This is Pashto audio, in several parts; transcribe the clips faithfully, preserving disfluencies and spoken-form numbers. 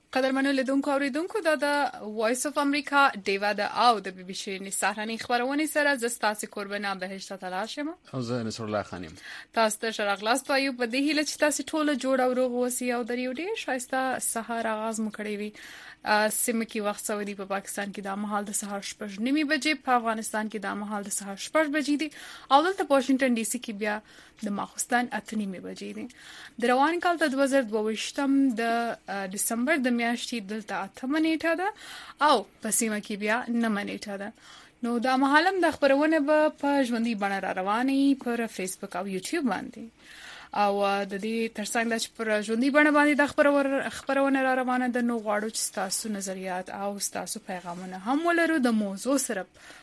قدرمنو لیدونکو اوریدونکو دا د وایس اف امریکا دیوا د او د بي بي سي نسارنی خبرونه سره زستاسي قربانا بهشت تلاشم او زه نصر الله خانم تاسو ته شرغلاس پایو په دې هیله چې تاسو ټول جوړ او روغ وسی او د یو ډیر شایسته سهار آغاز مو کړی وي سیمه کې وخت سعودي په پاکستان کې د مهال د سهار شپږ نیمه بجې په افغانستان کې د مهال د سهار شپږ بجې دي او دلته په واشنگټن ډي سي کې بیا د ماخستان اته نیمه بجې دي د روان کال د دوه زره دوه ویشتم د دسمبر د میاشتې دلته اته منېټه ده او په سیمه کې بیا نه منېټه ده نو دا مهالم د خبرونه په ژوندۍ بڼه را روانې پر فیسبوک او یوټیوب باندې او د دې ترڅنګ د پر ژوندۍ بڼه باندې د خبرونه خبرونه را روانه ده نو غواړو چې تاسو نظریات او تاسو پیغامونه هم ولرو د موضوع سره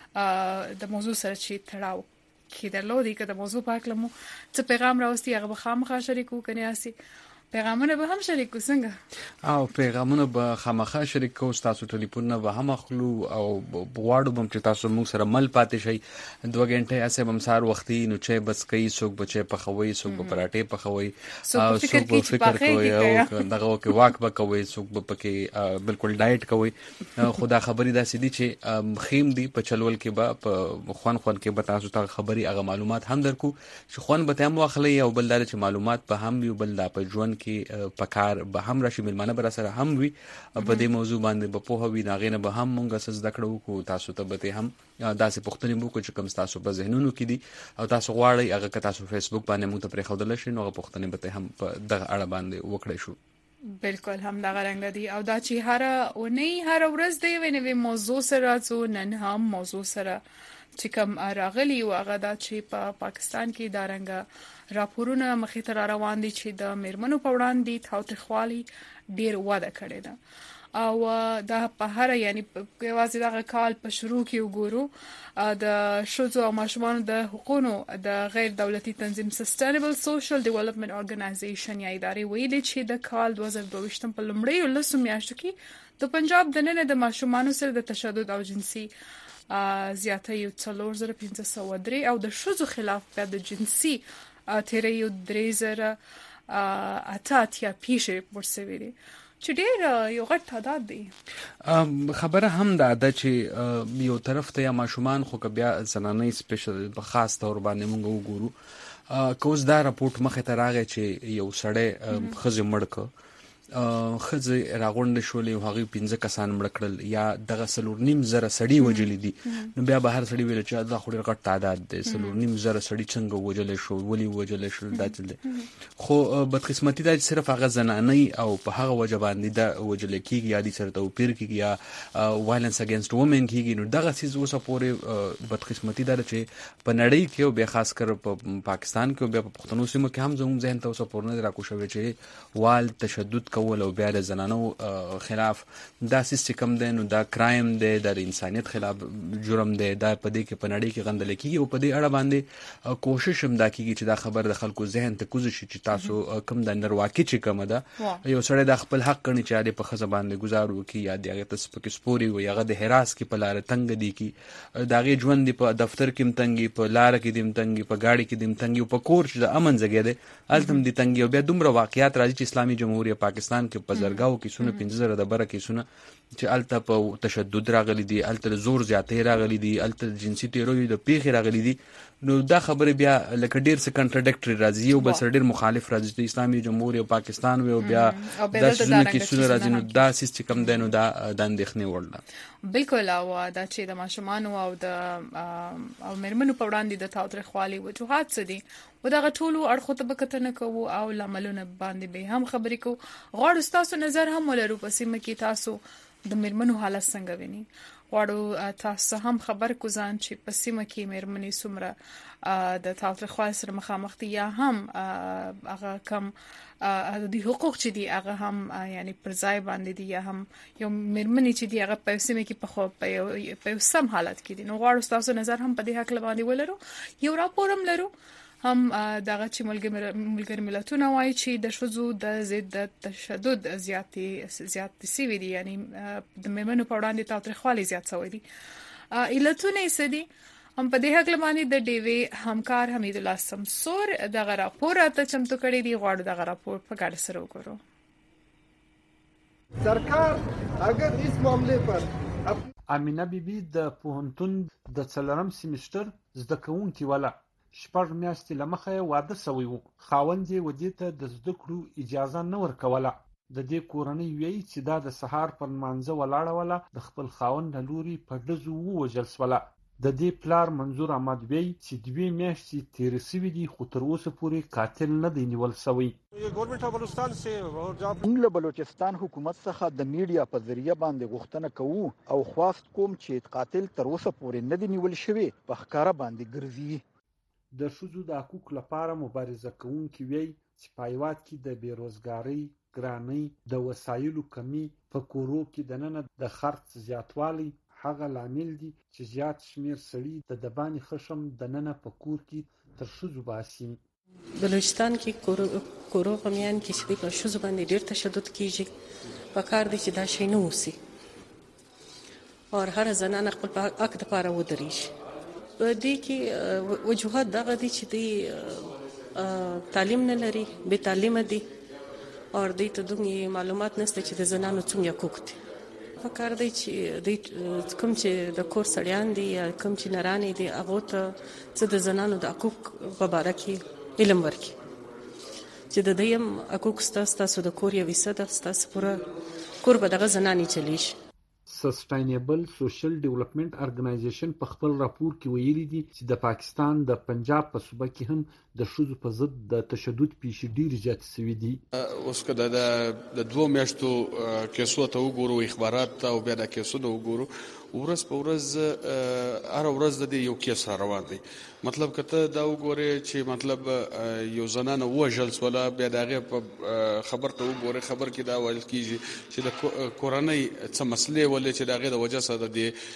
د موضوع سره چې تړاو کې درلودي که د موضوع په اړه مو څه پیغام راوستي هغه به خامخا شریکو کني اسي پیغامونه به هم شریکو څنګه او پیغامونه به خامخا شریکو تاسو ټلیفونونه به هم اخلو او غواړو بم چې تاسو موږ سره مل پاتې شي دوه غنټه اسه بمسار وختي نو چې بس کوي څوک بچي پخوي څوک په پراټې پخوي او څوک په فکر کوي او دغه کې واک به کوي څوک په کې بالکل ډایټ کوي خدا خبري دا سدي چې خیم دی په چلول کې به په خوان خوان کې به تاسو ته خبري هغه معلومات هم درکو چې خوان به تم واخلي او بلدار چې معلومات به هم یو بل په ژوند کې پکار به هم راشي ملمانه بر سره هم وي په دې موضوع باندې به په هوی ناغینه به هم مونږه سز دکړو کو تاسو ته به هم داسې پښتني مو کو چې کوم تاسو په ذهنونو کې دي او تاسو غواړئ هغه که تاسو فیسبوک باندې مونږ ته پرې خودل شي نو هغه پښتني به هم په دغه اړه باندې وکړئ شو بالکل هم دغه رنګ دي او دا چې هر اونۍ هر ورځ دی ونوي موضوع سره څو نن هم موضوع سره چې کوم راغلي او هغه دا چې په پا پاکستان کې دا رنګ راپورونه مخې ته روان دي چې د میرمنو په وړاندې تاوتریخوالي ډیر وده کړې ده او دا په هر یعنی یوازې دغه کال په شروع کې وګورو د شوزو او ماشومان د حقوقو د غیر دولتي تنظیم سستینبل سوشل ډیولپمنٹ اورګنایزیشن یا ادارې ویلي چې د کال دوه زره دوه ویشتم په لومړیو لسو میاشتو کې د پنجاب د نن د ماشومان سره د تشدد او جنسي زیاته یو څلور زره پنځه سوه درې او د شوزو خلاف په د جنسي تیرې یو درې زره اته اتیا پیښې ورسوي دي چې ډېر یو غټ تعداد دی خبره هم دا ده چې یو طرف ته یا ماشومان خو که بیا زنانې سپیشل په خاص تور باندې مونږ وګورو که اوس دا راپورټ مخې ته راغی چې یو سړی ښځې مړ کړ ښځې راغونډې شولې او هغوی پنځه کسان مړه کړل یا دغه څلور نیم زره سړي وژلي دي نو بیا به هر سړي ویل چې دا خو ډېر غټ تعداد دی څلور نیم زره سړي څنګه وژلی شو ولې وژلی شول دا څه دی خو بدقسمتي دا چې صرف هغه زنانۍ او په هغه وجه باندې دا وژلی کېږي یا دې سره توپیر کېږي یا وایلنس اګینسټ وومن کېږي نو دغه څیز اوسه پورې بدقسمتي دا ده چې په نړۍ کې او بیا خاص کر په پاکستان کې او بیا په پښتنو سیمو کې هم زموږ ذهن ته اوسه پورې نه دی راکوز شوی چې وال تشدد کول او بیا د زنانو خلاف دا سیستم دی نو دا کرایم دی د انسانیت خلاف جرم دی دا په دې کې په نړۍ کې غندل کېږي او په دې اړه باندې کوشش هم دا کېږي چې دا خبر د خلکو ذهن ته کوز شي چې تاسو کوم د نرواکي چې کوم ده یو سړی د خپل حق کړي چې د په خزه باندې گزار وکړي یا د هغه تسپک سپوري وي هغه د هراس کې په لار تنگ دي کې دا غي ژوند دی په دفتر کې تنګي په لار کې دیم تنګي په گاډي کې دیم تنګي په کور چې د امن ځای دی التم دي تنګي او بیا دومره واقعیات راځي چې اسلامي جمهوریت پاکستان کې په زرګاو کې سونه پنځه زره د بره کې سونه چې الته په تشدد راغلي دي الته زور زیاتې راغلي دي الته جنسي تیروي د پیښې راغلي دي نو دا خبره بیا لکه ډیر څه کنټراډکټري راځي او بل سره ډیر مخالف راځي د اسلامي جمهوریت پاکستان او بیا د سونه کې سونه راځي نو دا سیستم دی نو دا د اندېښنې وړ ده بالکل او دا چې د ماشومان او د او مېرمنو په وړاندې د تاوتریخوالي وجوهات څه دي و دغه ټولو اړخو ته به کتنه کوو او لاملونه باندې به هم خبرې کوو غواړو ستاسو نظر هم ولرو په سیمه کې تاسو د مېرمنو حالت څنګه ویني غواړو تاسو هم خبر کو ځان چې په سیمه کې مېرمنې څومره د تاوتریخوالي سره مخامخ دي یا هم هغه کم د حقوق چې دي هغه هم یعنی پر ځای باندې دي یا هم یو مېرمنې چې دي هغه په سیمه کې په خو په یو سم حالت کې دي نو غواړو تاسو نظر هم په دې حق باندې ولرو یو راپور هم لرو هم دغه چې ملګری ملتونه وایي چې د شذو د ضد تشدد زیاتې زیات سوي دي یعنی د مېرمنو په وړاندې تاوتریخوالي زیات شوی دي علتونه یې څه دي هم په دې حق باندې د ډیوی همکار حمید الله سمسور دغه راپور ته چمتو کړی دی غواړو دغه راپور په ګډه سره وګورو सरकार अगर इस मामले पर امینه بیبي د پوهنتون د څلورم سیمستر زده کوونکې وله. شپږ میاشتې له مخه یې واده شوی و. خاوند یې ودې ته د زده کړو اجازه نه ورکوله. د دې کورنۍ وایي چې دا د سهار پر لمانځه ولاړه وله د خپل خاوند له لوري په ډزو ووژل شوله. د دې پلار منظور احمد وایي چې دوې میاشتې تېرې شوې دي خو تر اوسه پورې قاتل نه دی نیول شوی. موږ له بلوچستان حکومت څخه د میډیا په ذریعہ باندې غوښتنه کوو او خواست کوم چې قاتل تر اوسه پورې نه دی نیول شوی، په ښکاره باندې ګرځي. د ښځو د حقوقو لپاره مبارزه کوونکي وایي چې په هېواد کې د بېروزګارۍ، ګرانۍ، د وسایلو کمی، په کورو کې دننه د خرڅ زیاتوالی هغه لامل دي چې زیات شمیر سړي د دبانې خشم دننه په کور کې تر ښځو باسي. بلوچستان کې کورو کورو غمیان کې چې په ښځو باندې ډېر تشدد کیږي، په کار دي چې دا شی نه وسی او هر زنانه خپل حق لپاره ودرېږي. په دې کې وجوهات دغه دي چې دی تعلیم نه لري، بې تعلیمه دي او دوی ته دومره معلومات نشته چې د زنانو څومره حقوق دي. په کار دی چې دوی کوم چې د کور سړیان دي یا کوم چې نرانې دي هغو ته څه د زنانو د حقوق په باره کې علم ورکړي چې د دوی هم حقوق سته، ستاسو د کور یو حصه ده، ستاسو پوره کور به دغه زنانې چلیږي. سسټینیبل سوشل ډیولپمنٹ ارګنایزیشن په خپل راپور کې ویلي دي چې د پاکستان د پنجاب په صوبه کې هم د ښځو په ضد د تشدد پیښې ډېرې زیاتې شوي دي. اوس که د دوو میاشتو کیسو ته وګورو، اخبارات ته او بیا د کیسو ته وګورو، ورځ په ورځ هر ورځ د دې یو کیس را روان دی. مطلب که ته دا وګورې چې مطلب یو زنانه ووژل شوله، بیا د هغې په خبر ته وګورې، خبر کې دا ویل کېږي چې د کورنۍ څه مسلې ولې چې د هغې د وجه څخه د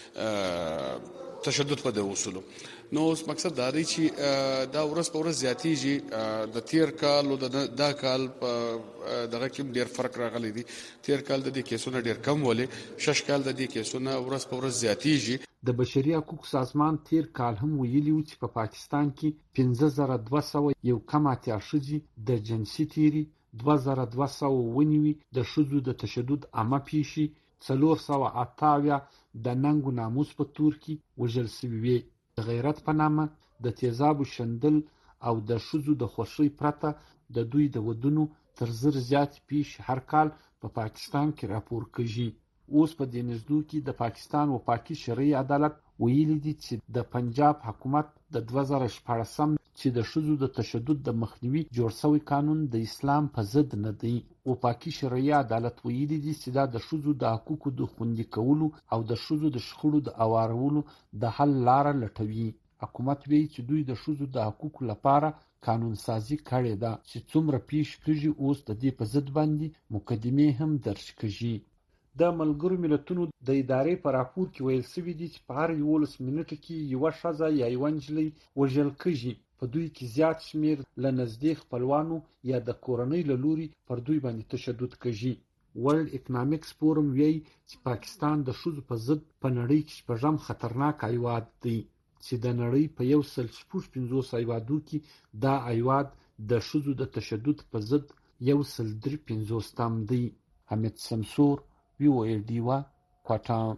دې تشدد په د اصولو. نو اوس مقصد دا دی چې دا ورځ په ورځ زیاتېږي. د تیر کال او د دا کال په دغه کې ډېر فرق راغلی دی. تیر کال د دې کیسونه ډېر کم ولې، شش کال د دې کیسونه ورځ په ورځ زیاتېږي. د بشري حقوقو سازمان تیر کال هم ویلي و چې په پاکستان کې پنځه زره دوه سوه یو کم اتیا ښځې د جنسي تیري، دوه زره دوه سوه ونیوي د ښځو د تشدد عامه پیښې، څلور سوه اته اویا د ننګ و ناموس په تور کې وژل شوي وې. د غیرت په نامه د تیزابو شندل او د ښځو د خوښۍ پرته د دوی د ودونو تر زر زیاتې پیښې هر کال په پاکستان کې راپور کېږي. اوس په دې نږدو کې د پاکستان وفاقي شرعي عدالت ویلي دي چې د پنجاب حکومت د دوه زره شپاړسم چې د ښځو د تشدد د مخنیوي جوړ شوی قانون د اسلام په ضد نه دی. وفاقي شرعي عدالت ویلي دي چې دا د ښځو د حقوقو د خوندي کولو او د ښځو د شخړو د اوارولو د حل لاره لټوي. حکومت وایي چې دوی د ښځو د حقوقو لپاره قانون سازي کړې ده چې څومره پیښ کېږي اوس د دې په ضد باندې مقدمې هم درج کېږي. د ملګرو ملتونو د ادارې په راپور کې ویل شوي دي چې په هر یولس منټو کې یوه ښځه یا یوه نجلۍ وژل کېږي. په دوی کې زیات شمیر له نږدې خپلوانو یا د کورنۍ له لوري پر دوی باندې تشدد کېږي. ورلد اکنامکس فورم وایي چې پاکستان د ښځو په ضد په نړۍ کې شپږم خطرناک هیواد دی چې د نړۍ په یو سل شپږ پنځوس هیوادو کې دا هیواد د ښځو د تشدد په ضد یو سل درې پنځوستم دی. حمید سمسور، وی او ای ډیوا، کوټا.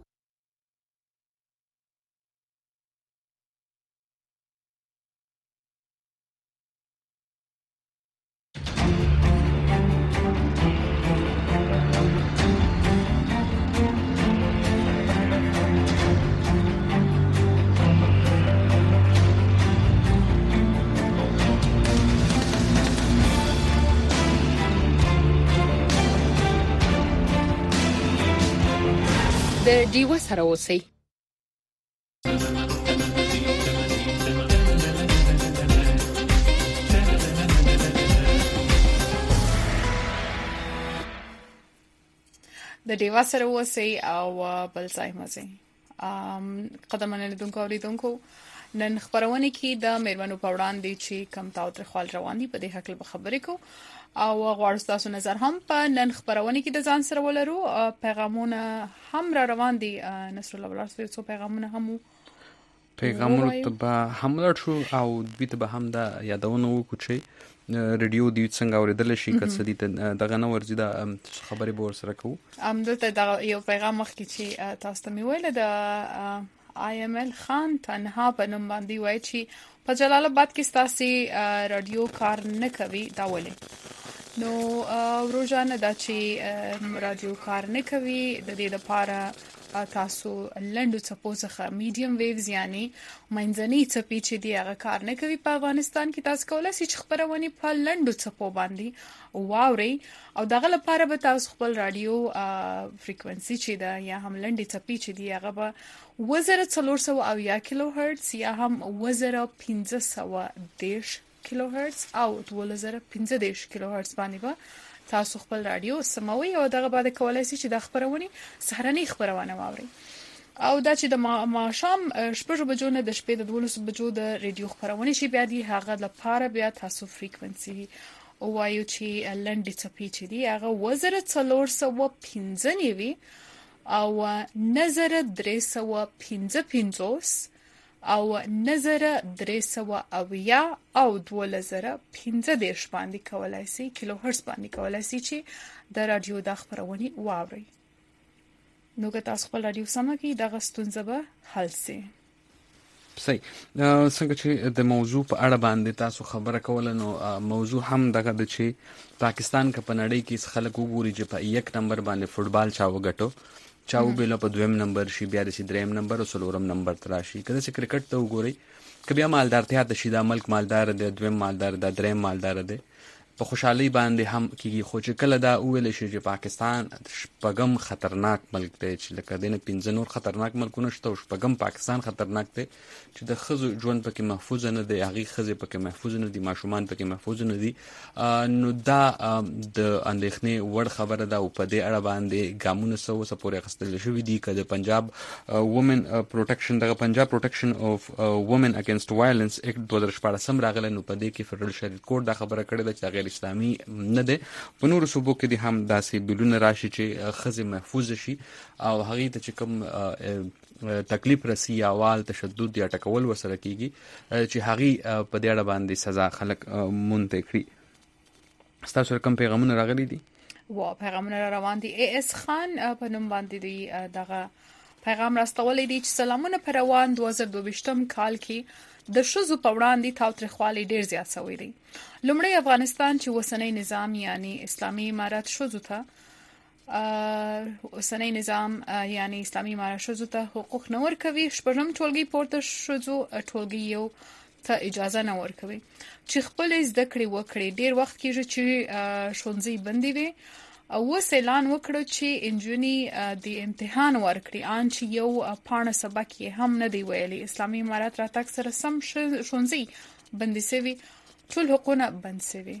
د ډیوه سره اوسئ. د ډیوه سره اوسئ او بل ځای مزه. ام قدمونه لیدونکو اوریدونکو، نن خبرونه کې د میرمنو په وړاندې چې کم تاوتریخوال روان دي په دې حق له خبرې کو او غواړم تاسو نظر هم په نن خبرونه کې د ځان سره ولرو. پیغامونه هم را روان دي. نصر الله ولرسوي څو پیغامونه هم پیغامونو ته به هم لاړ شو او دوی ته به هم دا یادونه وکړو چې ریډیو دوی څنګه اوریدل شي که څه دي دغه نه ورځي دا خبرې به ورسره کوو. همدلته دا یو پیغام مخکې چې تاسو ته مې ویل د آی ایم ال خان تنها په نوم باندې وایي چې په جلال آباد کې ستاسو رادیو کار نه کوي. دا ولې؟ نو روزانه دا چې رادیو کار نه کوي د دې لپاره تاسو لنډو څپو څخه میډیم ویوز یعنی منځنۍ څپې چې دی هغه کار نه کوي په افغانستان کې. تاسو کولای شئ چې خبرونه په لنډو څپو باندې واورئ او دغه لپاره به تاسو خپل رادیو فریکوئنسي چې دا یا هم لنډې څپې چې دی هغه به وزره څلور سوه او یا کیلو هرتز یا هم وزره پنځه سوه دېرش کیلو هرتز او دوله زره پنځه دېرش کیلو هرتز باندې به تاسو خپل رادیو سموي او دغه بعد کولای شئ چې د خبرونه سهارنۍ خبرونه واورئ او دا چې د ماښام شپږ بجو نه د شپې د دولس بجو د ریډیو خبرونه شي بیا دی هغه لپاره بیا تاسو فریکوئنسي او وایو چې لنډې څپې چې دی هغه وزره څلور سوه پنځه نوي او نظر درې سوه پنځه پنځوس او نظر درې سوه اویا او دوله زره پنځه دېرش باندې کولای شي کیلو هرتز باندې کولای شي چې د رادیو د خبرونه واوري. نو که تاسو خپل رادیو سم کړئ دغه ستونزه به حل شي. صحیح. څنګه چې د موضوع په اړه باندې تاسو خبره کوله نو موضوع هم دغه د چې پاکستان کې په نړۍ کې خلک وګوري چې په یک نمبر باندې فوټبال چا وګټو چاو بیل په دویم نمبر شي بیا د دریم نمبر او څلورم نمبر تراشي. کله چې کرکټ ته وګورئ که بیا مالدارتیا د شي دا ملک مالدار دی دویم مالدار دی دریم مالدار دی په خوشحالي باندې هم کیږي. خو چې کله دا ویل شي چې پاکستان شپږم خطرناک ملک دی چې لکه دینه پنځه نور خطرناک ملکونه شته او شپږم پاکستان خطرناک دی چې د ښځو ژوند پکې محفوظ نه دی هغې ښځې پکې محفوظ نه دي ماشومان پکې محفوظ نه دي نو دا د اندېښنې وړ خبره ده او په دې اړه باندې ګامونه څه اوسه پورې اخیستل شوي دي که د پنجاب وومن پروټیکشن دغه پنجاب پروټیکشن اف وومن اګینسټ وایلنس اکټ دوه زره شپاړسم راغلی نو په دې کې فدرل شریعت کوډ دا خبره کړې ده چې غیر اسلامي نه ده. په نورو صوبو کې دي هم داسې بیلونه راشي چې ښځې محفوظ شي او هغې ته چې کوم تکلیف رسی یا وال تشدد یا ټکول ورسره کیږي چې هغې په دې اړه باندې سزا خلک منتهی کړي. ستاسو کوم پیغامونه راغلي دي؟ وا پیغامونه را روان دي. ای اس خان په نوم باندې دی دغه پیغام راستولی دی چې سلامونه پر روان دوه زره دوهویشتم کال کې د ښځو په وړاندې تاوتریخوالی ډیر زیات شوی دی. لومړی افغانستان چې اوسنی نظام یعنی اسلامي امارت ښځو ته اوسنی نظام یعنی اسلامي امارت ښځو ته حقوق نه ورکوي. شپږم ټولګي پورته ښځو ټولګي یو ته اجازه نه ورکوي چې خپل زده کړې وکړي. ډیر وخت کېږي چې ښوونځي بندې وي او اوس اعلان وکړ چې انجونې د امتحان ورکړي ان چې یو پاڼه سبق یې هم نه دی ویلي. اسلامي امارت راتګ سره سم ښوونځي بندې شوي ټول حقوقونه بند شوي.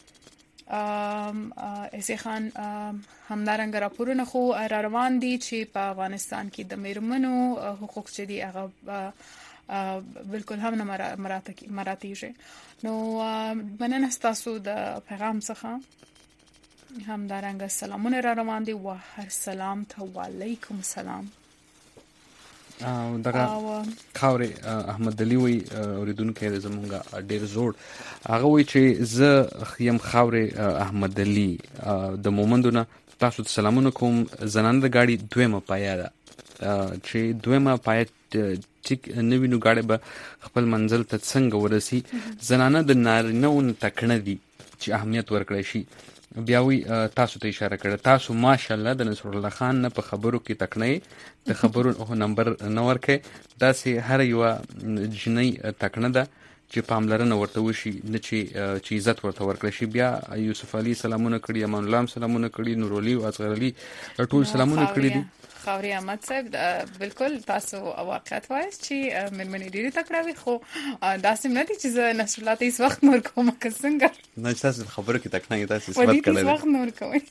اسی خان همدارنګه راپورونه خو را روان دي چې په افغانستان کې د میرمنو حقوق چې دي هغه بالکل هم نه مراتیږي. نو مننه ستاسو د پیغام څخه. همدارنګه سلامونه را روان دي و هر سلام ته وعلیکم السلام. او دغه خاوري احمد علي وی اوریدونکو زمونږه ډیر زوړ هغه وی چې زه خیم خاوري احمد علي د مومندونه تاسو ته سلامونه کوم. زنانه د گاډي دویمه پایا ده چې دویمه پایا ټیک نوی نو گاډي به خپل منزل ته څنګه ورسي. زنانه د نارینه‌و تکنه دي چې اهمیت ورکړی شي. بیا وی تاسو ته اشاره کړه تاسو ماشاءالله د نصر الله خان نه په خبرو کې تکنه د خبرو نمبر نه ورکه داسې هر یو جنۍ تکنه ده چې پاملرنه ورته وشي نه چې چې عزت ورته ورکړي شي. بیا یوسف علي سلامونه کړي امان الله سلامونه کړي نور علي او اصغر علي ټول سلامونه کړي دي. خاوري احمد صاحب بالکل تاسو واقعیت وایي چې مېرمنې ډېرې تکړه وي خو داسې نه دي چې زه نصر الله ته هیڅ وخت نور کوم که څنګه نه تاسو خبرو کې تکنه یې تاسو اثبات کړی هیڅ وخت نور کوئ.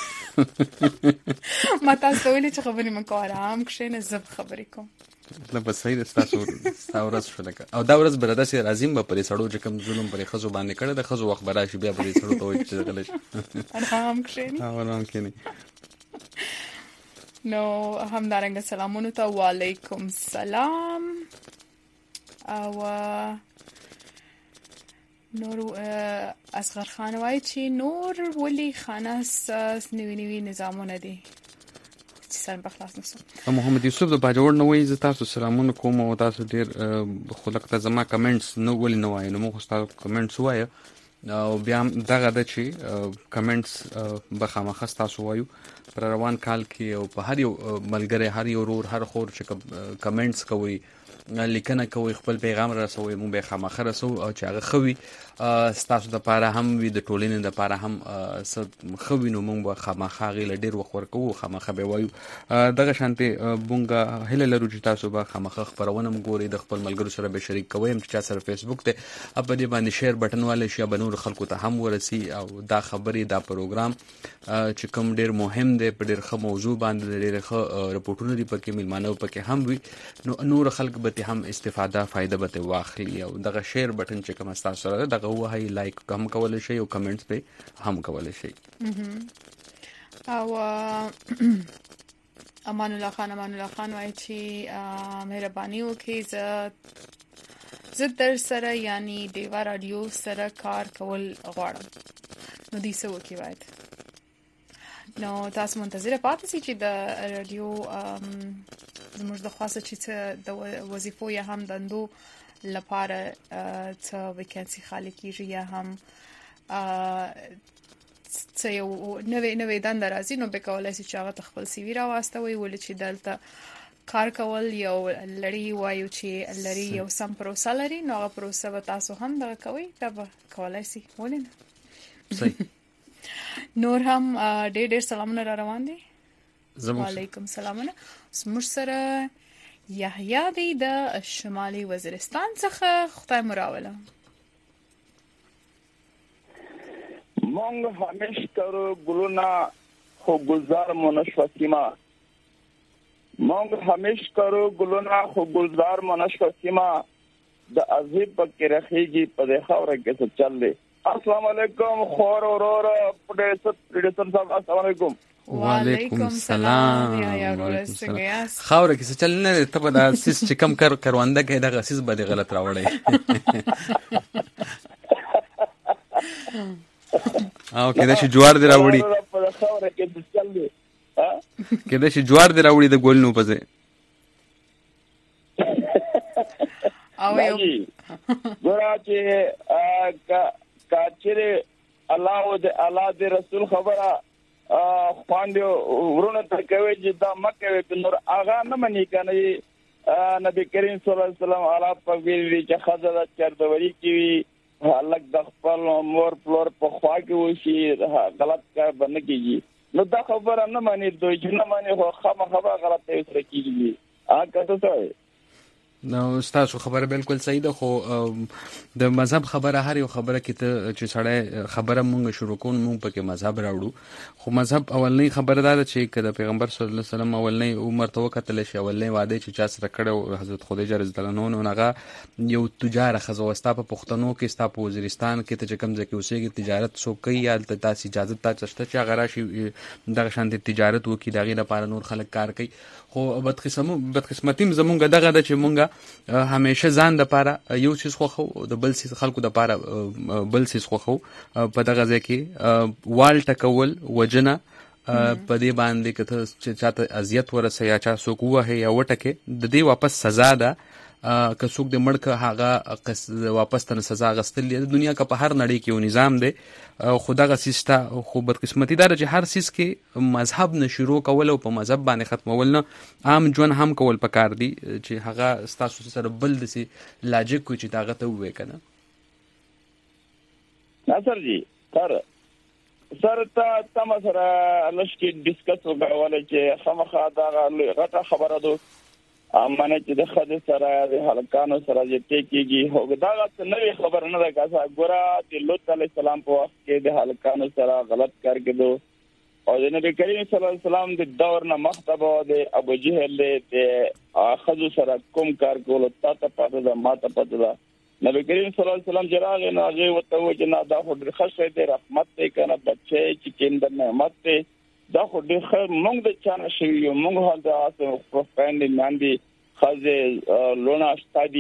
ما تاسو ویلي چې خبرې مه کوه آرام کښېنه زه به خبرې کوم. نه بس صحیح ده ستاسو ستا ورځ شو لکه او دا ورځ به داسې راځیم به پرې سړو چې کوم ظلم پرې ښځو باندې کړی د ښځو وخت به راشي بیا به دې سړو ته وایي چې غلی شي آرام کښېنه آرام کښېنئ. نو همدارنګه سلامونو ته وعلیکم سلام. او نور اصغر خان وایي چې نور ولي خاناس نوي نوي نظامونه دي چې سر په خلاص نسو. محمد یوسف د باجوړ نو وایي زه تاسو سلامونه کوم او تاسو ډیر خلک ته زما کمنټس نو ولي نو وایي نو موږ تاسو کمنټس وایو او بیا دغه د چې کمنټس به خامخا تاسو وایو پر روان کال کې او په هر یو ملګری هر یو ورور هر خور چې کمنټس کوي لیکنه کوي خپل پیغام رسوي مونږ به خامخا رسو او چې هغه خوي ستاسو د پاره هم وي د ټولنې د پاره هم خوي نو مونږ به خامخا غیل ډیر وخت ورکو خامخا به وایو دغه شانتي مونږ هله لرو چې تاسو به خامخا خبرونه مګوري د خپل ملګرو سره به شریک کوئ چې سره فیسبوک ته په دې باندې شیر بٹن والے شي به نور خلکو ته هم ورسي او دا خبري دا پروګرام چې کوم ډیر مهم دی په ډیر ښه موضوع باندې ډیر ښه رپورټونه دی پکې ملمانو پکې هم وي نو نور خلک به هم استفاده فائدہ به واخلي او دغه شیر بٹن چې کوم تاسو سره دغه وهي لایک هم کول شي او کمنټس په هم کول شي. او امان الله خان امان الله خان وایي چې مهرباني وکړئ زه زه در سره یعنی دیوا رادیو سره کار کول غواړم نو دې څه وکړي باید نو تاسو منتظر پاتې شئ چې د رادیو زموږ د خاصه چې د وظیفو یا هم دندو لپاره څه ویکینسي خالی کیږي یا هم څه یو نوې نوې دنده راځي نو به کولای شي چې هغه خپل سی وی راوستوي ولې چې دلته کار کول یو لړۍ وایو چې لړۍ یو سم پروسه لري نو هغه پروسه به تاسو هم دغه کوي دا به کولای شي ولې نه صحیح. نور هم ډېر ډېر سلامونه را روان دي. وعلیکم سلامونه. موږ سره یحیی دی د شمالي وزیرستان څخه خدای مراوله. مونږ همیش کرو ګلونا خو گلزار منشوسیما مونږ همیش کرو ګلونا خو گلزار منشوسیما د عذاب کې رخیږي په خاور کې څه چل دی. السلام علیکم خور اورور پروډوسر پروډوسر صاحب السلام علیکم. وعلیکم السلام. خاوره کې څه چل نه ته په داسې چې کم کار کروانده کې دغه اساس باندې غلط راوړی او کله چې جوار دی راوړي په خاوره کې څه چل دی ها کله چې جوار دی راوړي د ګول نو پځه او یو ګورا چې کاچره الله او د الله د رسول خبره خواندو ورونه ته کوي چې دا مکه په نور اغا نه مني کنه نبی کریم صلی الله علیه وسلم علا په ویلي چې خزه چردوري کوي الګ د خپل مور فلور په خوا کې وشي غلط کار باندې کیږي نو دا خبره نه مانی دوی چې نه مانی خو خامخا غلط یې سره کیږي هغه څه څه نو تاسو خبره بالکل صحیح ده خو د مذهب خبره هر یو خبره کې ته چې سړی خبره مونږ شروع کوو مونږ پکې مذهب راوړو خو مذهب اولنی خبره ده چې کله پیغمبر صلی الله علیه وسلم اولنی عمر ته وکتل شي اولنی وعده چې چا سره کړو حضرت خدیجه رضی الله عنها هغه یو تجار خزوستا په پښتنو کې ستا په وزیرستان کې ته کوم ځکه اوسېږي تجارت سو کوي یا تاسو اجازه تاسو چې هغه راشي دغه شان تجارت وکي دغه لپاره نور خلک کار کوي خو بدقسمو بدقسمتیم زمونږ دغه د چې مونږه همیشه ځان د پاره یو چیز خوخو د بل چیز خلکو د پاره بل چیز خوخو په دغه ځای کې وال ټکول وجنه په دې باندې کته چې چاته اذیت ورسې یا چا څوک وه یا وټکه د دې واپس سزا ده که څوک د مړ که هغه واپس تن سزا غستل د دنیا کا په هر نړۍ کې یو نظام دی خدغه سیستا خو بدقسمتي دار چې هر سیس کې مذهب نه شروع کول او په مذهب باندې ختمول نه عام ژوند هم کول پکار دي چې هغه تاسو سره بل دسي لاجیک کو چې داغه ته وې کنه ناصر جی سر سر تا تم سره لشکې ډیسکس وکړل چې خامخا دا غټه خبره ده امانه چې د خدای سره د هلکانو سره چې کېږي هو دا نوې خبر نه ده کاسه ګورا د لوط علی السلام په وخت کې د هلکانو سره غلط کار کېدو او د نبی کریم صلی الله علیه وسلم د دور نه مخته د ابو جهل د خزو سره کوم کار کول تا ته پته ده ما ته پته ده نبی کریم صلی الله علیه وسلم جراغ نه هغه وته و چې نه دا خو د خشه د رحمت ته کنه بچي چې کیند نعمت ته دا خو د خیر موږ د چانه شوی موږ هغه تاسو پروفاینډ باندې خزه لونه استادي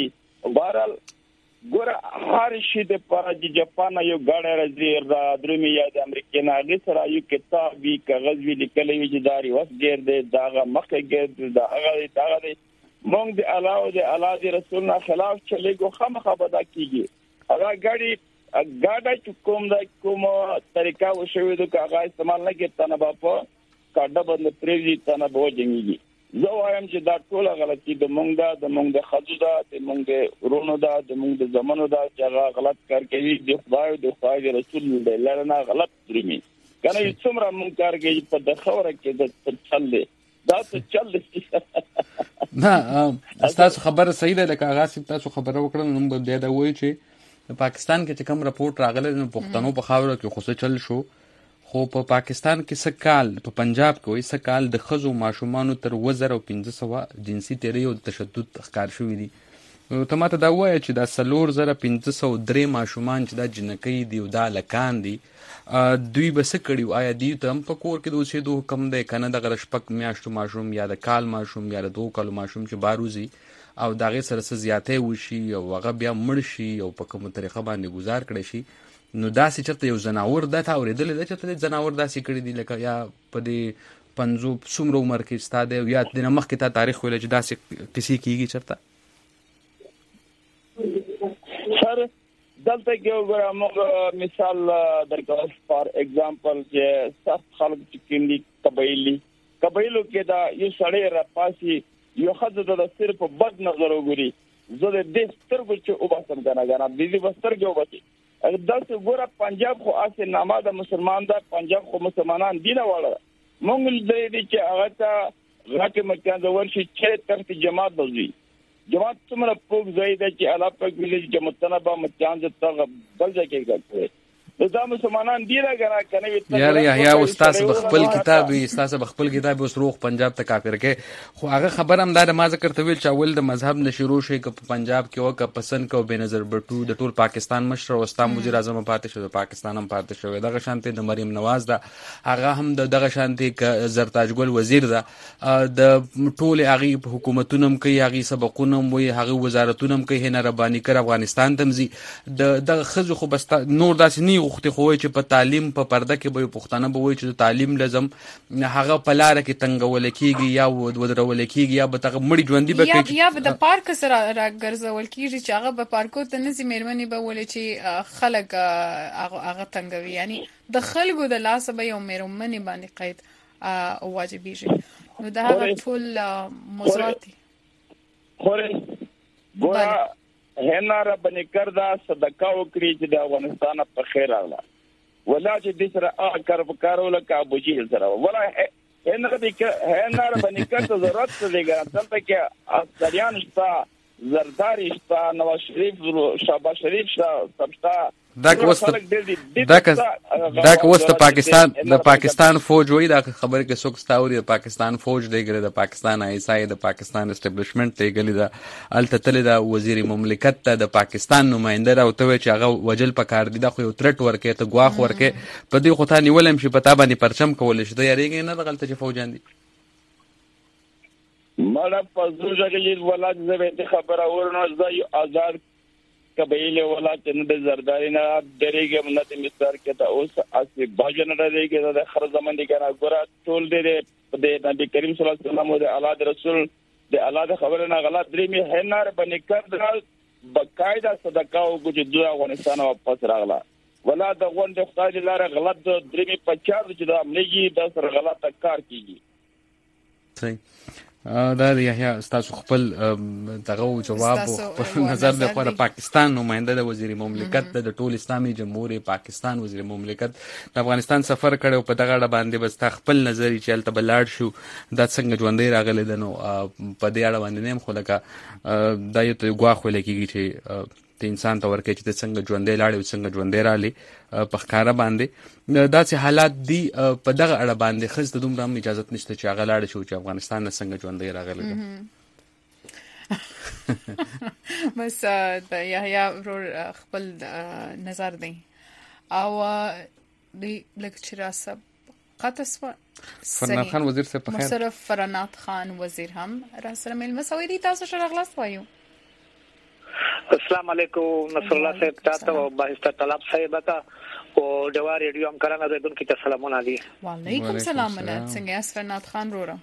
بهرحال ګوره هر شي د پر د جاپان یو غاړه راځي را درمي یا د امریکا نه غي سره یو کتاب وی کاغذ وی لیکلی وی چې داري وس ګر دې داغه مخه ګر دې داغه داغه مونږ د الله او د الله د رسول نه خلاف چلېګو خامخا بدا کیږي هغه غاړي غاډه چې کوم د کوم طریقه وشوي د هغه استعمال نه کېته نه باپو کاډه باندې پریږي ته نه بوجنګي زه وایم چې دا ټول غلطي د مونږ دا د مونږ د خځو دا د مونږ د ورونو دا د مونږ د زمانو دا چې هغه غلط کار کوي د خدای د خدای رسول د لرنه غلط درمي کنه څومره مونږ کار کوي په د خوره کې د چل دی دا څه چل دی نه تاسو خبره صحیح ده لکه هغه سي تاسو خبره وکړل نو به دا وایي چې پاکستان کې چې کوم راپورټ راغلی نو پښتنو په خاوره کې خو څه چل شو خو په پاکستان کې سکال په پنجاب کې وایي سکال د خزو ماشومانو تر وزر او پنځه سوه جنسي تیری او تشدد ښکار شوي دي ته ماته دا ووایه چې دا څلور زره پنځه سوه درې ماشومان چې دا جنکۍ دي او دا هلکان دي دوی به څه کړي آیا دوی ته هم په کور کې د اوسېدو حکم دی که نه دغه شپږ میاشتو ماشوم یا د کال ماشوم یا د دوه کالو ماشوم چې بار وځي او د هغې سره څه زیاتی وشي او هغه بیا مړ شي او په کومه طریقه باندې ګزار کړی شي نو داسې چېرته یو ځناور دا ته اورېدلی ده چېرته د ځناور داسې کړي دي لکه یا په دې پنځو څومره عمر کې ستا دی یا د نه مخکې تا تاریخ ویلی چې داسې کیسې کېږي چېرته سر دلته کې وګوره موږ مثال درکوم فار ایگزامپل چې سخت خلک چې کوم دي قبایلي قبایلو کې دا یو سړی راپاسي یو ښځه د صرف بد نظر وګوري زه د دې سترګو چې وباسم کنه کنه د دې سترګو وباسي داسې ګوره پنجاب خو اسې نامه د مسلمان ده پنجاب خو مسلمانان دي نه واړه مونږ دې دي چې هغه ته راکه مکان د ورشي چې تر جماعت دوی جماعت څومره پوک ځای ده چې الله پاک ویل چې متنه به مکان د تر بل ځای کې کوي دا مسلمانان دی راغره کنه یار یا استاد بخپل کتاب استاد بخپل کتاب اوس روغ پنجاب ته کافر کې خو هغه خبر هم دا ما ذکر ته ویل چې اول د مذهب نشرو شي ک پنجاب کې او ک پسند کو بنظر بټو د ټول پاکستان مشر او استاد وزیر اعظم پاتې شو د پاکستان هم پاتې شو دغه شانته د مریم نواز دا هغه هم دغه شانته ک زرتاج ګل وزیر دا د ټول هغه حکومتونو کوي هغه سبقونه وي هغه وزارتونو کوي نه ربانی کر افغانستان تمزي د دغه خزو خو بس نور داسې نه وختي خو چې په تعلیم په پرده کې به پښتانه به وایي چې تعلیم لازم هغه په لار کې تنګول کېږي یا ودرول کېږي یا به تغه مړي ژوندۍ به کېږي یا به د پارک سره راګرځول کېږي چې هغه په پارکو ته نزي مېرمنې به ولې چې خلک هغه تنګوي یعنی د خلکو د لاس به یو مېرمنې باندې قید واجبېږي نو دا هغه ټول موضوعات خو ګوره هناره باندې کردا صدقه وکړي چې د افغانستان په خیر الله ولا چې د سره ا کار وکړو لکه ابو جهل سره ولا هناره دې هناره باندې کرته ضرورت دی ګرځم ته کې اصليان شتا زرداری شتا نواز شریف شهباز شریف شتا سبتا دا کوست دا دا کوست پاکستان د پاکستان فوج وای دا خبره کې څوک ستاوري د پاکستان فوج دی ګره د پاکستان ایسای د پاکستان اسټابلیشمنت دی ګلی دا التتل دا وزیر مملکت ته د پاکستان نمائنده راوته چې هغه وجل پکار دي دا خو یو ترټ ورکه ته غواخ ورکه په دې خو ته نیولم شي پتا باندې پرچم کول شي دا یریږي نه غلطه چې فوجان دي مړه پزوجه کې ولادت زه خبره ورنه زای آزاد قبیله ولا چې د زرداری نه درېږي نه د مستر کې ته اوس اسی باجن درېږي د خر زمون دي کنه ګور ټول دې د نبی کریم صلی الله علیه وسلم او د الله رسول د الله خبره نه غلط درې می هنر باندې کړ بقاعده صدقه او ګج دوه افغانستان واپس راغله ولا د غون د خدای لاره غلط درې می پچار چې د عملي د سره غلط کار کیږي صحیح دا یحیی تاسو خپل دغه جواب او خپل نظر د خبره پاکستان نمائنده د وزیر مملکت د ټول اسلامي جمهوریت پاکستان وزیر مملکت د افغانستان سفر کړو په دغه اړه باندې بس خپل نظر چې الته بلاړ شو دا څنګه ژوندۍ راغلی د نو په دې اړه باندې نیم خو لکه دا یو ته غواخ ویل کېږي چې د انسان ته ورکه چې څنګه ژوندۍ لاړ او څنګه ژوندۍ رالي په ښکارا باندې داسې حالات دي په دغه اړه باندې خز د دومره اجازه نشته چې هغه لاړ شو چې افغانستان نه څنګه ژوندۍ راغلی بس د یحیی ورور خپل نظر دی او د لیکچر سب قطسوا فرنات خان وزیر صاحب په خیر مصرف فرنات خان وزیر هم را سره مل مسوي دي تاسو شرغ لاس وایو السلام علیکم نصر الله صاحب تاسو او بهسته طلب صاحب تا او ډوا ریډیو هم کرانه زیدون کی سلامونه دي. وعلیکم السلام منات څنګه اس فرنات خان رورا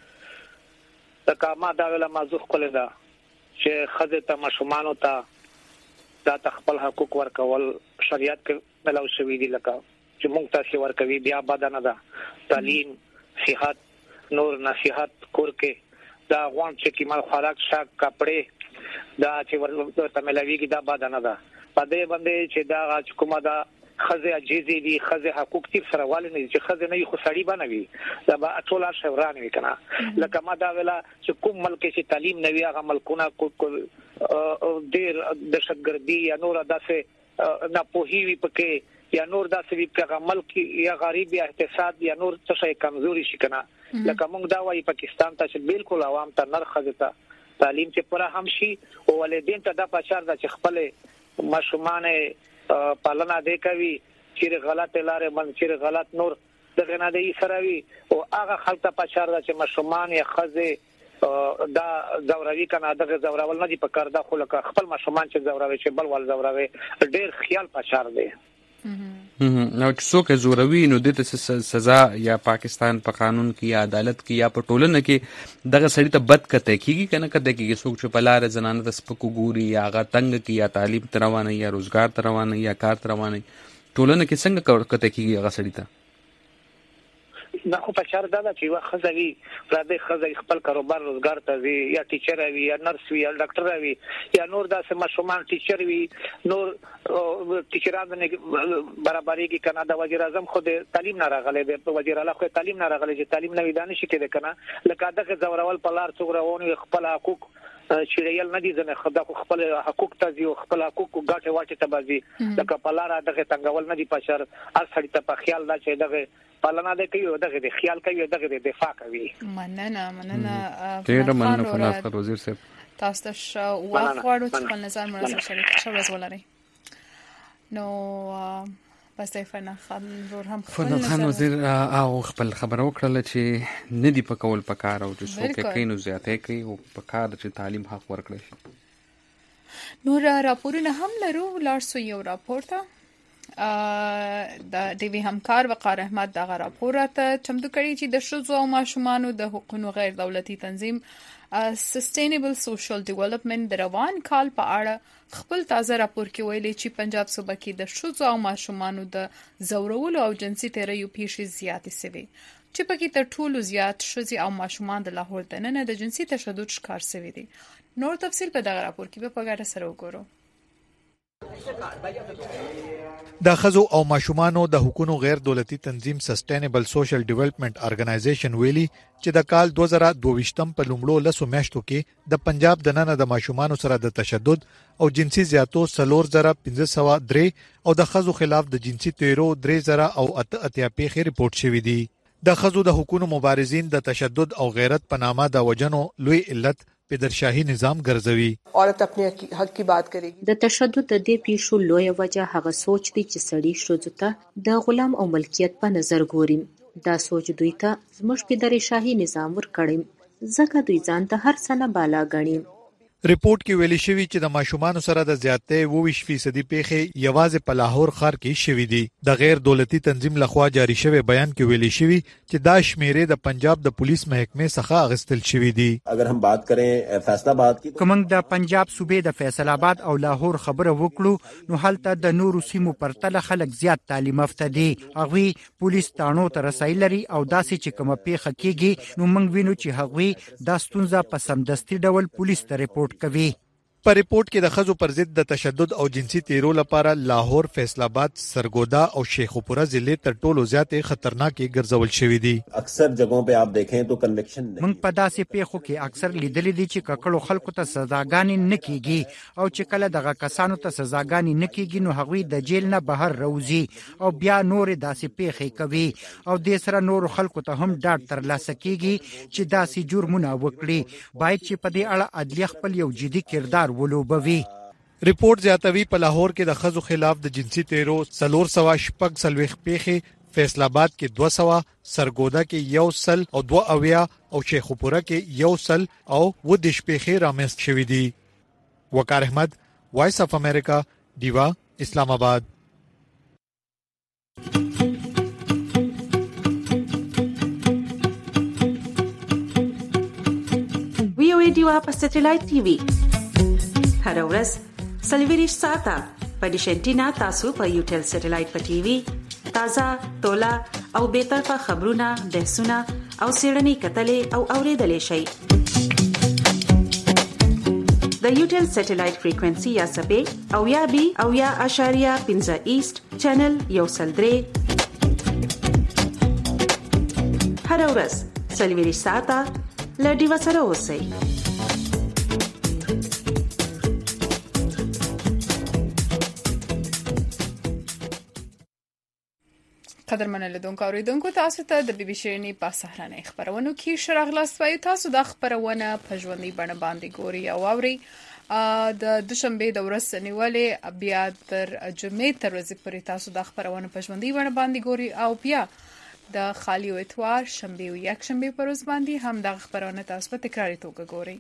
دا ما دا ویله موضوع کول دا چې خزه ته مشومان او ته دا خپل حقوق ورکول شریعت کې ملاو شوی دي لکه چې موږ تاسو ورکوي بیا بدنه ده تعلیم صحت نور نصيحت کور کې دا غوان چې کیمال خوراک شاک کپڑے دا چې ورته ملاویږي دا بدنه ده په دې باندې چې دا حکومت دا خزه عجیزي دي خزه حقوق تیر سره والي نه چې خزه نه خو سړی بنوي دا به ټول شوران وي کنه لکه ما دا ویلا چې کوم ملک چې تعلیم نه وي هغه ملکونه ډیر دهشتګردي یا نور داسې نه پوهیوي پکې یا نور داسې وي چې هغه ملک یا غریب یا اقتصاد یا نور څه شي کمزوري شي کنه لکه موږ دا وایي پاکستان ته چې بالکل عوام ته نرخه ده تعلیم چې پوره هم شي او ولادین ته د پچار د خپل ماشومان پالنا دی کوي چې غلط لارې من چې غلط نور دغه نه دی سره وي او هغه خلک ته پچار د چې ماشومان یا خزه دا زوروي کنه دغه زورول نه دی په کار د خلک خپل ماشومان چې زوروي چې بل ول زوروي ډیر خیال پچار دی. نو چې څوک زوروي نو د سزا یا پاکستان په قانون کې یا عدالت کې یا په ټولنه کې دغه سړی ته بد کته کیږي کنه کته کیږي څوک چې په لار زنانه د سپکو ګوري یا هغه تنگ کی یا تعلیم تروانه یا روزګار تروانه یا کار تروانه ټولنه کې څنګه کته کیږي هغه سړی ته نه خو په چار دا چې وا خزوي پر دې خزوي خپل کاروبار روزګار ته وي یا ټیچر وي یا نرس وي یا ډاکټر وي یا نور داسې مشومان ټیچر وي نور ټیچران نه برابرۍ کې کنه د وزیر اعظم خو د تعلیم نه راغلي د وزیر اعلی خو تعلیم نه راغلي چې تعلیم نه ویدانه شي کېده کنه لکه دغه زورول په لار څوک رواني خپل حقوق شریعل نه دي ځنه خدا خپل حقوق ته دي او خپل حقوق ګټه واټه ته بازي لکه په لار دغه څنګهول نه دي پاشر هر سړی ته په خیال دا چې دغه پالنا د کوي دغه د خیال کوي دغه د دفاع کوي. مننه مننه ډیر مننه خلاص وزیر صاحب تاسو ته واخوړو چې په نظر مرسته شریک شوز ولري نو بس فنا خان ور هم فنا خان وزیر او خپل خبرو کړل چې ندی په کول پکار او چې څوک کینو زیاته کوي او پکار چې تعلیم حق ورکړي شي. نور راپورونه هم لرو لارسو یو راپورته د دیوی همکار وقار احمد دغه راپور ته چمتو کړی چې د شوزو او ماشومانو د حقوقو غیر دولتي تنظیم سسټینبل سوشل ډیولپمنٹ د روان کال په اړه خپل تازه راپور کې ویلي چې پنجاب صوبه کې د شوزو او ماشومانو د زورولو او جنسي تیریو پیښې زیاتې شوي چې پکې تر ټولو زیات شوزي او ماشومان د لاهور دننه د جنسي تشدد شکار شوي دي. نور تفصیل په دغه راپور کې به په ګډه سره وګورو. د خزو او ماشومانو د حقوقو غیر دولتي تنظیم سسټینبل سوشل ډیولپمنٹ ارګنایزیشن ویلي چې د کال دوه زره دوه په لومړو لسو میاشتو کې د پنجاب د نن د ماشومانو سره د تشدد او جنسي زیاتو سلور زره پنځه سوه درې او د خزو خلاف د جنسي تیرو درې زره او اته اتیا پیښې ریپورت شوې دي. د خزو د حقوقو مبارزین د تشدد او غیرت په نامه د وجنو لوی علت پدرشاهي نظام ګرځوي. عورت خپل حق کی بات کوي. د تشدد د دې پیښو لوی وجه هغه سوچ دی چې سړی شوزو ته د غلام او ملکیت په نظر ګوري. دا سوچ دوی ته زموږ پدرشاهي نظام ور کړی ځکه دوی ځان ته هر څه نه بالا غني. ریپورت کې ویلي شوی چې د ماشومان سره د زیاتې اووه فیصد پیښې یوازې په لاهور ښار کې شوې دي. د غیر دولتي تنظیم لخوا جاری شوی بیان کې ویلي شوی چې دا شمیرې د پنجاب د پولیس محکمې څخه اغستل شوی دي. اگر هم بات کریں فیصل آباد کی کوم د پنجاب صوبې د فیصل آباد او لاهور خبره وکړو نو هلته د نورو سیمو پرتله خلک زیات تعلیم یافته دي. هغوی پولیس تانو ته رسایي لري او داسې چې کومه پیښه کیږي نو موږ وینو چې هغوی د ستونزه په سمدستي ډول پولیس ته ریپورت کوي. په ریپورت کې د خزو پر ضد د تشدد او جنسي تیرو لپاره لاهور، فیصل آباد، سرګودا او شیخوپورا ضلع تر ټولو زیاتې خطرناکې ګرځول شوې دي. اکثر جگہوں په آپ دیکھیں تو کنوکشن موږ په داسې پیښو کې اکثر لیدلې دي چې ککړو خلکو ته سزاګانې نه کیږي او چې کله دغه کسانو ته سزاګانې نه کیږي نو هغوی د جیل نه بهر راوځي او بیا نور داسې پیښې کوي او د سره نور خلکو ته هم ډاډ ترلاسه کیږي چې داسې جرمونه وکړي. باید چې په دې اړه عدلیه خپل یو جدي کردار ولوبوي. ریپورت زیاتوي په لاهور کې د خزو خلاف د جنسي تیرو څلور سوه شپږ څلوېښت پیښې، فیصل آباد کې دوه سوه، سرګودا کې یو سل او دوه اویا او شیخوپورا کې یو سل او اووه دېرش پیښې رامنځته شوې دي. وقار احمد، وایس اف امریکا دیوا اسلام آباد. وی او ای دیوا په سټلایټ ټي وي هر ورځ سلویریش ساعته په ډیشنټینا تاسو په یوټل سټلایټ په ټي وي تازه تولا او به طرفه خبرونه بحثونه او سیړنی کتلې او اوریدلې شي. د یوټل سټلایټ فریکوئنسي یا سبې او یا بي او یا اشاریه پنځه ایست چینل یو سلدري هر ورځ سلویریش ساعته لډي وسره اوسئ. قدرمن لیدونکو اوریدونکو تاسو ته د بي بي شيرني په سهرنۍ خبرونو کې شراغلاس وایو. تاسو د خبرونه په ژوندۍ بڼه باندې ګوري او اوري. د دوشنبه د ورځې نیولې بیا تر جمعې تر ورځې پورې تاسو د خبرونه په ژوندۍ بڼه باندې ګوري او بیا د خالی او اتوار شنبه او یک شنبه پر ورځ باندې هم د خبرونه تاسو په تکراري توګه ګوري.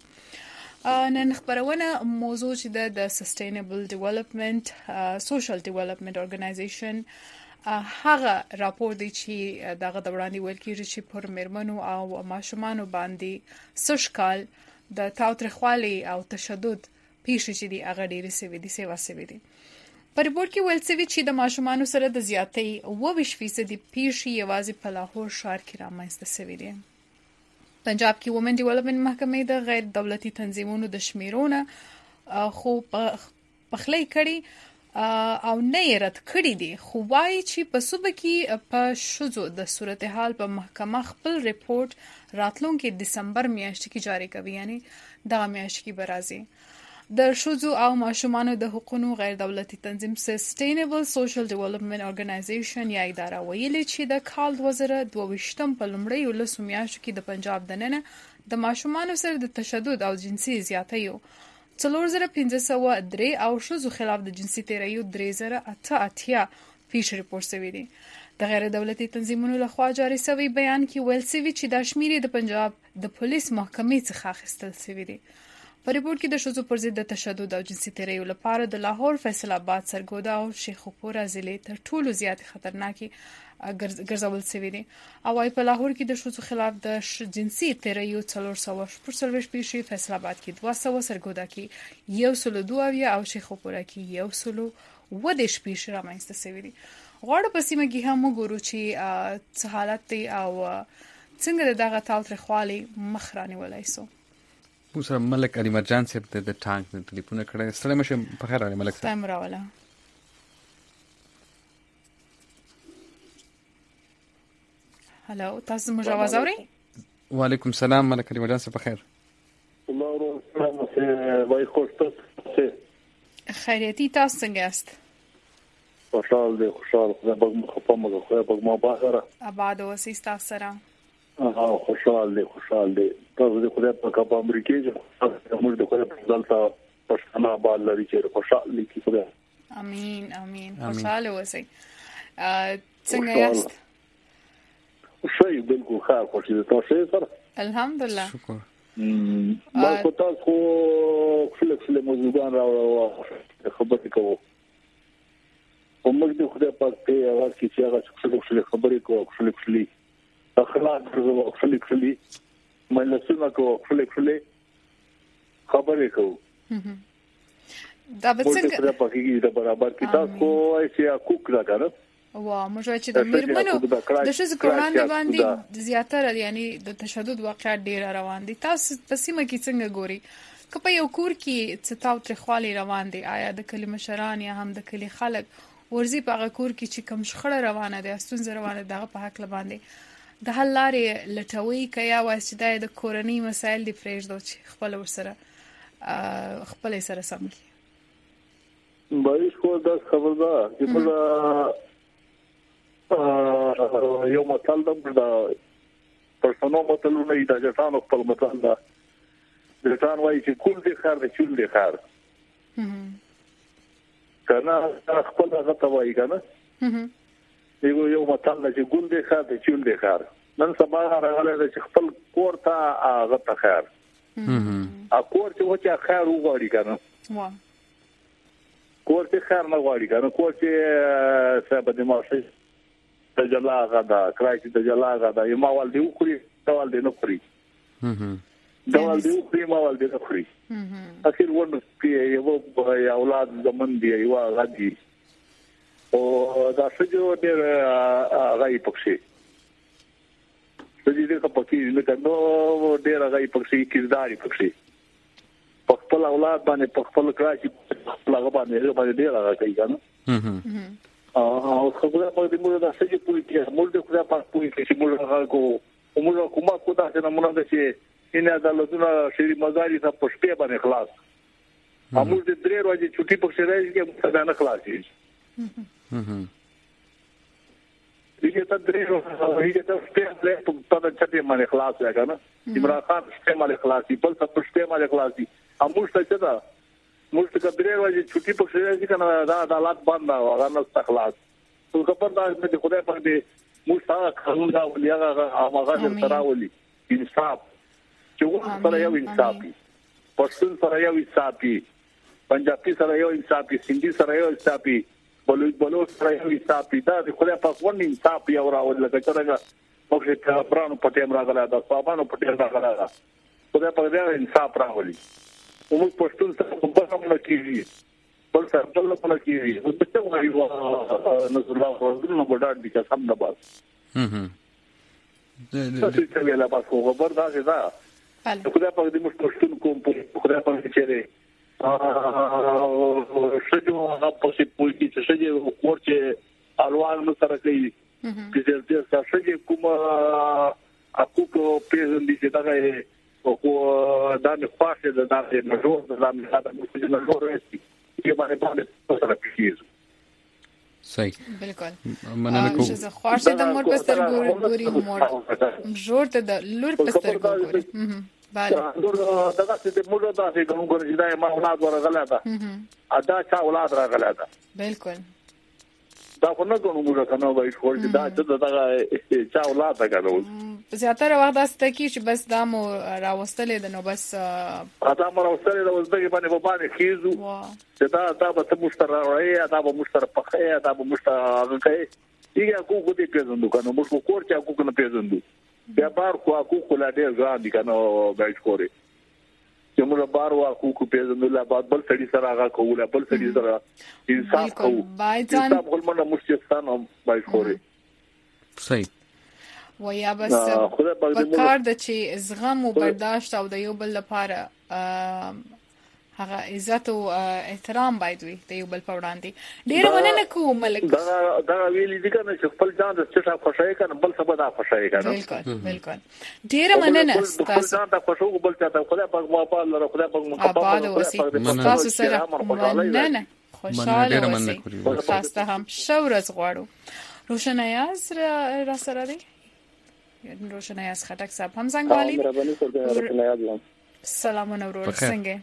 نن خبرونه موضوع چې د سستینبل ډیولپمنٹ سوشل ډیولپمنٹ اورګنایزیشن هغه راپور دی چې دغه د وړاندې ویل کېږي چې پر میرمنو او ماشومانو باندې سږ کال د تاوتریخوالي او تشدد پیښې چې دي هغه ډېرې سوي دي سیوا سوي دي. په ریپورت کې ویل شوي چې د ماشومانو سره د زیاتۍ اوه ویشت فیصدي پیښې یوازې په لاهور ښار کې رامنځته سوي دي. پنجاب کې وومن ډیولپمنټ محکمې د غیر دولتي تنظیمونو د شمیرونه خو پخلی کړي او نه یې رد کړي دي، خو وایي چې په صوبه کې په ښځو د صورتحال په محکمه خپل ریپورت راتلونکي دسمبر میاشت کې جاری کوي، یعنی دغه میاشت کې به راځي. د ښځو او ماشومانو د حقوقو غیر دولتي تنظیم سستینبل سوشل ډیولپمنٹ اورګنایزیشن یا اداره ویلي چې د کال دوه زره دوه ویشتم په لومړیو لسو میاشتو کې د پنجاب دننه د ماشومانو سره د تشدد او جنسي زیاتیو څلور زره پنځه سوه درې او ښځو خلاف د جنسي تیریو درې زره اته اتیا پیښې ریپورټ شوي دي. د غیر دولتي تنظیمونو لخوا جاري شوی بیان کې ویل شوي چې دا شمیر د پنجاب د پولیس محکمې څخه اخیستل شوی دی. په ریپورت کې د ښځو پر ضد د تشدد او جنسي تیریو لپاره د لاهور، فیصل آباد، سرګودا او شیخوپورا ضلع تر ټولو زیات خطرناکي ګرځول شوی دي. او وايي په لاهور کې د ښځو خلاف د جنسي تیریو څلور سوه شپږ څلوېښت پیښې، فیصل آباد کې دوه سوه، سرګودا کې یو سلو دوه اویا او شیخوپورا کې یو سلو اووه دېرش پیښې رامنځته شوي دي. غواړو په سیمه کې هم وګورو چې څه حالت دی او څنګه د دغه تاوتریخوالي مخ رانیولی سو. موږ سره ملک علي مرجان صاحب د ټانک نه ټلیفون کړی. ستړی مشه په خیر راغلی ملک صاحب. ټایم راوله. هلو، تاسو موږ आवाज اورئ؟ وعلیکم السلام ملک علي مرجان صاحب په خیر. خیریتی، تاسو څنګه یاست؟ خوشحال دی خوشحال خدای پاک مو خپه مګو خدای پاک مو باسره آباد اوسئ تاسو سره. اه خوشحال دی خوشحال دی تاسو د خدای پاک په امریکا کې موږ د خدای په دلته پښتنه آباد لري چې خوشحال دي خدای. امين امين خوشحال اوسئ. څنګه یاست؟ شي بالکل ښه خوشی ده تاسو سره الحمدلله شکر. ما کو تاسو خپل خپل موضوعان راو خبرې کوو او موږ د خدای پاک په اواز کې چې هغه څه خپل خبرې کوو خپل خپل اخلاق ورو خپل خپل ملسونه کوو خپل خپل خبرې کوو. دا به څنګه خدای پاک کې د برابر کې تاسو ایسي حقوق راګره وا موږ چې د میرمنو د ښځو وړاندې باندې زیاتره یعنی د تشدد واقعات ډیر روان دي. تاسو په سیمه کې څنګه ګوري؟ که په یو کور کې څه تاوتریخوالي روان دي، آیا د کلي مشران یا هم د کلي خلک ورزي په هغه کور کې چې کوم شخړه روانه ده ستونزه روانه ده هغه په حق باندې د حل لارې لټوي که یا وایي چې دا د کورنۍ مسایل دي پرېږدو چې خپل ورسره خپل سره سم کړي؟ بایش خو دا خبر ده چې بله یو مطال ده د پښتنو متلونه د جټانو خپل مطال ده. جټان وایي چې کول دې خار دی چول دې خار کنه خپل هغه ته وایي کنه یو یو مطال ده چې ګول دې خار دی چول دې خار. نن سبا راغلی ده چې خپل کور ته هغه ته خار ا کور چې وچا خار وغواړي کنه کوړ ته خیر نه غواړي کنه کوړ چې صاحب د ماشي د جلا غدا کرای چې د جلا غدا یما ول دی خوري ډول دی نه خوري هم ډول دی خوري ما ول دی نه خوري هم اخر ورن کې یو اولاد زمون دی یو غدي او دا څنګه ډېر غي پکشي د دې په پکې نه کنو ډېر غي پکشي کیداري پکشي په خپل اولاد باندې په خپل کراشي په هغه باندې باندې ډېر راځي کنه هم او خبره په دې موږ د څه پوي کې موږ د خدای په پوي کې موږ هغه کو موږ کومه کو دا چې موږ د چې ان عدالتونه شری مزاري ته پښتې باندې خلاص موږ د درې ورځې چټي پښې راځي کې موږ نه خلاصي هم دغه ته درې ورځې ته پښتې په په چټي باندې خلاص یا کنه عمران خان پښتې باندې خلاصي بل څه پښتې باندې خلاصي موږ څه څه دا موږ ته درې ورځې چټي پښې راځي کنه دا عدالت باندې هغه نه استخلاص څو خبر دا چې خدای په دې موږ سره قانون دا ولیا هغه تراولي انصاف چې سره یو انصافي پښتون سره یو انصافي پنجابي سره یو انصافي سندي سره یو انصافي بلوچ بلوچ سره یو انصافي دا خدای په خپل انصاف یو راول لکه څنګه موږ ته برانو پټیم راغلا دا صاحبانو پټیم راغلا خدای په دې انصاف راولي موږ پښتون سره په کومه کېږي بل څه بل نه کېږي نو څه وایي نو الله ورته نو ګډاډ دي چې سم نه باس هم هم څه څه ویلا باس خبر دا دا خدای په دې موږ پښتون کوم په خدای په دې چیرې ا شجو هغه په څه پوي چې شجو ورته الوان نو سره کوي چې دې څه شجو کوم اكو کو پیژن دي چې دا او دا نه پاسه دا د نجور دا نه دا د نجور رسي چې باندې باندې سره پیږي صحیح بالکل مننه کوم چې زه خوښه د مور پستر ګوري مور جوړ ته د لور پستر ګوري bale دا چې موږ دا چې کوم ګورې دا ما اولاد ورغلا ده ادا چا اولاد راغلا ده بالکل دا خو نه کوم موږ کنه وای خو دا چې دا چا اولاد راغلو زیاتره وخت استه کی چې بس دا مو راوستلې ده نو بس دا مو راوستلې ده اوس دغه باندې په باندې خيزو چې دا دا به مشتر راوړی دا به مشتر پخې دا به مشتر هغه کوي یګه کو کو دې پیژندو کنه موږ کور چا کو کنه پیژندو بیا بار خو کو کولا ډېر ځان دي کنه بایټ کوري چې موږ بار وا کو کو پیژندو لا بعد بل سړي سره هغه کوله بل سړي سره انصاف کوو انصاف خپل منه مشتستان هم بایټ کوري صحیح ویا بس په کار د چې زغم او برداشت او د یو بل لپاره هغه عزت او احترام باید وي د یو بل په وړاندې ډیر ونه کوم ملک دا دا ویلې دي کنه چې خپل ځان د څه خوشاله کنه بل څه به خوشاله کنه بالکل بالکل ډیر مننه تاسو ځان ته خوشو بل څه ته خدای په موافق لره خدای په موافق تاسو سره مننه خوشاله اوسئ خاصه هم شورز غواړو روشنایاز را سره دی روشنایاز خټک صاحب هم څنګه والی سلامونه ورور څنګه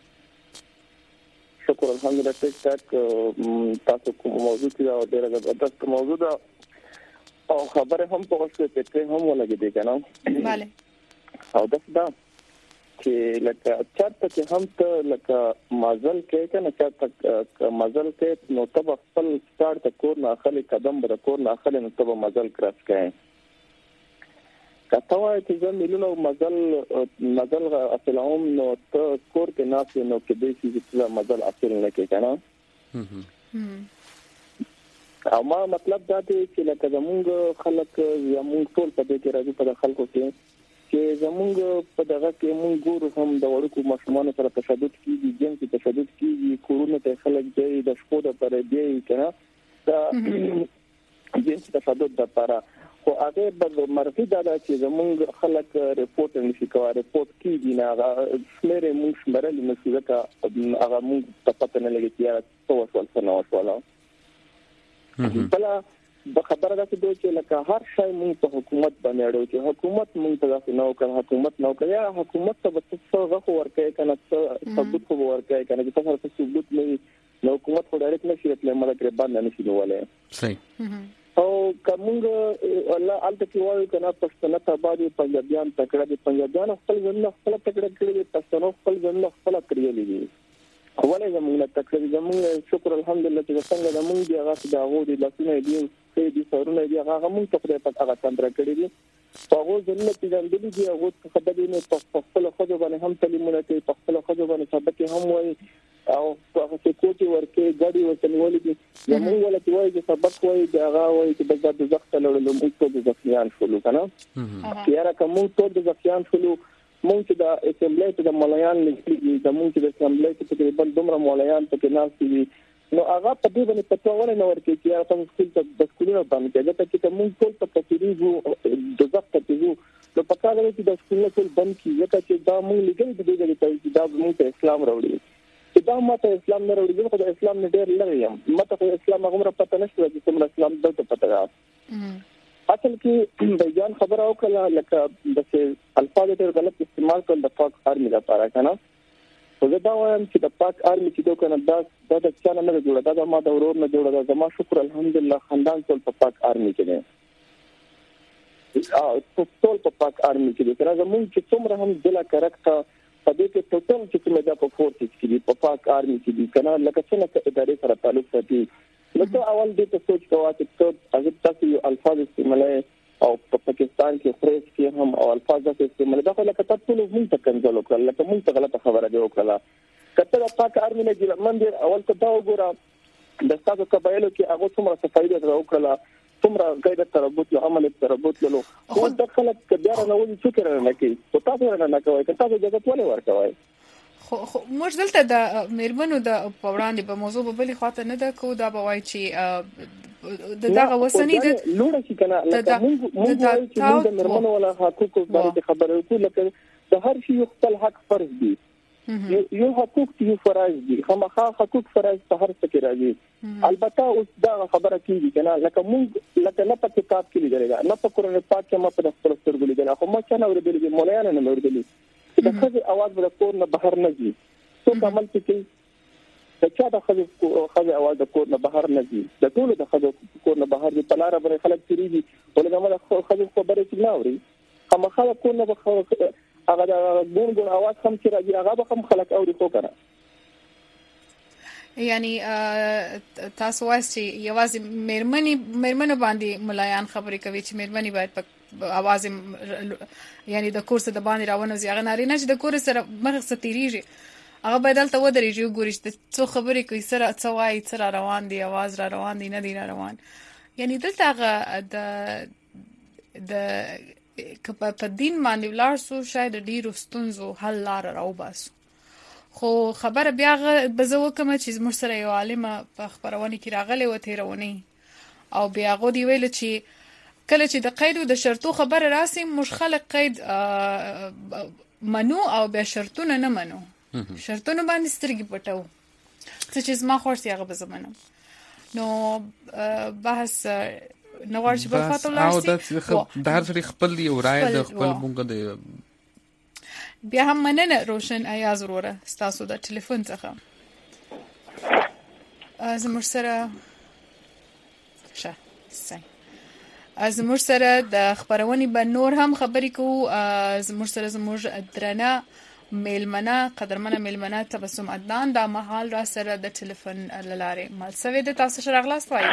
شکر الحمدلله ټیک ټاک تاسو کوم موضوع دی او ډیره زبردست موضوع ده او خبره هم په واسطه کې هم ولګي دي کنه bale او دا دا چې لکه چاته چې هم ته لکه مازل کې کنه چاته مازل کې نو تب خپل سٹارټ ته کور نه اخلي قدم بر کور نه اخلي نو تب مازل کراس کوي کته وای چې زه ملونه مزل مزل اصلهم نو ته کور کې ناسې نو کې دې چې مزل اصل نه کې کنه او ما مطلب دا دی چې لکه زمونږ خلک زمونږ ټول په دې کې راځي په خلکو کې چې زمونږ په دغه کې مونږ ګورو هم د وړوکو ماشومانو سره تشدد کیږي جنسي تشدد کیږي کورونه ته خلک دی د شپو د پرې دی کنه دا جنسي تشدد د لپاره خو هغه به مرفي دا چې زمونږ خلک ریپورت نشي کوي ریپورت کیږي نه هغه شمېر موږ شمېرل نه شو ځکه هغه موږ په پته نه لګي چې څه وشول څه نه وشول بل د خبره ده چې لکه هر شی موږ په حکومت باندې اړو چې حکومت موږ ته ځکه نو کړ حکومت نو کړ یا حکومت ته څه غوښه ورکړي کنه څه ثبوت خو ورکړي کنه چې تاسو څه ثبوت نه نو حکومت خو ډایرکټ نشي راتللی مله کې باندې نشي نوولای صحیح او کومه الله الته کې وایي کنه پښتنه ته باندې پنجابیان تکړه دي پنجابیان خپل ځنه خپل تکړه کړی دي پښتنو خپل ځنه خپل کړی دي ولې زموږ تکلیف زموږ شکر الحمدلله چې څنګه زموږ دی هغه د هغه د لاسونه دی چې د سرونه دی هغه موږ ته خدای پاک هغه تندر کړی دی هغه ځنه چې ځندلې دی هغه خبرې نه په خپل خو باندې هم تعلیمونه کوي په خپل خو باندې سبق هم وایي او هغه چې کوټي ورکه غاډي ورته ولې دي زموږ ولته وایي چې سبق وایي دا هغه وایي چې د ځد ځخته لړلو موږ ته د ځخیان شولو کنه یاره کوم ټول د ځخیان شولو موږ چې د اسمبلی ته د ملایان لګي د موږ چې د اسمبلی ته تقریبا دومره ملایان ته ناس دي نو هغه په دې باندې پټو ولې نو ورکه چې هغه تاسو خپل د سکولونو باندې کېږي چې موږ ټول په تفریح د ځخته تیزو نو په کار کې د سکولونو ټول بند کیږي چې دا موږ لګي د دې چې دا موږ ته اسلام راوړي چې دا ماته اسلام نه راوړي خو د اسلام نه ډېر لري یم ماته خو اسلام هغه پته نشته چې څومره اسلام دلته پته راځي اصل کې د ځان خبره او کله لکه د الفاظ ډېر غلط استعمال کول د پاک آرمي لپاره کنه خو دا وایم چې د پاک آرمي چې دوی کنه دا د څنګه نه جوړه دا ما د ورور نه جوړه دا ما شکر الحمدلله خاندان ټول په پاک آرمي کې دي او ټول په پاک آرمي کې دي تر زموږ چې څومره هم دلا کریکټ په دې کې ټوټل چې کومه د په فورس کې دي په پاک آرمي کې دي کنه لکه څنګه چې ادارې سره تعلق ساتي نو اول دې ته سوچ کوه چې هغه تاسو یو الفاظ استعمالوي او په پاکستان کې فریز کې هم او الفاظ د استعمال دا خو لکه تاسو له موږ ته کنځل وکړل لکه موږ ته غلطه خبره دی وکړه کته د پاک آرمي نه جوړ منډر اول ته دا وګوره د تاسو قبایلو کې هغه څومره صفایي ده وکړه څومره قاعده تربوت له عمل تربوت له خو د خلک کډیار نه ولې څه کړنه نه کوي او تاسو نه کوي تاسو اجازه ولې ورکوي خو خو موږ دلته د میرمنو د پوراندې په موضوع په بلی خاطر نه دا کو دا بوای چې د دغه وسنی د لوړ شي کنه لکه موږ موږ چې د میرمنو ولا حقوقو باندې خبرې کوو لکه د هر شي خپل حق فرض دي یو حقوق یو فرض دي خامخا حقوق فرض په هر څه کې راځي البته اوس دا خبره کیږي کنه لکه موږ لکه نه په کتاب کې لیدل نه په قرآن پاک کې ما په خپل سترګو لیدل خو ما څنګه اوریدل دي مولانا نه اوریدل د خځې आवाज ور کور نه بهر نه ځي څو عمل کوي د چا د خځې خځې आवाज د کور نه بهر نه ځي د ټول د خځې کور نه بهر دي په لار باندې خلک تیریږي ولګم د خځې خبرې چې نه اوري خامخا کور نه بخو هغه د ګون ګون आवाज هم چې راځي هغه به هم خلک اوري خو کنه یعنی تاسو وایي یوازې میرمنې میرمنو باندې ملایان خبرې کوي چې میرمنې باید په आवाज یعنی د کورس د باندې راونه زی هغه نارینه چې د کورس سره مخ ستیریږي هغه بدل ته ودرېږي ګوري چې څو خبرې کوي سره څو وايي سره روان دي आवाज را روان دي نه دي روان یعنی دلته هغه د د په دین باندې ولار سو شاید ډیرو ستونزو حل لار راوباسو خو خبره بیا بزو کوم چې موږ سره یو عالمه په خبرونه کې راغله و تیرونی او بیا غو دی ویل چې کله چې د قید او د شرطو خبره راسي مش خلق قید منو او بیا شرطونه نه منو شرطونه باندې سترګې پټو څه چې ما خورسي هغه بزمنم نو بحث نو ورش په فاطمه لارسي او د هر څه خپل یو رائے د خپل مونږ د بیا هم مننه روشن ایاز وروره تاسو د ټلیفون څخه زموږ سره شه سای زموږ سره د خبرونې به نور هم خبرې کوو زموږ سره زموږ درنه میلمنه قدرمنه میلمنه تبسم عدنان دا مهال را سره د ټلیفون لاره مال سوي د تاسو سره غلاس وایي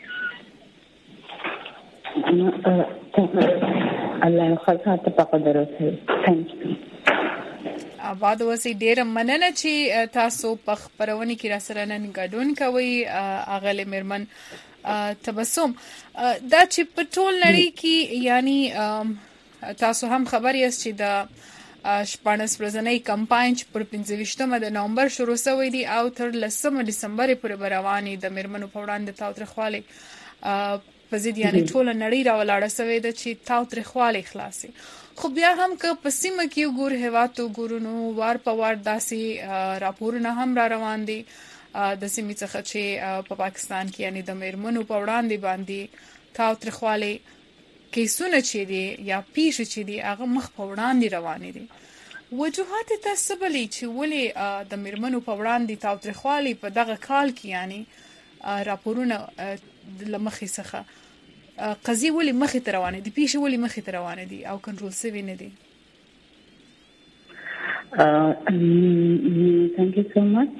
الله خلقات په قدر وسه آباد وسی ډیر مننه چې تاسو په خبرونه کې را سره نن ګډون کوي اغله میرمن تبسم دا چې په ټول نړۍ کې یعنی تاسو هم خبر یاست چې د شپږ ورځې کمپاین چې پر پنځه د نومبر شروع شوی دی او تر لسمه دسمبر پورې رواني د میرمنو په وړاندې تاوتریخوالی په ځید یعنی ټول نړۍ راولاړه شوی د چې تاوتریخوالی خلاصي خو بیا هم که په سیمه کې ګور هواتو ګورونو وار په وار داسې راپورونه هم را روان دي د سیمې څخه چې په پاکستان کې یعنی د میرمنو په وړاندې باندې تاوتریخوالی کیسونه چې دي یا پیښې چې دي هغه مخ په وړاندې روان دي وجوهات تاسو بلی چې ولې د میرمنو په وړاندې تاوتریخوالی په دغه کال کې یعنی راپورونه لمخې څخه قضیه ولې مخې ته روانه دي پیښې ولې مخې ته روانه دي او کنټرول شوی نه دي Thank you so much.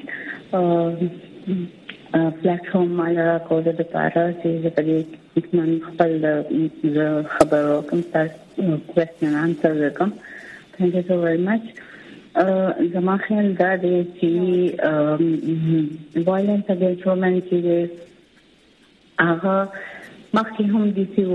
پلیټفارم مالا کوله د پاره چې په دې من خپل خبرو کوم تاسو کوېسچن انسر وکم. Thank you so very much. زما خیال دا دی چې وایلنس اگینسټ وومن چې هغه مخکې هم دي چې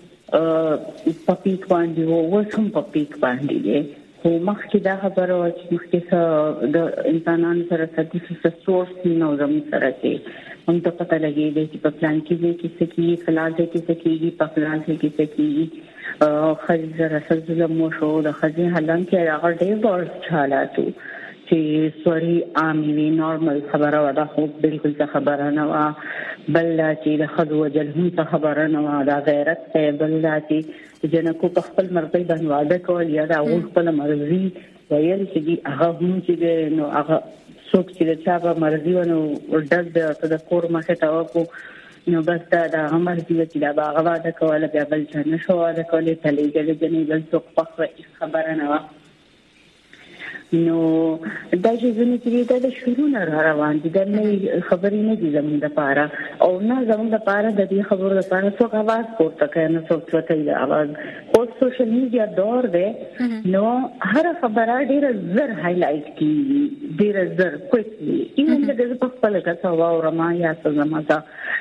په پیک باندې وو اوس هم په پیک باندې دی. خو مخکې دا خبره وه چې مخکې د انسانانو سره څه سورس نه و زموږ سره چې موږ ته پته لګېدی چې په فلان کې ځای کې څه کېږي، فلان ځای کې څه کېږي، په فلان ځای کې څه کېږي. ښځې سره څه ظلم وشو، د ښځې حالانکې هغه ډېر ورست حالات و چې سوري عامې وي، نارمل خبره وه، دا خو بلکل څه خبره نه وه. بل دا چې د ښځو وجل هم څه خبره نه وه، دا غیرت دی. بل دا چې جنکو په خپل مرضۍ باندې واده کول یا د هغوی خپله مرضي ویل چې دي هغه هم چې دی نو هغه څوک چې د چا په مرضي وه نو ډز د د کور مخې ته وکړو نو بس دا د هغه مرضي وه چې دا به هغه واده کوله، بیا بل چا نه شو واده کولی، تلیږلې جنې بل څوک خوښ وه، خبره نه وه. نو دا چې ځینې چې دا د شروع نه را روان دي، دا نوې خبرې نه دي زموږ دپاره او نه زموږ دپاره د دې خبرو دپاره څوک اواز پورته کوي، نه څوک چوتوي د اواز. اوس سوشل میډیا دور دی نو هره خبره ډېره زر هایلایټ کېږي، ډېره زر کویکلی. ایون که زه په خپله کڅه واورم یا څه زما ته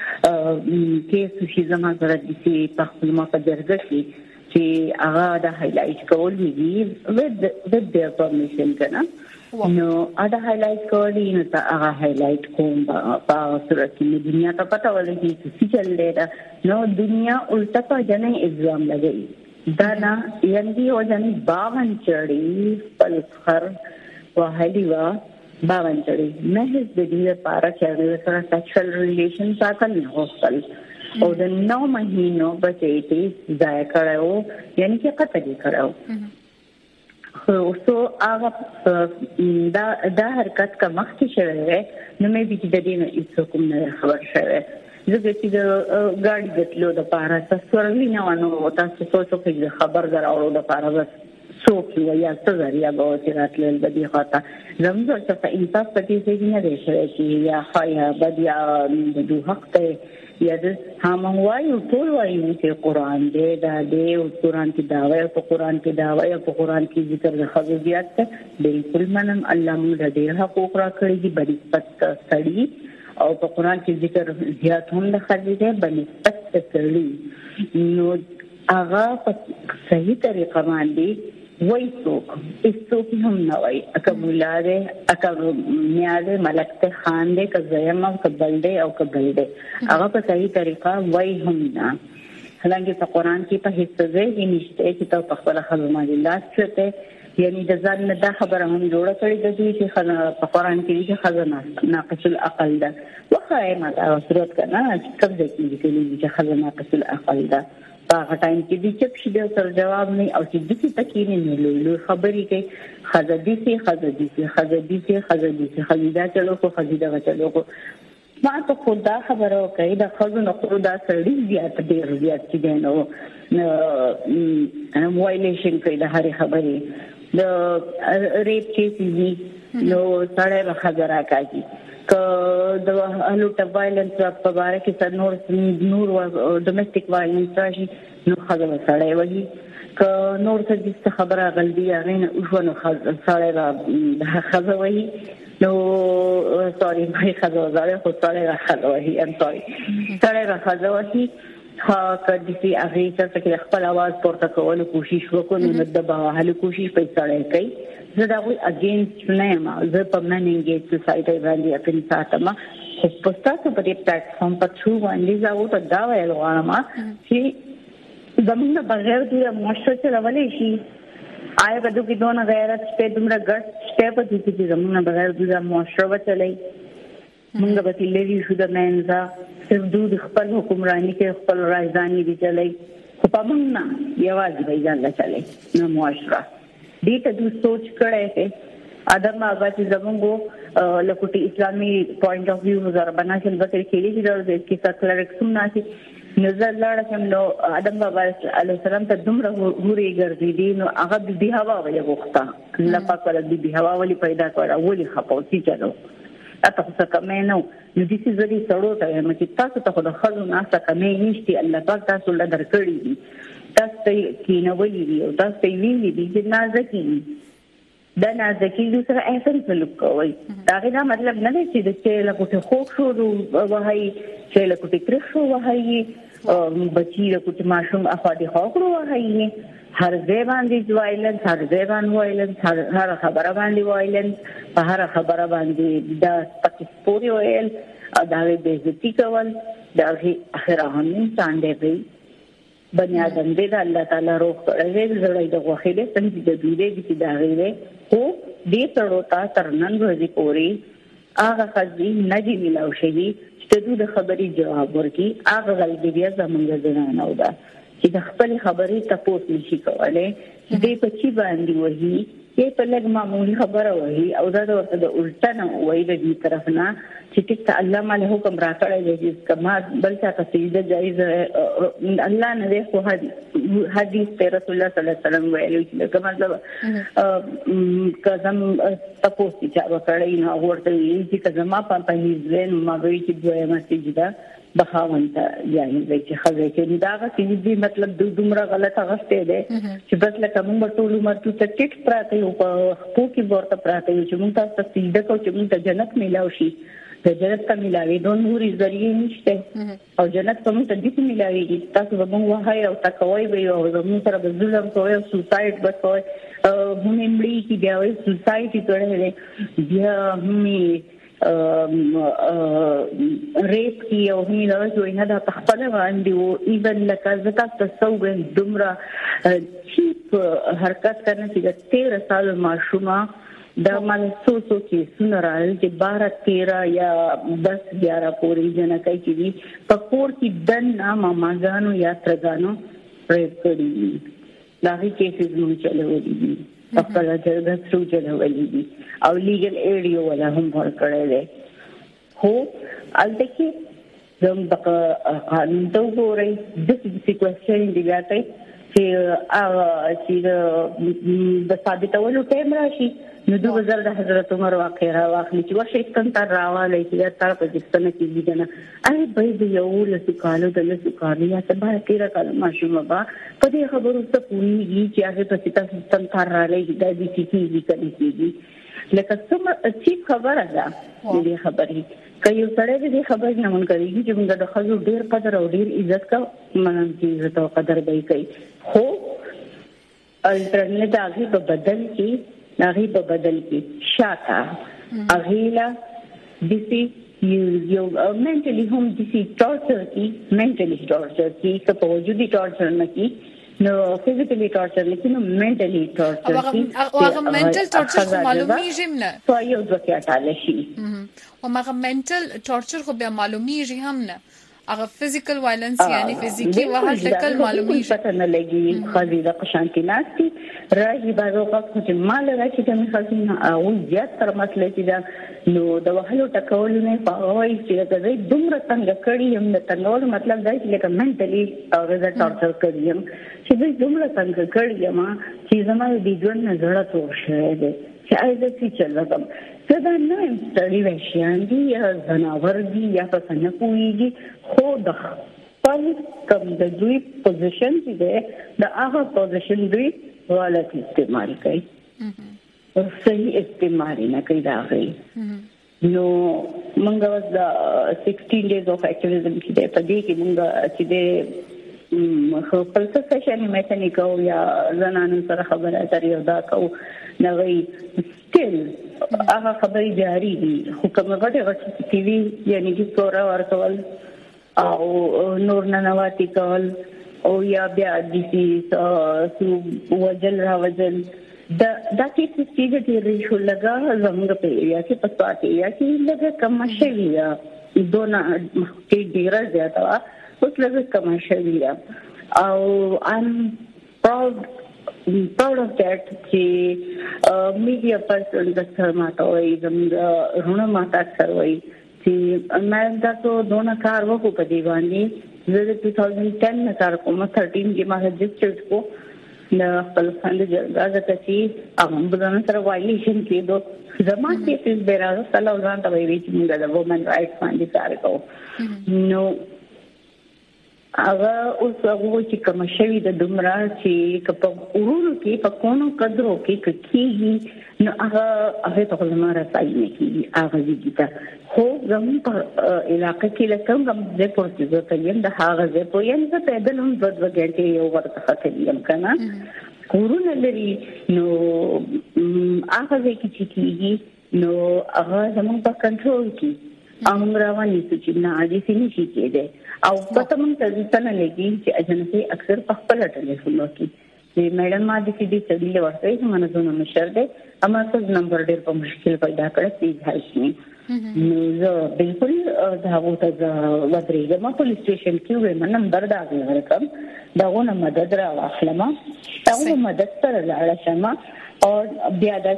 کیس وشي زما سره داسې په خپل ما په جرګه کې چې هغه د هایلایټ کول وي with with their permission کنه نو دا هایلایټ کول نو تا هغه هایلایټ کوم په صورت کې دنیا ته پته ولګي چې څه چل دی دا نو دنیا الټا په جنې الزام لګي دا نه یعنی او جنې باون چړي خپل خر وهلي وا باون چړي نه هیڅ د دې لپاره چې سره سیکشل ریلیشن ساتل نه وصل او د نو مهینو بچی ته ځای کړو یعنی چې قتل کړو. خو اوسو هغه دا دا حرکت کا مخکې شوی نو مې به د دې نه هیڅ کوم نه خبر شوی. زه چې د ګاډي دتلو د پاره تاسو ورنه ونه او تاسو څه څه خبر دراوړو د پاره بس څوک یا څه ذریعہ به چې راتلل د دې خاطر زموږ څه انصاف پدې ځای نه دی شوی چې یا خایا بدیا د حق ته یا د هم وایو ټول وایو چې قرآن دې دا دې او قرآن کې داوی او قرآن کې داوی او قرآن کې ذکر د خصوصیات ته بالکل منم الله موږ ډېر حقوق را کړی دي بنسبت سړي او په قرآن کې ذکر زیات هم د خصوصیت ده بنسبت سړي نو هغه په صحیح طریقه باندې وای څوک هیڅوک هم نه وای اکمولا دې اکمیا دې ملک ته خان دې کزایم او کبل دې او کبل دې هغه په صحیح طریقه وای هم نه حالانکه په قرآن کې په هیڅ ځای کې نشته چې تاسو په خپل خبره باندې لاس چته یعنی د ځان نه دا خبره هم جوړه کړې ده چې په قرآن کې چې خزانه ناقص العقل ده وخای ما دا صورت کنه کوم ځای کې چې خزانه ناقص العقل ده هغه ټایم کې د چپ شي د سر جواب نه او چې د څه تکینه نه لولو خبرې کوي خزدي سي خزدي سي خزدي سي خزدي سي خزیدا چلو کو خزیدا چلو کو ما ته خدا خبره کوي د خزو نه خدا سړي زیات ډیر زیات چې نو نو وایلیشن کوي د هرې خبرې د ریپ کیسز نو سړی به خبره کوي که د لوټ وایلنس په اړه کې څنګه نور نور ډومېسټک وایلنس راشي نو خبره سړی وایي که نور څه خبره غلطي هغه نه وښونه سړی را خبره وایي نو سوري مې خبره زاره خو سړی را خبره وایي ام سوري سړی را خبره وایي ها کدي سي هغه چې خپل आवाज پورته کولو کوشش وکړي نو د بهاله کوشش په سړی کوي زه دا وی اگینست نه ما زه په مننګ سوسایټي باندې خپل ساتم خو په تاسو په دې پلیټفارم په څو باندې زاو ته دا ویل غواړم چې زمونږ بغیر د مشر چلولې شي آیا په دغه دونه غیرت په دومره ګټ سټیپ دي چې زمونږ بغیر د مشر وچلې موږ به تللی شو د منځه صرف دوی خپل حکمرانی کې خپل راځانی دي چلې خو په موږ نه یوازې به ځان چلې نو معاشره دې ته دوی سوچ کړی دی ادم هغه چې زموږ لکوټي اسلامي پوینټ اف ویو زره بنا چې بکر کېږي چې د کې سکلریکسم ناشي نظر لاړ کوم نو ادم بابا علیه السلام ته دومره غوري ګرځي دي نو هغه د دې هوا ولې غوښته الله پاک ول د دې هوا ولې پیدا کړه ولې خپوسی چلو تاسو څه کمې نو نو د دې زری سړو ته مې چې تاسو ته د خلونو ناسه کمې نشته الله پاک تاسو له درکړي دي تاسو کې نو ولې دي او تاسو ته ویلي دي چې نازکی دا نازکی د سره احسان سلوک کوي دا غدا مطلب نه دی چې د چې له کوټه خوښ شو وهاي چې له کوټه کرخ شو وهاي بچی له کوټه ماشوم افادي خوړو وهاي هر ځای باندې وایلنس هر ځای باندې وایلنس هر خبره باندې وایلنس په هر خبره باندې دا پکې پوری ویل دا به عزت کول دا اخره هم انسان دی بنی آدم دې الله تعالی روح کړی زړی د غوخې دې څنګه د دوی دې دا غوړي خو دې تړو تا ترنن ورځي پوری هغه خزي نجی ملاو شي چې د خبرې جواب ورکي هغه غلطي بیا زمونږ زنانه ودا چې د خپل خبرې تاسو نشي کولای چې دې په چی باندې وਹੀ کې په لګ معمولی خبره وਹੀ او دا ورته د الټا نه وایي د دې طرف نه چې ټیک الله مال حکم راکړی دی چې کما بل څه تسجیل جایز الله نه دی خو حدیث ته رسول الله صلی الله علیه وسلم ویلي چې کما مطلب کزم تاسو چې وکړی نه ورته چې کزما په پهیزن ما وی چې دوی مسجد بخاونت یعنی چې خزه کې دا چې مطلب د دومره غلطه غسته ده چې بس لکه موږ ټول مرته ته ټیک پراته یو په خپل کې ورته پراته یو چې موږ تاسو ته سیده کو چې موږ ته جنت میلاو شي د جنت ته ملاوي دوه نوري ذریعہ نشته او جنت ته موږ ته دې ملاوي تاسو به موږ وهاي او تکوي به او موږ سره به ظلم کوي او سوساید به کوي هم مړی کی بیا وي سوسایټي کړه بیا هم ریپ کی او هم له جوړ نه د تخپل باندې او ایون لکه زکه تاسو دومره چیپ حرکت کرنے چې تیرہ سال معصومه دا مال سو سو کې سنرال چې بارہ تیرہ یا دس گیارہ پوری جنکای چې دي پکور کې دن نام ماګانو یا ترګانو ریپ کړی دا هی کیسز نو چلوي دي خپل جرګه څو چلولې دي او لیګل ایډیو ولا هم ورکړل دي هو الته کې زم د قانون ته وګورئ د سیکوېشن دی راځي چې ا چې د ثابتولو ټیم راشي نو د وزیر د حضرت عمر واقع را واخلي چې واشنگټن ته راواله چې تر پاکستان کې دي نه اې به د یو له کالو د له کالو یا ته به تیر کال ماشومه با په دې خبرو ته پوریږي چې هغه په پاکستان ته راغلي د دې کیږي کړي لکه څومره چې خبره ده دې خبرې کایو سره دې خبرې نه مونږ کوي چې موږ د خلکو ډېر قدر او ډېر عزت کا منم چې عزت او قدر به کوي خو الټرنیټ هغه په بدل کې هغه په بدل کې شاته اغیلا دسی یو منټلی هم دسی ټورچر کې منټلی ټورچر کې که په وجودي ټورچر نه کې نو فزیکلی ټورچر نه کې نو منټلی ټورچر کې او هغه منټل ټورچر معلومیږي نه په یو ځکه ټاله شي او هغه منټل ټورچر خو بیا معلومیږي هم نه هغه فزیکل وایلنس یعنی فزیکی وهل ټکل معلومیږي پته نه لګي خالي د قشانتي ناشتي راځي بازو وخت چې مال راځي د مخازن او زیات تر مسله چې نو د وهلو ټکول نه پاوي چې د دې دومره څنګه کړی هم د تنور مطلب دا چې لکه منټلی او د ټورچر کړی هم چې د دومره څنګه کړی ما چې زموږ د ژوند نه زړه تور شوی دی چې ایزه چې چلوم دا نه ستړي وشيان دي یا زناور دي یا په څنګه کويږي خو د خپل کوم د دوی پوزیشن چې د هغه پوزیشن دوی غلط استعمال کوي او صحیح استعمال نه کوي دا غي نو موږ واز د sixteen days of activism چې په دې کې موږ چې د خو په څه سیشن میکانیکو یا زنانو سره خبره اترې دا کو نه وي ستل هغه خبرې جاری دي حکومت غټه غټه ټي وي یعنی چې سورا ورکول او نور ننواتي کول او یا بیا د سي وجل را وجل دا دا کې چې چې ریشو لگا زموږ په یا کې پساتي یا کې لګه کمشلي یا دونه کې ډیره زیاته اوس لږ کم شوی او I'm proud proud of that چې media person د سرماته وي زموږ رونه ماته سروي چې اماندا ته دونه کار وکړو په دی باندې زه د دوه هزار دس نه کار کوم تر تین کې ما رجسټرډ کو د خپل فند جرګه د چې هغه بدن سره وایلیشن کېدو زما کې په بیره سره ولان ته ویل چې موږ د وومن رائټس باندې کار کوو نو هغه اوس هغه چې کوم شوی د دومره چې په ورونو کې په کونو قدرو کې کېږي نو هغه هغه ته لمر راځي نه کېږي هغه دې خو زموږ په علاقې کې لکه کوم د پورتیزو ته یم د هغه ځای په یم ته پیدل هم د وګړي یو ورته خاطر یم کنه کورونه لري نو هغه ځای کې چې کېږي نو هغه زموږ په کنټرول کې امر رواني چې نه عادي سي نشي کېده او پته مونږ ته ځنه لګي چې اجنبي اکثر په خپل ټلیفون وکي چې میډم ما د دې سړي ورته چې منه زونه مشر دی اما څه نمبر ډېر په مشکل پیدا کړی پلیز هیلپ می نو زه بالکل دا وته ودرېږم ما پولیس سټیشن کې وې نمبر دا ورکم داونه مدد را واخلم دا مدد سره لاړه شمه او بیا دا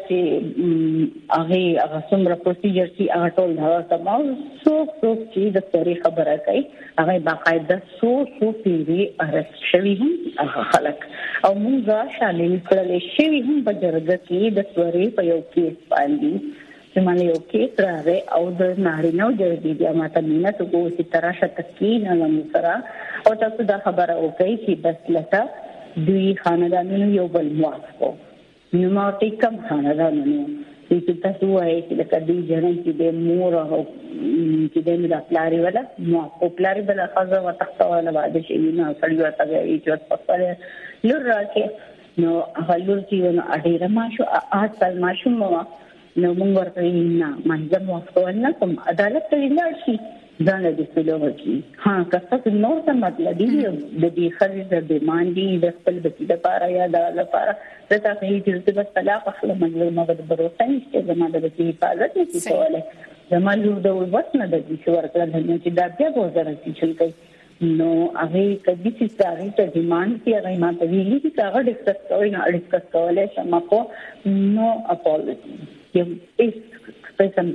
چې هغه هغه څومره پروسیجر چې هغه ټول دا تمام سو سو چې د سوري خبره کوي هغه باقاعده سو سو پیری ارست شوی هم هغه خلک او موږ شامل کړل شوی هم په جرګه کې د سوري په یو کیس باندې چې مانه یو کیس راغی او د نارینه جرګې د ماته مینه ته کوو چې تراشه تکین نه مسرا او تاسو دا خبره وکړي چې بس لته دوی خاندانونو یو بل موافقو نو ما ته کوم خاندانونو چې تاسو وایي چې لکه دوی جنې چې د مور او چې د ملا پلاری ولا نو په پلاری بل خزه و تختواله بعد شي نه سړی ورته وایي چې په خپل لور راکې نو هغه لور چې نو اډیره ماشو اصل ماشو مو نو موږ ورته نه منځم واسو نه کوم عدالت ته ولاړ شي ځان دې سلوه کی ها کڅه نو څه مطلب دی د دې خرج د باندې د خپل بچی د پاره یا د لپاره د تاسو چې د طلاق خپل منځ ما د بروته نشته زما د بچی حفاظت نشي کولای زما لور د وس نه د دې ورکړل چې دا بیا وزره چې کوي نو هغه کدي چې تاسو ته ډیماند کې هغه ماته ویلي چې هغه ډیسکس کوي نه ډیسکس کولای شم کو نو اپولوجي یم اس قسم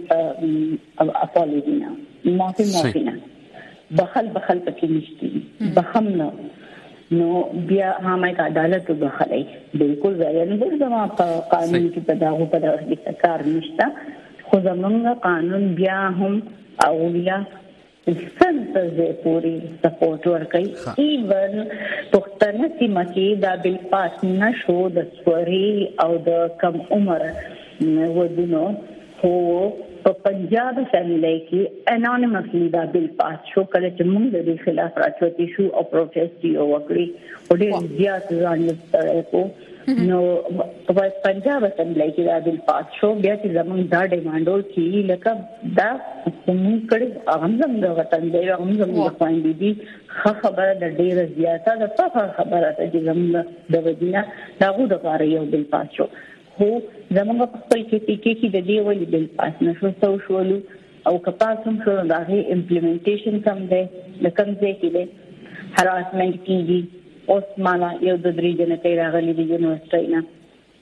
اپولوجي نه معافي معافي نه بخل بخل پکې نشتی بخم نه نو بیا هغه عدالت وبخلای بالکل ځای نه زما په قانون کې په داغو په دغه کار نشته خو زمونږ قانون بیا هم اولیاء څنګه پوری سپورټ ورکړي ایون پښتنه سیمه کې دا بل پاس نشو د سوري او د کم عمر ودونو هو په پنجاب اسمبلی کې انونیمسلی دا بل پاس شو کله چې موږ د دې خلاف راټوټی شو او پروټیسټ یې وکړي او ډېر زیات ځان یې نو په پنجاب اسمبلی کې دا بل پاس شو بیا چې زموږ دا ډیمانډول کی لکه دا موږ کړي هغه زموږ وطن دی هغه زموږ خويندې دي خبره د ډېر زیاته د فخر خبره ده چې زموږ د ودینه دا غو د کار یو بل پاس شو خو زموږ په خپل کې پی کې د دې ولې بل پاس نشو څو شولو او کپاس هم شو دا هي امپلیمنټیشن کم دی د کوم ځای کې دی هراسمنت کیږي اوس مالا یو د درې جنې راغلي د یونیورسيټي نه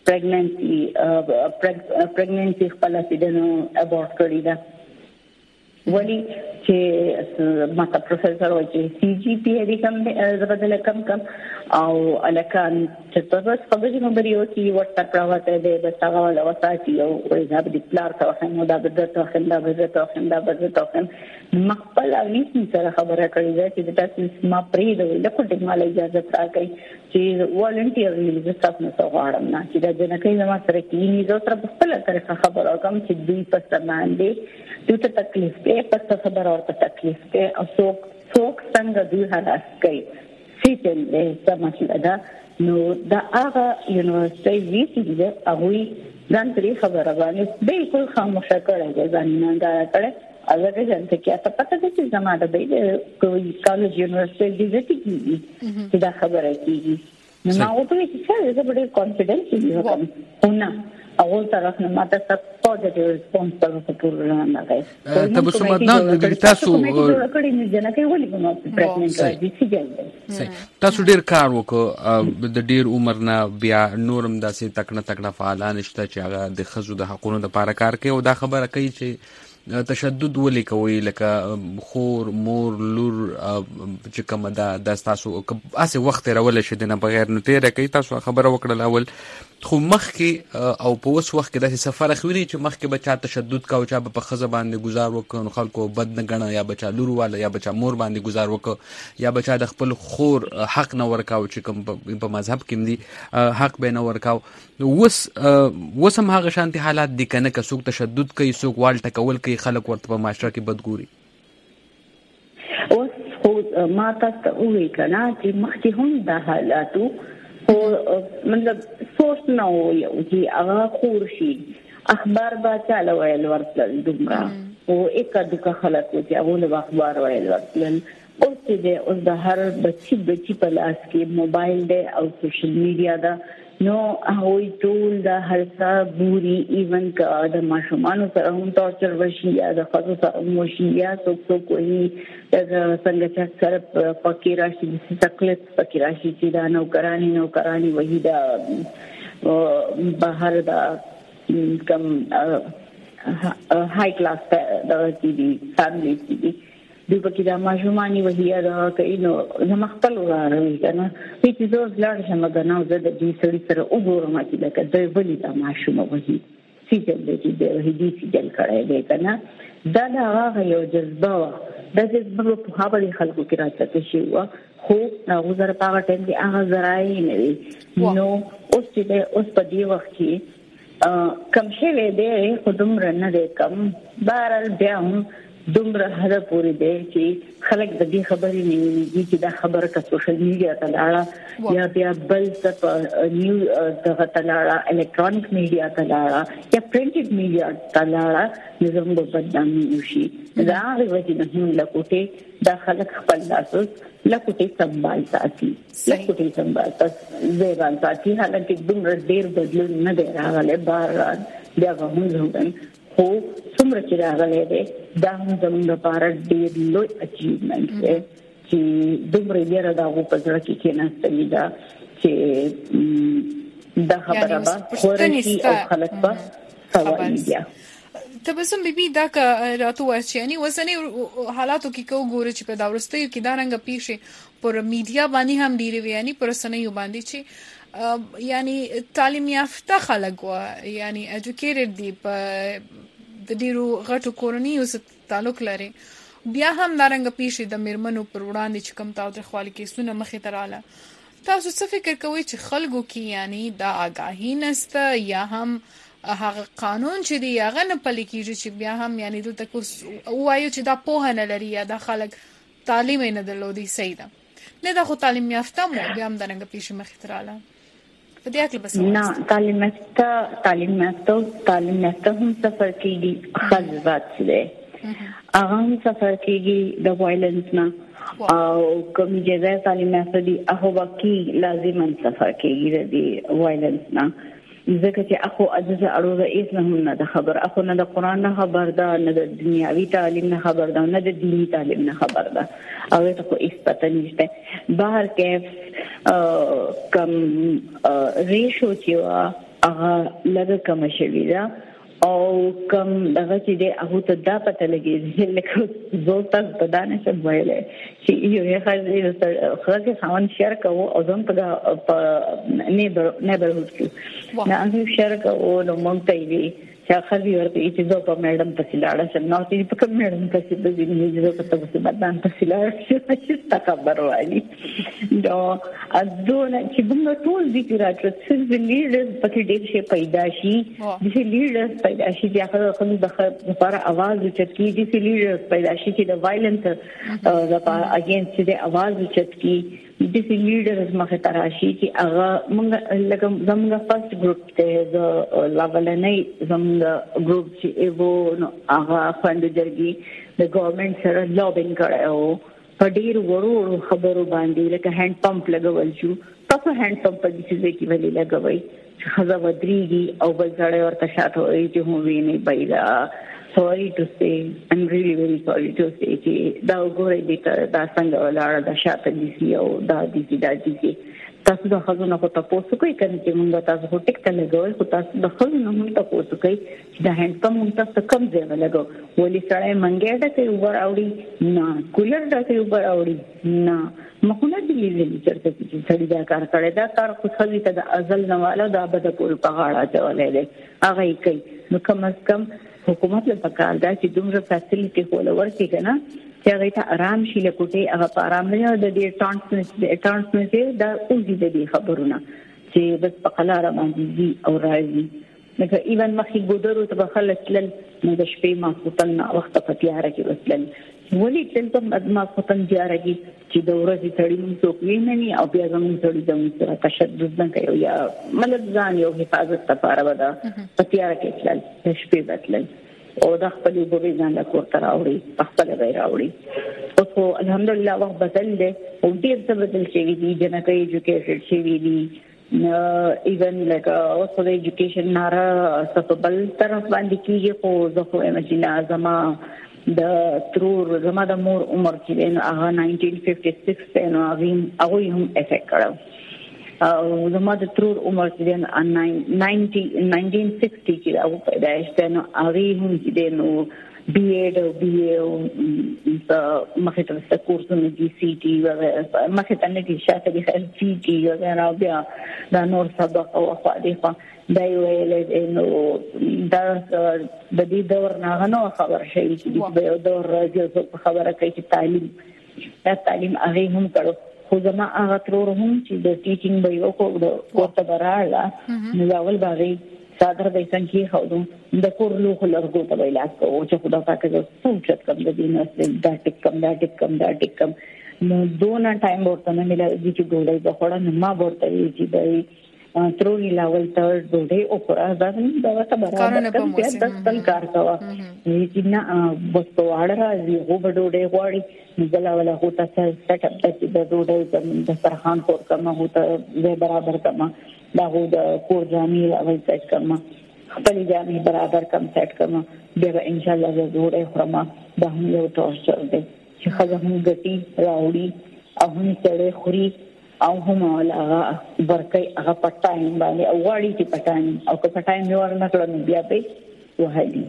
پریګننسي پریګننسي خپل سیدنو ابورټ کړی دا ولی چې ماته پروفیسور وایي چې سی جی پی ای کم زبردل کم کم او الکان چې تاسو خبرې نو بریو چې ورته پراوته ده د څنګه ولا وساتي او دا د پلار ته هم دا د ته هم دا د ته هم دا د ته هم مخبل اولیس سره خبره کړې ده چې تاسو ما پرې د لکه د مال اجازه راکړي چې والنټیرلی د تاسو نه غواړم نه چې دا جنکې زما سره کینی زه تر خپل طریقه خبره کوم چې دوی په سامان دي دوی ته تکلیف دی په خبره ورته تکلیف دی او څوک څوک څنګه دوی هلاس کوي سیټل دې سمجه ده نو دا هغه یونیورسيټي ویسي دی هغه ځان پرې خبره باندې بالکل خاموشه کړی ځان نه دا کړی هغه ځان ته کې ته پته ده چې زماده به کوئی کالج یونیورسيټي دې چې چې دا خبره کیږي نو ما وته چې څه زه ډېر کانفیډنس یم نه اول طرف نه ماته څه پوزټیو ریسپانس تاسو ټول نه راغی ته به سمات نه تاسو کړي نه جنا کوي ولې کومه پریګننټ راځي چې تاسو ډیر کار وکړو د ډیر عمر نه بیا نورم داسې تکنه تکنه فعالان شته چې هغه د خزو د حقوقو لپاره کار کوي او دا خبره کوي چې تشدد ولې کوي لکه خور مور لور چې کومه دا د تاسو اسه وخت راول شي د نه بغیر نه تیر کوي تاسو خبره وکړه اول خو مخکې او په اوس وخت کې د سفر خوي چې مخکې بچا تشدد کا او چا په خزه باندې گزار وکړو خلکو بد نه غنه یا بچا لور والا یا بچا مور باندې گزار وکړو یا بچا د خپل خور حق نه ورکاو چې کوم په مذهب کې دی حق به نه ورکاو وس وسم هغه شانتي حالات دي کنه که څوک تشدد کوي څوک وال ټکول کوي خلک ورته په معاشره کې بدګوري اوس خو ما تاسو وې کنه چې مخکې هم د حالاتو او مطلب سوچ نه وي چې هغه خورشي اخبار با چاله ویل ورتل دومره او اکا دغه خلک چې هغه له اخبار ویل ورتل او چې د اوس د هر بچی بچی په لاس کې موبایل دی او سوشل میډیا دا نو هغه ټول د هرڅه بوري ایون کا د ماشومان سره هم ټارچر وشي یا د خاصو سره وشي یا څوک څوک وي د څنګه چې سره فقیر راشي د تکلیف فقیر راشي چې دا نو کرانی نو کرانی وਹੀ دا بهر دا کم هاي کلاس د دې فاميلي دي د پکې د ماجومانی وهیا دا کینو د مختل وراوي کنه چې زوز لاړ شم غناو زه د دې سړي سره وګورم چې دا کله بلی دا ماشومه وهي چې دې چې د هدي چې دل کړای دی کنه دا دا هغه یو جذبه د جذبه په خبرې خلکو کې راځي چې خو هغه زره په هغه ټیم کې هغه زراي نه وي نو اوس چې اوس په دې وخت کې کم شي دی خودم رنه دی کم بارل بیا هم دومره هدا پوری دی چې خلک د دې خبرې نه ویږي چې دا خبره کا سوشل میډیا ته لاړه یا بیا بل څه په نیو دغه ته لاړه الکترونیک میډیا ته لاړه یا پرنټډ میډیا ته لاړه نظام په بدنامي وشي دا هغه وجه نه هم لکوټه دا خلک خپل لاسو لکوټه سمبال ساتي لکوټه سمبال تاسو زیران ساتي حالانکه دومره ډیر بدلون نه دی راغلی بار بیا هم زموږ خو څومره چې راغلی دی دا هم زموږ لپاره ډېر لوی اچیومنټ دی چې دومره ډېره د هغو په زړه کې کېناستلې ده چې دا خبره به خوره شي او خلک به سوالي بیا تبسم بیبي دا که راته وایي یعنی وسنی حالاتو کې کو ګوره چې په دا ورستیو کې دا رنګ پیښې پر میډیا باندې هم ډیره وی یعنی پر سنیو باندې چې یعنی تعلیم یافته خلک و یعنی ایجوکیټډ دی په د ډیرو غټو کورنیو سره تعلق لري بیا هم نارنګ پیښې د میرمنو پر وړاندې چې کم تاوتریخوالي کیسونه مخې ته رااله تاسو څه فکر کوئ چې خلکو کې یعنی دا آگاهی نسته یا هم هغه قانون چې دی هغه نه پلي کیږي چې بیا هم یعنی دلته کو وایو چې دا پوهه نه لري یا دا خلک تعلیم نه درلودي صحیح ده نه دا خو تعلیم یافته مو بیا هم درنګ پیښې مخې ته رااله په دې اړه بس نه تعلیم یافته تعلیم یافته تعلیم یافته هم سفر کیږي خلوت دي هغه هم سفر کیږي د وایلنس نه او کوم چې تعلیم یافته دي هغه واقعي لازم سفر کیږي د وایلنس نه ځکه چې اخو اجازه اړوره هیڅ نه هم نه د خبر اخو نه د قران نه خبر ده نه د دنیاوی تعلیم نه خبر ده نه د دینی تعلیم نه خبر ده او ته کو هیڅ پته نشته بهر کې کم ریشو چې هغه لږ کم شوی ده او کم دغه چې د هغه ته دا پته لګي لکه زه تاسو ته دا نه شم ویلای چې یو یې خاصه خاصه خاون شیر کوو او زم په نیبر نیبرهود کې نه ان شیر کوو نو مونږ ته وی چې خالي ورته چې زه په میډم په سلاړه شم نو چې په کوم میډم په سلاړه د دې زه په تاسو باندې په سلاړه چې تا خبر وایي نو اځونه چې موږ ټول دې راځو چې لیډرز پکې ډېر شي پیدا شي چې لیډرز پیدا شي چې هغه خپل د لپاره आवाज اوچتي دي چې لیډرز پیدا شي چې د وایلنس لپاره اگینست د आवाज اوچتي د دې لیډرز مخه تراشي چې هغه موږ لکه زموږ فرست ګروپ ته د لاولنې زموږ ګروپ چې ایو نو هغه فند درګي د ګورنمنت سره لوبینګ کړو په ډیر ورو خبرو باندې لکه هاند پمپ لګول شو تاسو هاند پمپ په دې ځای کې ولې لګوي چې خزه ودرېږي او بل ځای ورته شاته وي چې هو ویني پیدا sorry to say I'm really very sorry to say چې دا وګورئ دې دا څنګه ولاړ دا شاته دي او دا دي دا دي تاسو د خزونه کو تاسو کوي کنه چې موږ تاسو هو ټیک ته لګول خو تاسو د خزونه موږ تاسو کوي چې د هند پمپ موږ تاسو کم ځای لګو ولې سړی منګه ډکه اوپر اوړي نه کولر ډکه اوپر اوړي نه مخونه دی لیدل چرته چې سړی دا کار کوي دا کار خو خزي ته د ازل نواله د ابد کول په غاړه چولې دی هغه کوي نو کم از کم حکومت له پکار دا چې دومره فیسیلیټي کول ورته کنه چې هغه ته آرام شي لکوټه هغه په آرام نه د دې ټرانسمیټ د ټرانسمیټ دا اوږي د دې خبرونه چې بس په قلاره باندې دي او راځي لکه ایون مخې ګودرو ته بخلص لل نو د شپې ما خپل وخت په تیار کې وسلل ولې تل ما خپل تیار کې چې د ورځې تړي مو څوک ویني او بیا زموږ تړي د موږ تشدد نه کوي یا ملت ځان یو حفاظت لپاره ودا په تیار کې تلل د شپې وسلل او د خپل وګړي ځان له کور ته راوړي خپل غیر راوړي او خو الحمدلله وخت بدل دی او ډیر څه بدل شوی دی جنکه ایجوکیټډ شوی دی ایون لکه اوس د ایجوکیشن ناره سپبل طرف باندې کیږي خو زه خو امجینا زما د ترور زما د مور عمر چې هغه نائنټین ففټی سکس نو هغه هم افیکټ کړو او زما د ترور عمر چې نائنټین سکسټی کې هغه پیدایش ته نو هغه هم چې نو بی ایډ او بی اے او مخه ته کورسونه دي سی ټي وغیرہ مخه ته نه دي شاته دي ال سی ټي وغیرہ بیا دا نور سبق او افاده دا ویل نو دا د دې دور نه غنو خبر شي چې د دور راځي خبره کوي چې تعلیم دا تعلیم هغه هم کړو خو زما هغه ترور هم چې د ټیچینګ به یو کو د کوته براله نو اول باندې صادره د څنګه خو د کور له خلکو ته ویلاس کو چې خدا پاک زو څوک کم د دین اصل دا ټیک کم دا ټیک کم دا ټیک کم نو دوه ټایم ورته نه ملي چې ډوډۍ په خوړه نه ما ورته چې دای تروري لاول تر ډوډۍ او پر ځان دا څه برابر کړي د خپل کار کوا چې نه بس په اړه راځي هو ډوډۍ غواړي نو بلا هو تاسو سیټ اپ د ډوډۍ د سرخان کور کما هو ته برابر کما دا هو د کور جامې اول سیټ کما خپل جامې برابر کم سیټ کما بیا ان شاء الله زه ډوډۍ خورم دا هم یو ټورچر دی چې خزه هم ګټي راوړي او هم سره خوري او هم هغه برکې هغه پټایم باندې او واړی چې پټایم او که پټایم یو ورنه کړو بیا به وهلي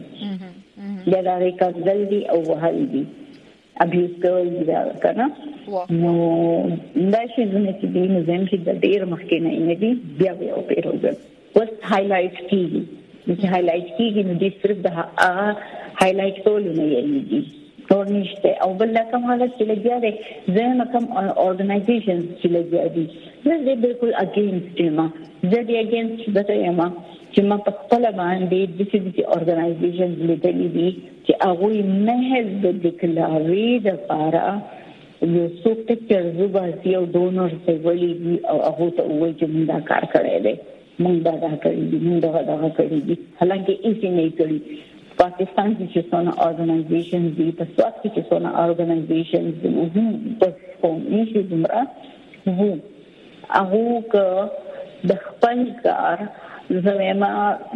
بیا دا ریکا جلدی او وهلي ابيوز کول دا کنه نو دا شي زنه چې دین زم چې د ډیر مخکې نه نه دي بیا بیا او پیروزه وس هایلایټ کیږي چې هایلایټ کیږي نو د صرف د هایلایټ کول نه یې ټول نشته او بل کوم حالت چې لګیا دي زه کوم اورګنایزیشنز چې لګیا دي زه دې بالکل اگینست ما زه دې اگینست دته ما چې ما په خپل باندې د دې اورګنایزیشنز لیدلې دي چې هغه محض د ډیکلاري د لپاره یو څوک ته چرزوبا یو ډونر څه ویلي دي او هغه ته وایي چې موږ دا کار کړی دی موږ دا دا کړی دی موږ دا دا کړی دی حالانکه هیڅ نه کړی پاکستان کې چې څونه اورګنایزیشنز دي په سواد کې چې څونه اورګنایزیشنز دي وو په کوم نشي دمرا وو هغه ک د خپل کار زمما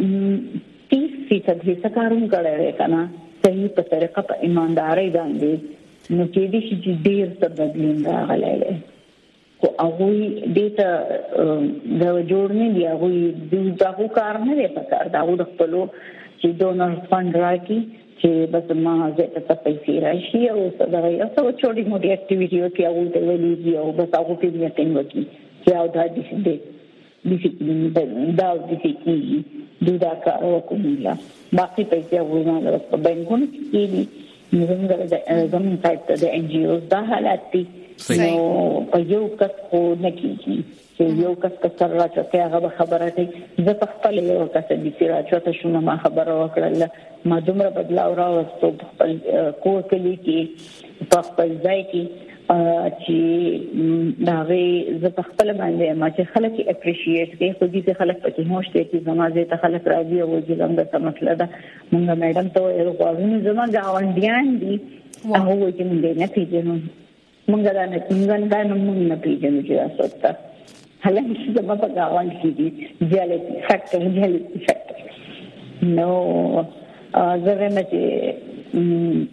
تیس فیصد حصہ کارون کړی کنه صحیح په طریقه په ایمانداري باندې نو کې دې چې ډیر څه بدلون راغلی خو هغه دې ته دا جوړ نه دی هغه دغه کار نه دی په کار دا د خپل چې ډونر فند راکې چې بس ما زه ته پیسې راشي او دا یو څه چوټي موټي اکټیویټي او کې هغه ته ویلي او بس هغه په دې ټینګ وکړي چې او دا دې دې ډیسپلین دا دې کې دا کار وکړي باقي پیسې هغه نه په بانکونو کې دي زموږ د زموږ سایت د ان جی اوز دا حالت دي نو په یو کس خو نه کېږي چې یو کس کسر راځي هغه خبره کوي زه په خپل یو کس دي چې راځي شنو ما خبره وکړل ما دومره بدلاو راوستو په خپل کور کې کې په خپل ځای کې چې دا وی زه په خپل باندې ما چې خلک اپریشیټ کوي خو دې خلک پکې هوښ دي چې زمازه ته خلک راځي او چې زموږ څه مسله ده موږ میډم ته یو غواړو زموږ گاونډیان دي هغه چې موږ نه پیژنو موږ دا نه موږ دا نه موږ نه پیژنو چې تاسو ته حالانکه زما په گاوند کې دي جالي فاکټر جالي فاکټر نو زه نه چې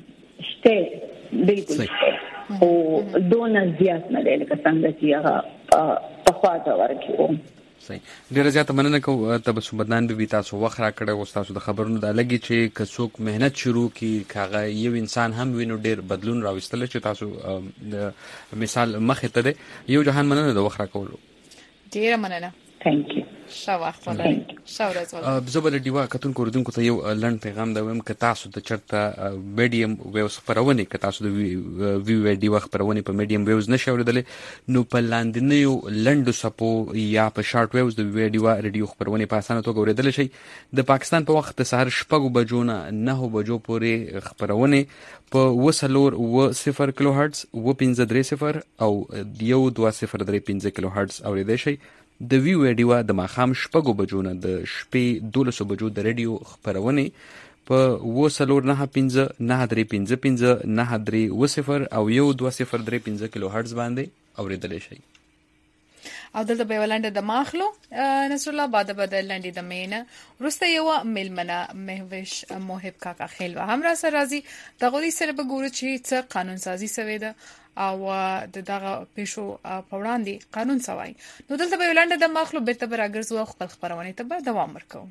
شته بالکل او دونه زیات نه دی لکه څنګه چې هغه په خوا اواز ورکړو. صحیح. ډیره زیاته مننه کوم تبسم بدنان به تاسو وخت را کړو او تاسو د خبرونو د لګي چې کڅوک مهنت شروع کی کاغه یو انسان هم وینو ډیر بدلون راوستل چې تاسو مثال مخه ته یو جهان مننه د وخت را کولو. ډیره مننه. Thank you. شاو وخت ولرئ. شاو ورځ ولرئ. زبر دیوا کتون کوردونکو ته یو لړن پیغام دا ویم ک تاسو د چرته میډیم ویوز خبرونه ک تاسو د وی وی دی وخت خبرونه په میډیم ویوز نشو ورېدل نو په لاندنیو لنډو سپو یا په شارټ ویوز د وی دی وا ریډیو خبرونه په اسانه توګه ورېدل شي. د پاکستان په وخت سحر شپږ بجو نه نه بجو پورې خبرونه په وسلور و صفر کیلو هرتز و پنځه درې صفر او یو دوه صفر درې پنځه کیلو هرتز اورېدل شي. د وی ویډیو د ماخام شپږو بجو نه د شپې دولسو بجو د ریډیو خبرونه په و سلور نه پنځه نه درې پنځه پنځه نه درې و صفر او یو دوه صفر درې پنځه کیلو هرتز باندې اوریدل شي. او دلته به ولنډه د ماخلو نصر الله باد بدل لنډه د مینه ورسته یو ملمنه مهوش موهب کاکا خیل و هم را سره راځي د غوړي سره به ګورو چې څه قانون سازي سوي ده او د دغه پېښو په وړاندې قانون سوای. نو دلته به ولنډه د ماخلو بیرته به راګرځو خپل خبرونه ته به دوام ورکوو.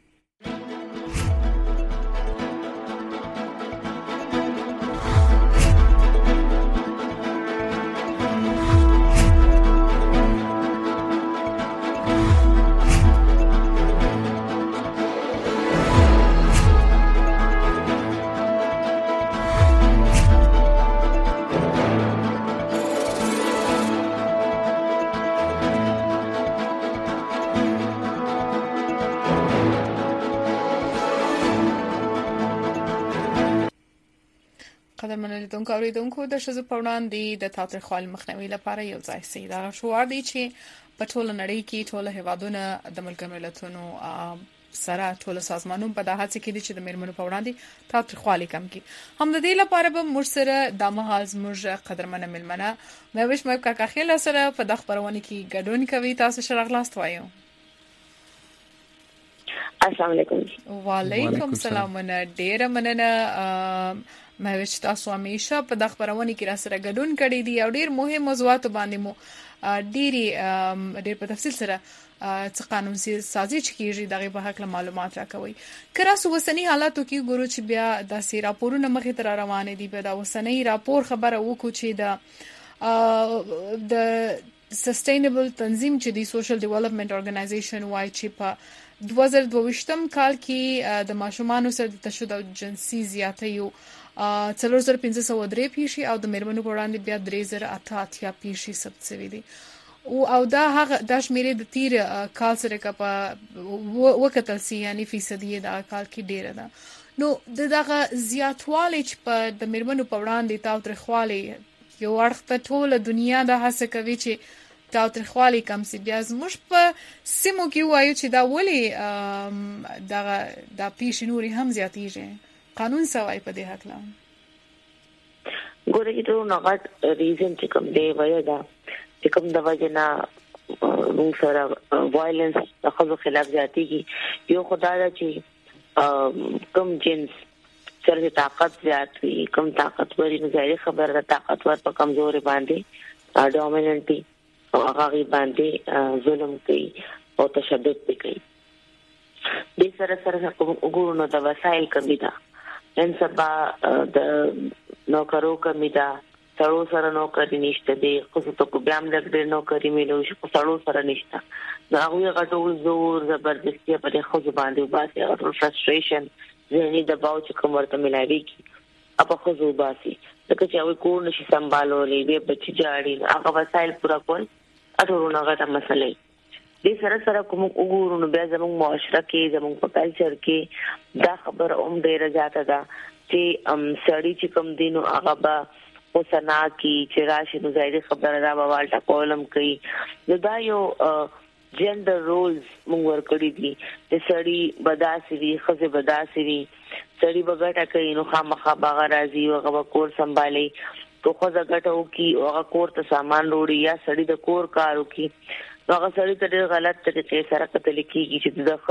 قدر منلیدونکو اوریدونکو د شذو په وړاندې د تاوتریخوالي مخنیوي لپاره یو ځای سي دا شعار دی چې په ټوله نړۍ کې ټوله هیوادونه د ملګرو ملتونو سره ټوله سازمانونو په دغه هڅه کې دي چې د میرمنو په وړاندې تاوتریخوالي کم کړي. هم د دې لپاره به موږ سره د مهال زموږ قدرمنه ملمنه مهوش موهب کاکا خیل سره په دغه خبرونه کې ګډون کوي. تاسو ښه راغلاست وایو. السلام علیکم. وعلیکم السلام. ډیره مننه مهوش تاسو همیشه په د خبرونه کې را سره ګډون کړی دی او ډیر مهم موضوعات باندې مو ډیری ډیر په تفصیل سره څه قانون سازي چې کیږي دغه په حق معلومات راکوي. کله سو وسنی حالاتو کې ګورو چې بیا د سی راپورونه مخې ته روان دي. په دا وسنی راپور خبره وکړو چې د د سستینبل تنظیم چې دی سوشل ډیولپمنٹ اورګنایزیشن وای چې په دوه زره دوه ویشتم کال کې د ماشومانو سره د تشدد او جنسي زیاتیو څلور زره پنځه سوه درې پیښې او د میرمنو په وړاندې بیا درې زره اته اتیا پیښې ثبت شوې دي. او دا هغه د شمیرې د تیر کال سره کا په وکتل سي یعنی فیصدي د کال کې ډیره ده. نو دغه زیاتوالی چې په د میرمنو په وړاندې تاوتریخوالي یو اړخ ته ټوله دنیا د هڅه کوي چې تاوتریخوالي کم سي. بیا زموږ په سیمو کې وایو چې دا ولي دغه د پیښې نوري هم زیاتېږي. قانون سوای په دې حق لا ګورې ته نو غټ ریزن چې کوم دی وایي دا چې کوم د وجنا موږ سره وایلنس د خلکو خلاف زیاتېږي. یو خدای دا چې کوم جنس سره طاقت زیات وي کوم طاقتوري نه ځای خبره ده طاقتور په کمزوري باندې ډومیننټي او هغه باندې ظلم کوي او تشدد کوي. د سره سره کوم وګورو د وسایل کمی ده نن سبا د نوکرو کمی ده سړو سره نوکری نشته دی خو ته کو بیا هم د نوکری ملو شي خو سړو سره نشته. دا هغه غټول زور زبردستي په خو باندې باسي او فرستریشن ځینې د باو چې کوم ورته ملایوي کی اپا خو زو باسي لکه چې او کو نشي سمبالولې به بچی جاړي هغه وسایل پورا کول اټورونه غټه مسله دې سره سره کوم وګورو نو بیا زموږ معاشره کې زموږ په کلچر کې دا خبر اوم ډیره زیاته ده چې ام سړی چې کوم دینو هغه با وسنا کې چې راشي نو ظاهري خبره را والټا کولم کوي. دا یو جندر رولز موږ ورکړي دي چې سړی بداسي وي خزه بداسي وي سړی بغټه کوي نو خامخا باغ راځي او هغه کور سمبالي کو خزه غټو کې هغه کور ته سامان وروړي یا سړی د کور کارو کې هغه سړی ته ډېر غلط طریقې سره کتل کېږي چې د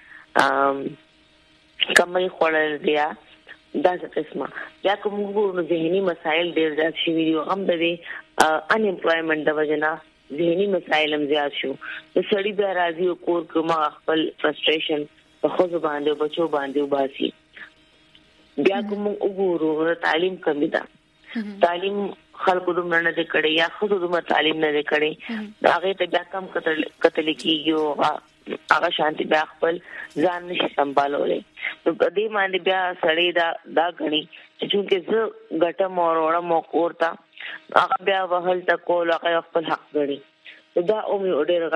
خزي کمای خړل دی دا څه قسمه یا کوم ګورو ذهني مسایل ډېر زیات شي وي هم د ان امپلویمنت د وجنه ذهني مسایل هم زیات شو د سړی بیا راځي او کور کوم خپل فرستریشن په خو باندې بچو باندې وباسي. بیا کوم وګورو تعلیم کمی ده، تعلیم خلکو دومره نه دی کړی یا خود دومره تعلیم نه دی کړی، هغه ته بیا کم قتل قتل کیږي، هغه شانتي بیا خپل ځان نشي سمبالولای. نو په دې باندې بیا سړی دا دا غني چې چونکه زه ګټم او وړم ورتا هغه بیا وهل تکول هغه خپل حق غني. دا اومي ډېر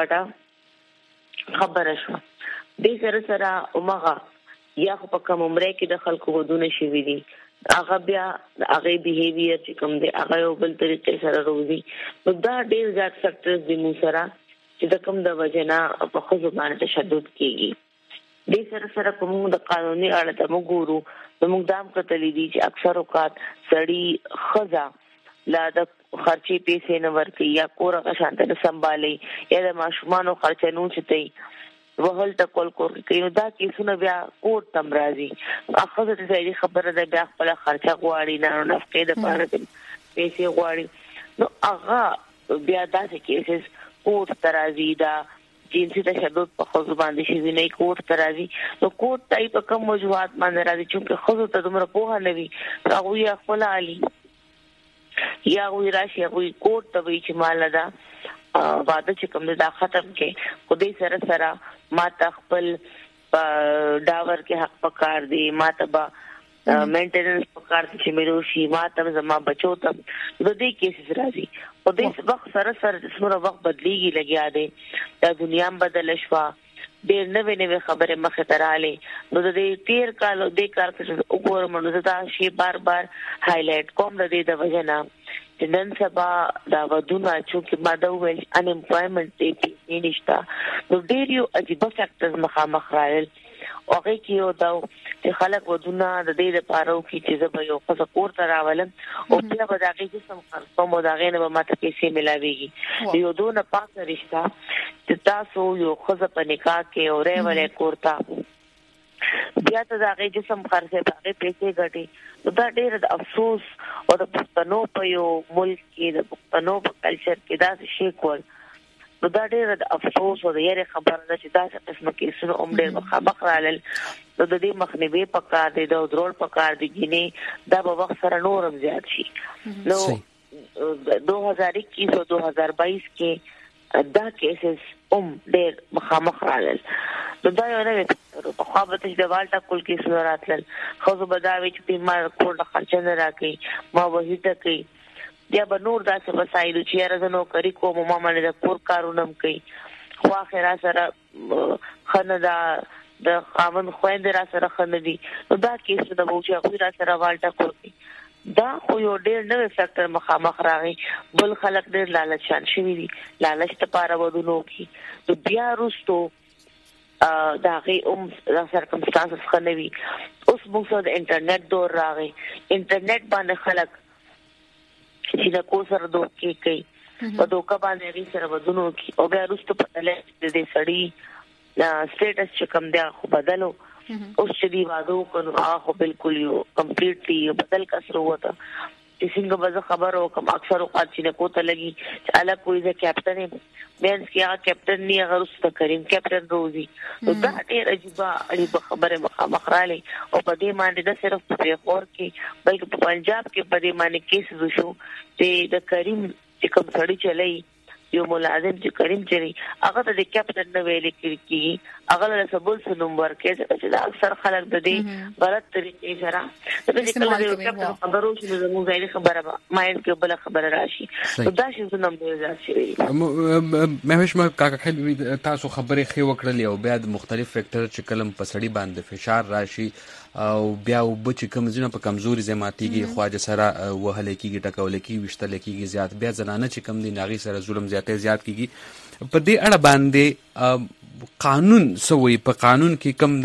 غټه خبره شو. دې سره سره اومغه یا خو په کوم عمره کې د خلکو ودونه شي وي دي، هغه بیا هغه بیهیویر چې کوم دی هغه یو بل طریقې سره روزي. نو دا ډېر زیات فیکټرز دي مو سره چې د کوم د وجنا په خو باندې تشدد کیږي. دې سره سره کوم د قانوني اړه ته وګورو نو موږ دام کتلې دي چې اکثر اوقات سړی خزا لا د خرچي پیسې نه ورکي یا کور غشانته نه سنبالي یا د ماشومانو خرچنو چتي وهل تکول کور کوي. نو دا کیسونه بیا کوټ تم راځي، اخذ ته ځای خبره ده بیا خپل خرچه غواړي نه نفقه د پاره پیسې غواړي. نو هغه بیا داسې کیسز کوټ ترازی دا جنسي تشدد په خو باندې شي نه کوټ ترازی. نو کوټ تای په کوم موضوعات باندې راځي چې خو ته دومره پوهه نه وي هغه یې خپل علی یا وی راشي هغه کوټ ته وی چې مال ده واده چې کوم دا ختم کې خدای سره سره ما تخپل ډاور کې حق پکار دی، ما تبا مینټیننس پکار دي چې مې روشي، ما تم زما بچو ته د دې کیسز راځي. او دې وخت سره سره څومره وخت بدليږي لګیا دی، دا دنیا بدل شوا، ډېر نوې نوې خبره مخه تراله. نو د دې تیر کال او د کار څخه وګورم نو دا شی بار بار هایلایټ کوم د دې د وجنا چې نن سبا دا ودونه چې ماده ویل ان امپلویمنت دې نشتا. نو ډېر یو عجیب فیکټرز مخامخ راغل او هغه کې یو دا چې خلک ودونه د دې لپاره کې چې زه به یو څه کور ته راولم او بیا به دا کې جسم خرڅوم او دا غي نه به ماته پیسې ملاويږي. یو دونه پاک رشتہ چې تاسو یو خزه په نکاح کې او ریولې کوړتا بیا ته دا غي جسم خرڅه باغې پیسې ګټي. نو دا ډېر د افسوس او د پښتنو په یو ملک کې د پښتنو په کلچر کې دا شي کول. نو دا ډېر د افسوس او د یې خبره ده چې دا څه قسمه کې سره عمر مخابخ رالل. نو د دې مخنیوي پکار دي د درول پکار دي ګینه دا په وخت سره نورم زیات شي. نو دو هزار اکیس او دو هزار بائیس کې دا کیسز ام ډېر مخامخ رالل. نو دا یو نه په خو به چې د والټا کول کې سره راتل خو زه بداوي چې ما کور د خرچ نه راکې ما وهیته کوي بیا به نور داسې وسایل چې راځنو کوي کوم ما باندې د کور کارونه کوي خو اخر سره خندا د خاوند خويند را سره خندي. نو دا کیسه د موجه خو را سره والټا کوي. دا خو یو ډېر نوې فیکټر مخامخ راغی. بل خلک ډېر لالچان شوي دي، لالچ ته پاره ودونو کی. نو بیا وروستو دا غي اوم سرکمستانسز خنوي. اوس موږ د انټرنیټ دور راغی، انټرنیټ باندې خلک چې د کو سره دوکې کوي په دوکه باندې غي سره ودونو کی او بیا وروستو په دې دې سړی سټیټس چې کوم دی خو بدلو. اوس چې دی وادو کنو هغه بالکل یو کمپلیټلی بدل کسر وته چې څنګه به خبرو کوم اکثر اوقات چې نه کوته لګي چې الګ کوئی ځکه کیپټن مینس کې هغه کیپټن نه هغه رسته کریم کیپټن روزي. نو دا ډېر عجیب عجیب خبره مخامخ رالی او په دې باندې نه صرف په خور کې بلکې په پنجاب کې په دې باندې کیس وشو چې د کریم چې کوم سړی چلای یو ملازم چې کریم چری هغه ته د کیپټن نه ویل کېږي هغه له سبول سنوم ورکې چې دا اکثر خلک د دې غلط طریقې سره د دې کله د کیپټن خبرو چې زموږ ځای خبره مایند کې بل خبره راشي. دا شی زنه مې ځات شي مې هیڅ ما کاکا خل تاسو خبرې خې وکړلې او بیا د مختلف فیکټر چې کلم په سړی باندې فشار راشي او بیا وبچ کم زینه په کمزوري زماتيږي خواجه سره وهل کېږي ټکول کېږي وشتل کېږي زیات بیا زنانه چې کم دي ناغي سره ظلم زیاتې زیات کېږي. په دې اړه باندې قانون سوی په قانون کې کم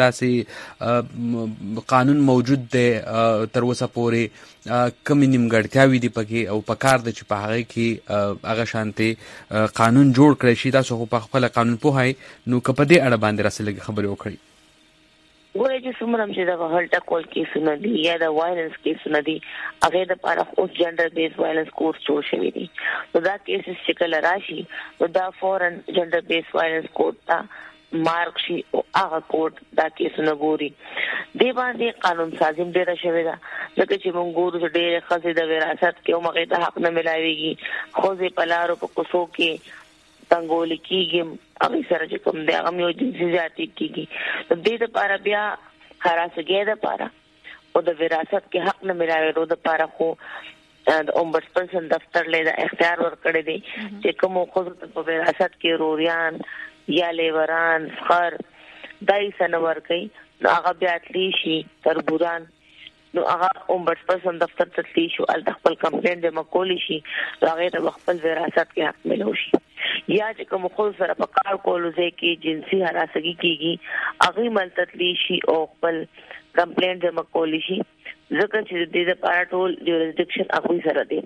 داسې قانون موجود دی تر اوسه پورې کم نیمګړتیاوي دي پکې او په کار د چې په هغه کې هغه شانتي قانون جوړ کړی شي تاسو په خپل قانون پوهای نو که په دې اړه باندې راسل خبرې وکړي. ګورې چې څومره چې د هلټا کول کیسونه دي یا د وایلنس کیسونه دي هغه د لپاره اوس جنډر بیس وایلنس کورس جوړ شوی دی نو دا کیسز چې کله راشي نو دا فورن جنډر بیس وایلنس کوډ تا مارک شي او هغه کوډ دا کیسونه ګوري دی باندې قانون سازي ډیره شوی دا لکه چې موږ ګورو چې ډیره خزې د وراثت کې او مغه ته حق نه ملایويږي خو زه پلارو په کوڅو کې څنګه لیکيږي هغه سره چې کوم دی هغه یو جنسي ذاتي کیږي د دې لپاره بیا خلاصګي ده لپاره او د وراثت کې حق نه ملایوي د لپاره خو د اومبډسمن دفتر له اختیار ورکړی دی چې کوم خو په وراثت کې روریان یا لیوران فخر دای سنور کوي نو هغه بیا تلی شي تربوران نو هغه اومبډسمن دفتر ته تلی شو ال خپل کمپلین د مقولی شي هغه د خپل وراثت کې حق ملو شي یا چې کوم خو سره په کار کولو ځکه جنسي هراسګي کیږي هغه ملتلی شي او خپل کمپلین د مقولی شي ځکه چې د دې لپاره ټول جوریسډکشن هغه سره دی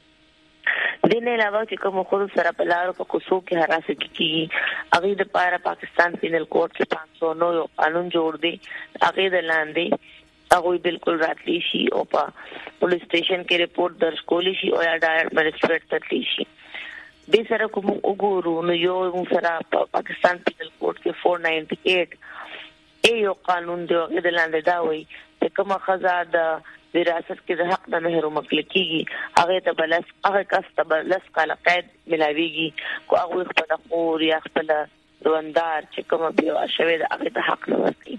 دینه علاوه چې کوم خو سره په لارو په کوڅو کې هراسګي کیږي هغه د لپاره پاکستان پینل کوډ کې پانچ سو نو یو قانون جوړ دی هغه د لاندې هغه بالکل راتلی شي او په پولیس سټیشن کې رپورت درج کولی شي او یا ډایرکټ مجسټریټ ته تلی شي د سره کوم وګورو نو یو سره پاکستان پینل کوډ کې چار سو اٹھانوے ای یو قانون دی هغه د لاندې دا وایي چې کوم خزا د وراثت کې د حق د محروم کیږي هغه ته بلس هغه کس ته بلس کاله قید ملاويږي کو هغه خپل خور یا خپل دواندار چې کوم بیا شوی د هغه ته حق نه ورکړي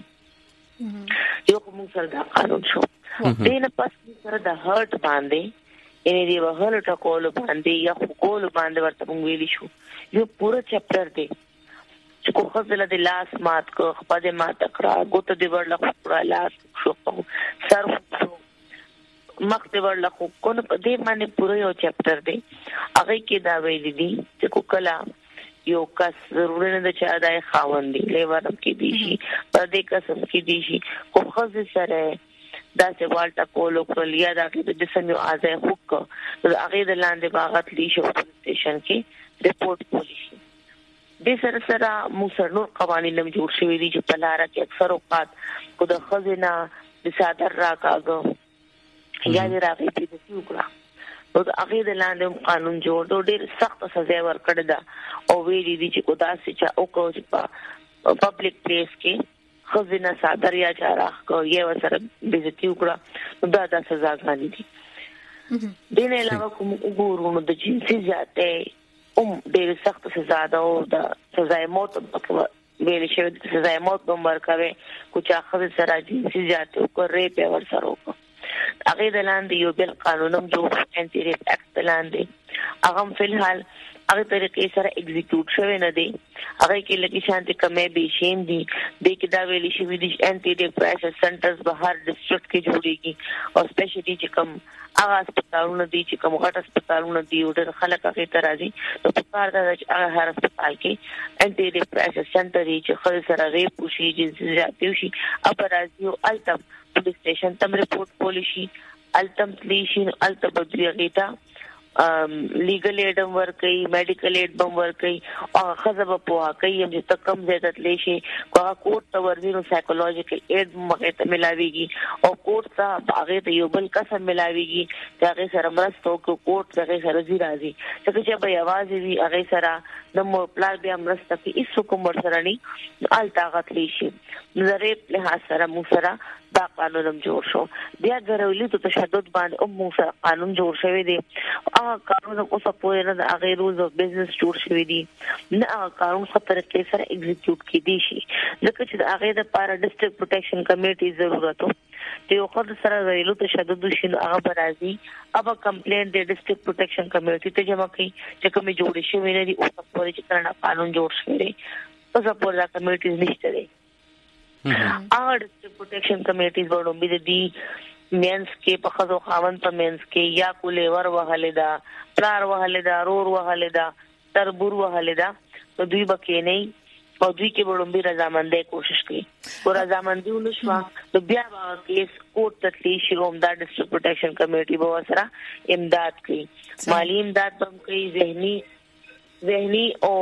یو کوم سره دا قانون شو دینه پس سره د هرت باندې ان دی وهل ټکول باندې یا کول باندې ورته ویلی شو یو پورا چپټر دی چې کو خپل د لاس مات کو خپل ما تکرا ګوت دی ورل خپل لاس شو سر مخ دی ورل خو کو نه دې باندې پورا یو چپټر دی هغه کې دا ویل دي چې کو کلا یو کس ضروري نه د چا دای خاوندې لیورم کې دي شي پر دې قسم کې دي شي کو خز سره دا چې والټا کولو کول یا دا کې د جسم یو ازای حق هغه د لاندې باغت لی شو سټیشن کې رپورت کولی شي د سره سره موسرنو قوانین هم جوړ شوی دي چې په لار کې اکثر اوقات کو د خزینه د صادر راکاګو یا د راغی په دې وکړه او هغه د لاندې قانون جوړ دوه ډېر سخت سزا ورکړه دا او ویلي دي چې کو داسې چا او کو چې په پبلک پلیس کې خزینه صادر یا جارح کو یې وسره بیزتی وکړه دا د سزا غانې دي دینه علاوه کوم وګورو د جنسي ذاته اوم ډېر سخت سزا ده او د سزا موت په ویل شوی د سزا موت په مرکوي کو چا خزه سره جنسي ذاته کو ریپ ور سره کو هغه د لاندې یو بل قانونم جوړ انټي ریپ اکټ لاندې هغه په الحال هغه طریقې سره ایگزیکیوټ شوی نه دی هغه کې لکه شانتي کمې به شیم دي د کې دا ویلي شوی دي انټي ډیپریشن سنټرز به هر ډیسټریکټ کې جوړيږي او سپیشلی چې کوم هغه هسپتالونه دي چې کوم غټ هسپتالونه دي او ډېر خلک هغه ته راځي نو په کار دا چې هغه هر هسپتال کې انټي ډیپریشن سنټر چې خل سره ریپ وشي جنسي زیاتې وشي اب راځي او التم پولیس سټیشن تم رپورت پولیسي التم پلیشن التم بدریغیتا لیګل ایډم ورکي میډیکل ایډم ورکي او خزب په کوي چې تکم زیادت لشي کو کوټ ته ورزينو سایکولوژیکل ایډ مغه ته ملاويږي او کوټ ته هغه ته یو بل قسم ملاويږي چې هغه سره مرستو کو کوټ هغه سره زی راځي چې به आवाज وي هغه سره د مو پلان بیا مرسته کې هیڅ کوم سره نه آل طاقت لشي نظر له سره مو سره دا قانون جوړ شو بیا غوړولې ته تشدد باندې او مو سره قانون جوړ شوی دی هغه قانون کو سپوره نه د هغه رولز اف بزنس جوړ شوی دی نه هغه قانون خطر کې سره ایگزیکیوټ کړي شي ځکه چې هغه د پاره ډیسټریکټ پروټیکشن کمیټي ضرورت دی او خود سره غوړولې تشدد شنو هغه برازي اب کمپلینټ د ډیسټریکټ پروټیکشن کمیټي ته جمع کړي چې کومه جوړ شوی نه دی او سپوره چې کرنا قانون جوړ شوی دی او سپوره دا کمیټي نشته دی هغه ډیسټریکټ پروټیکشن کمیټیز ورونې دي مینس کې په خزو خاوند په مینس کې یا کولې ور وهلې دا پلار وهلې دا رور وهلې دا تربور وهلې دا نو دوی بکې نه او دوی کې ورونې رضامندۍ کوشش کوي او رضامندۍ ونشوا نو بیا کیس کوټ تطلی شروع دا ډیسټریکټ پروټیکشن کمیټي به وسره امداد کوي مالی امداد هم کوي ذهني ذهني او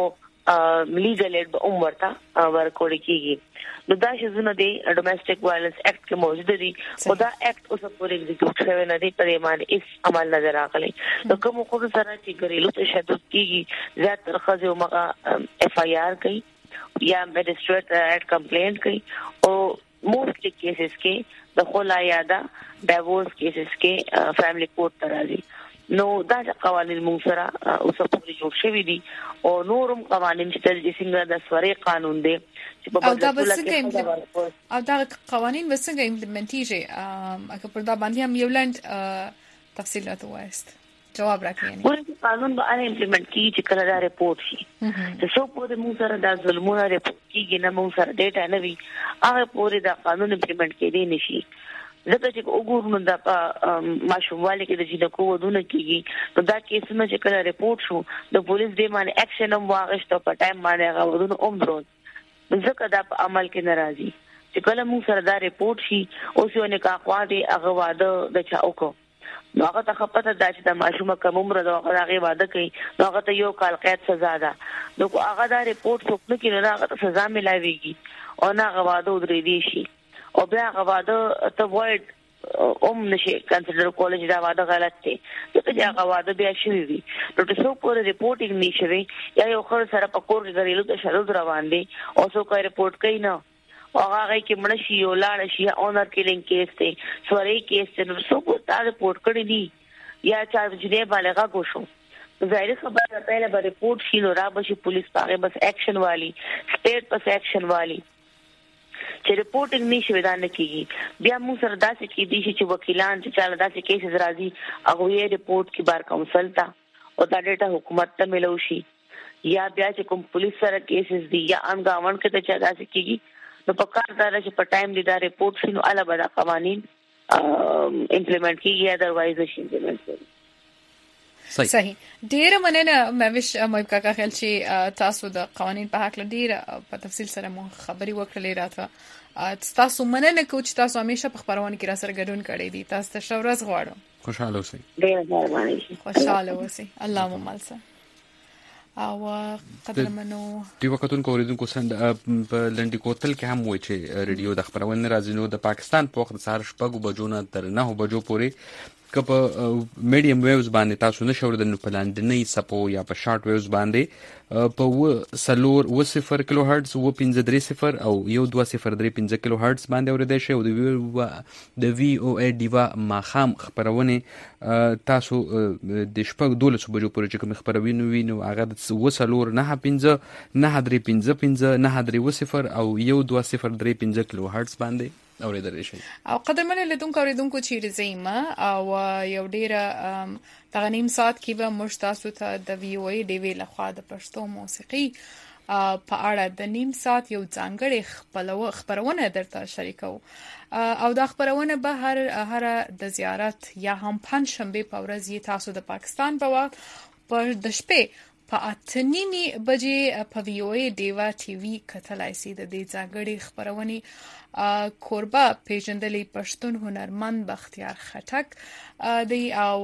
لیګل اډ به عمرته ورکول کیږي نو دا شزونه دی ډومېسټک وایلنس اکټ کې موجود دي خدا اکټ اوس پورې ایگزیکیوټ شوی نه دی پرې باندې اس عمل نظر راغلی نو کوم خو سره چې ګریلو تشدد کیږي زیات ترخه او مغه اف آی آر کوي یا میجسټریټ اډ کمپلینټ کوي او موستلی کیسز کې د خلا یاده ډایورس کیسز کې فیملی کورټ ته راځي نو دا قوانین موږ سره اوس پورې جوړ شوی دي او نورم قوانین چې څنګه د سوري قانون دی چې په بدلولو کې او دا قوانین وسنګ امپلیمنټیږي اګه پر دا باندې هم یو لاند تفصیلات وایست جواب راکړئ ورته قانون به ان امپلیمنٹ کیږي چې کله دا ریپورت شي چې څو په موږ سره د ظلمونو ریپورت کیږي نه موږ سره ډیټا نه وي هغه پورې دا قانون امپلیمنٹ کېدی نشي ځکه چې وګورو د ماشوموالي کې د جنکو ودونه کیږي نو دا کیسونه چې کله ریپورت شو د پولیس دې باندې اکشن هم واغښت په ټایم باندې هغه ودونه اوم درون ځکه دا په عمل کې ناراضي چې کله موږ سره دا ریپورت شي اوس یو نه کاخوا دی هغه واده د چا وکړو نو هغه ته خپته دا چې د ماشومه کوم عمر دا هغه واده کوي نو هغه ته یو کال قید سزا ده نو هغه دا ریپورت څوک نه کینو هغه ته سزا ملایويږي او نه هغه واده ودرې دي شي او بیا هغه واده ته وایډ اوم نشي کنسیډر کول چې دا واده غلط دی چې هغه واده بیا شوی وي نو تاسو پورې ریپورټینګ نشوي یا یو خر سره پکور کې غریلو ته شرط روان دي او څو کوي ریپورت کوي نه هغه کې منشي او لاړ شي اونر کیلینګ کیس ته سوري کیس ته نو څو کو تا ریپورت کړی دي یا چا جنې بالغه کوشو ظاهر خبره پہله به ریپورت شي نو را بشي پولیس پاره بس ایکشن والی سټیټ پس ایکشن والی چې ریپورټینګ نشي ودان کیږي بیا موږ سره داسې کې دي چې وکیلان چې چاله داسې کیسز راځي هغه یې ریپورت کی بار کونسل تا او دا ډیټا حکومت ته ملو شي یا بیا چې کوم پولیس سره کیسز دي یا ان گاون کې ته چا داسې کیږي نو په کار دا چې په ټایم دی دا ریپورت شنو الا بدا قوانین امپلیمنٹ کیږي ادروایز شي امپلیمنٹ کیږي صحیح ډیر مننه مېوش مې کاکا خیال چې تاسو د قوانین په حق ډیر په تفصیل سره مو خبري وکړلې راته تاسو مننه کوم چې تاسو همیشه په خبرونه کې را سره ګډون کړی دي تاسو ته شورز غواړم خوشاله اوسئ ډیر مهرباني خوشاله اوسئ الله مو مالسه او قدرمنو دی وختونکو اوریدونکو سند په لنډی کوتل کې هم وای چې ریډیو د خبرونه راځي نو د پاکستان په وخت سهار شپږ بجو نه تر نه بجو پورې کپ میډیم ویوز باندې تاسو نشو ورته په لاندنی سپو یا په شارټ ویوز باندې په و سلور و صفر کیلو هرتز و پنځه درې صفر او یو دوه صفر درې پنځه کیلو هرتز باندې اوریدل شي او د د وی او ای دیوا ماخام خبرونه تاسو د شپږ دولس بجو پورې چې کوم خبرونه وینو هغه د و سلور نه پنځه نه درې پنځه پنځه نه درې و صفر او یو دوه صفر درې پنځه کیلو هرتز باندې اوریدل شي او قدرمن لیدونکو اوریدونکو چې رزیمه او یو ډیره تغنیم سات کې به مشتاسو ته د وی او ای ډی وی لخوا د پښتو موسیقي په اړه د نیم سات یو ځانګړي خبرونه درته شریکو او دا خبرونه به هر هر د زیارت یا هم پنځ شنبه په ورځ تاسو د پاکستان په وخت پر د شپې په اتنیمي بجې په وی او ای دیوا ټي وي کتلای شي د دې ځانګړي خبرونه کوربه پیژندلې پښتون هنرمند بختیار خټک دی او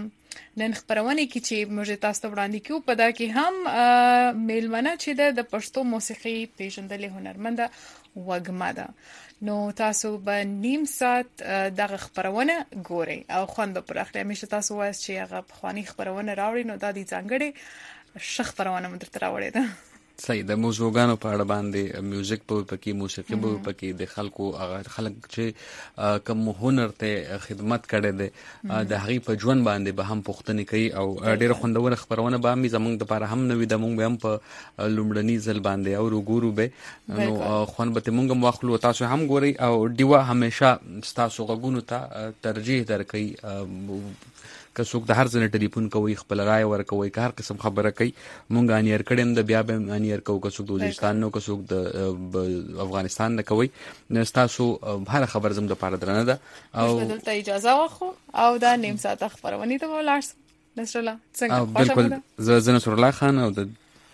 نن خبرونه کې چې موږ تاسو ته وړاندې کوو په دا کې هم میلمنه چې د پښتو موسیقي پیژندلې هنرمند وګما ده نو تاسو به نیم ساعت دغه خبرونه ګورئ او خوند پر اخلي همیشه تاسو وایي چې هغه خواني خبرونه راوړي نو دا دي ځانګړي شخ خبرونه مدر تراوړي ده صحیح د موضوعګانو په اړه باندې میوزیک په پکې موسیقي په پکې د خلکو هغه خلک چې کوم هنر ته خدمت کړي دي د هغه په ژوند باندې به هم پوښتنه کوي او ډېر خوندور خبرونه به هم زمونږ د لپاره هم نوي د مونږ هم په لومړني ځل باندې او وګورو به نو خوان به مونږ هم واخلو تاسو هم ګوري او دیوا همیشه تاسو غوګونو ته ترجیح درکې که څوک د هر ځنه ټلیفون کوي خپل رائے ورکوي که هر قسم خبره کوي مونږ انیر کړم د بیا به انیر کوو که څوک د وزیرستان نو که څوک د افغانستان نه کوي تاسو هر خبر زم د پاره درنه ده او دلته اجازه واخو او دا نیم ساعت خبرونه ته ولاړ نصر الله څنګه بالکل زه نصر الله خان او د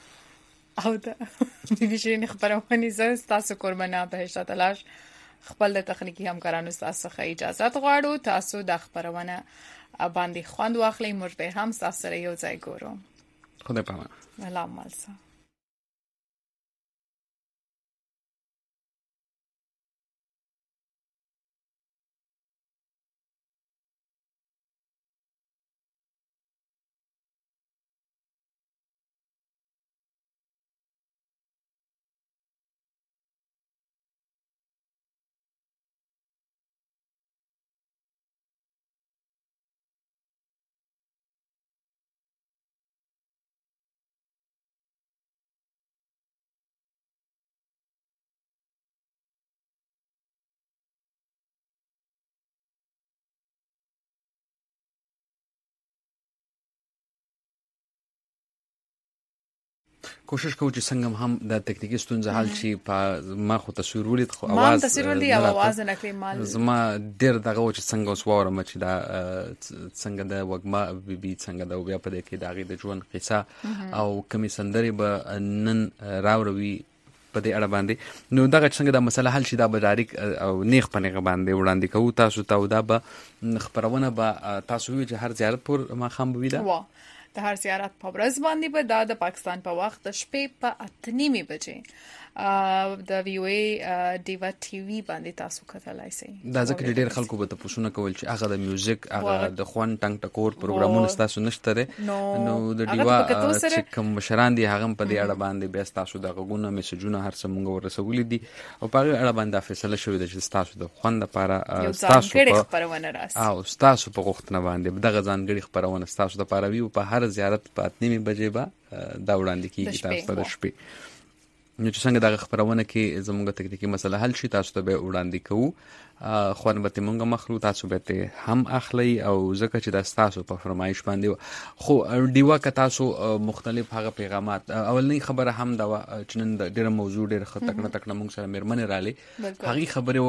او دا د شیرین خبرونه زه تاسو قربانه به شاتلاش خپل د تخنیکی همکارانو تاسو څخه اجازه غواړو تاسو د خبرونه باندې خوند واخلئ موږ به هم تاسو سره یو ځای ګورو خدای پامان الله مالسه کوشش کوو چې څنګه هم د تکنیکی ستونزه حل شي. په ما خو تصویر ولید خو ما اواز تصویر ولید او اواز نه کړی مال زما ډیر دغه چې څنګه اوس واورم چې دا څنګه د وګما بي بي څنګه دا بیا په دې کې داغي د ژوند قصه او کمی سندري به نن راوروي په دې اړه باندې. نو دغه څنګه د مسله حل شي دا به ډایرک او نیغ په نیغ باندې وړاندې کوو تاسو ته. دا به خبرونه به تاسو وی چې هر زیارت پر ما خام بوي دا د هر زیارت په ورځ باندې به دا د پاکستان په وخت د شپې په اته نیمه بجې د وی او ای ډیوا ټي وي باندې تاسو کتلای شئ. دا ځکه ډېر خلکو به تاسو نه کول چې هغه د میوزیک هغه د خوان ټنګ ټکور پروګرامونه تاسو نشته نو د ډیوا چې کوم مشران دي هغه په دې اړه باندې به تاسو د غوونه میسجونه هر څه مونږ ورسولې دي او په اړه باندې فیصله شوې ده چې تاسو د خوان لپاره تاسو په خبرونه راس او تاسو په غوښتنه باندې دغه ځانګړي خبرونه تاسو د لپاره وی په هر زیارت په اته نیمه بجې به دا وړاندې کیږي تاسو ته د شپې. نو چې څنګه دغه خبرونه کې زموږ تکنیکی مسله حل شي تاسو ته به وړاندې کوو. خوان به موږ مخلو تاسو به هم اخلي او ځکه چې د تاسو په فرمایش باندې خو دیوا که تاسو مختلف هغه پیغامات اولنی خبره هم دا چې نن د ډیره موضوع ډیره خطرناک تکنه موږ سره مېرمنې رالي هغه خبره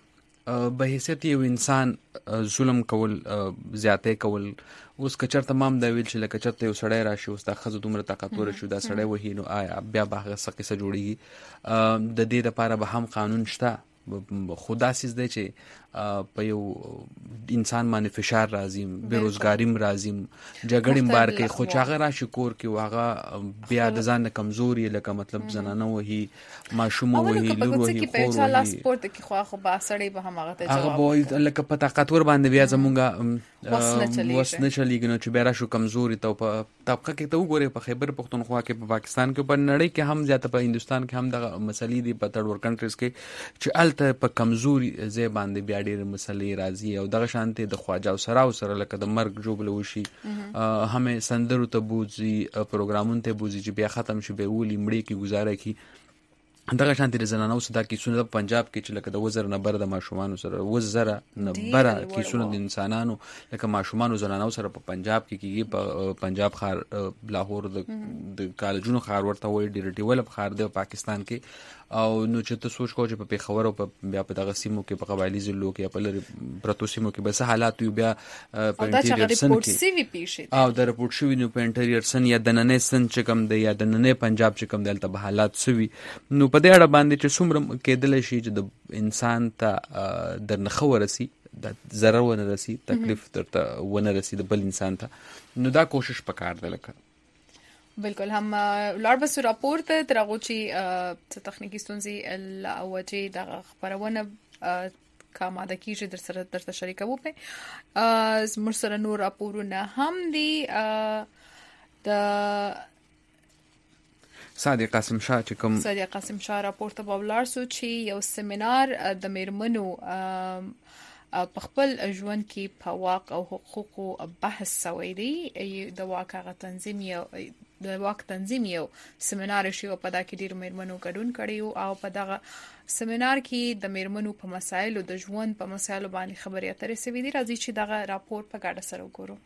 وکړلې به حیثیت یو انسان ظلم کول زیاته کول. اوس کچر تمام دا ویل چې لکه چرته یو سړی راشي اوس دا خزه دومره طاقتور شو دا سړی وهي نو آیا بیا به هغه څه قصه جوړیږي. د دې لپاره به هم قانون شته خدا سیز دی چې په یو انسان باندې فشار راځي بیروزګاریم راځي جګړې بار کې خو چاغه راشي کور کې واغه بیا د ځان کمزوري لکه مطلب زنانه وهي ماشوم وهي لور وهي خور وهي سپورت کې خو خو با سړی به هم هغه ته جواب هغه به لکه په طاقتور باندې بیا زمونږه وس نه چلیږي نو چې بیا راشو کمزوري ته په طبقه کې ته وګورې په خیبر پختونخوا کې په پاکستان کې په نړۍ کې هم زیاته په هندستان کې هم دغه مسلې دي په تړ ور کنټریز کې چې الته په کمزوري ځای باندې بیا ډېر مسلې راځي او دغه شانتي د خواجه او سراو سره لکه د مرګ جوړ وشي همې سندرو ته بوزي پروګرامونو ته بوزي چې بیا ختم شي به ولي مړی کې گزاره کی دغه شانتي د زنانو صدا کې سونه په پنجاب کې چې لکه د وزر نه بر د ماشومان سره وزر نه بر کې سونه د انسانانو لکه ماشومان زنانو سره په پنجاب کې کېږي په پنجاب خار لاهور د کالجونو خار ورته وای ډیر ډیولپ خار د پاکستان کې او نو چې ته سوچ کو چې په پیښور او په بیا په دغه سیمو کې په قبایلی ضلعو کې په لری پرتو سیمو کې به حالات یو بیا په انټیریئر سن کې او د رپورټ شوی نو په انټیریئر سن یا د نننې سن چې کوم دی یا د نننې پنجاب چې کوم دلته به حالات سوي نو په دې اړه باندې چې څومره کېدل شي چې د انسان ته د نخو ورسي د ضرر ونه رسي تکلیف درته ونه رسي د بل انسان ته نو دا کوشش پکار دی لکه بالکل هم لار بس راپورت ترغه چې تخنیکی ستونزې او چې د خبرونه کاماده کیږي در سره درته شریکو په مرسره نور راپورونه هم دي د صادق قاسم شاه چې کوم صادق قاسم شاه راپورته بولار سو چې یو سیمینار د میرمنو په خپل ژوند کې په واک او حقوقو بحث شوی دی د واک غ تنظیم یو د واک تنظیم یو سیمینار شی په دا کې ډیر میرمنو ګډون کړي او په دغه سیمینار کې د میرمنو په مسایلو د ژوند په مسایلو باندې خبرې اترې سوي دي راځي چې دغه راپور په ګډه سره وګورو.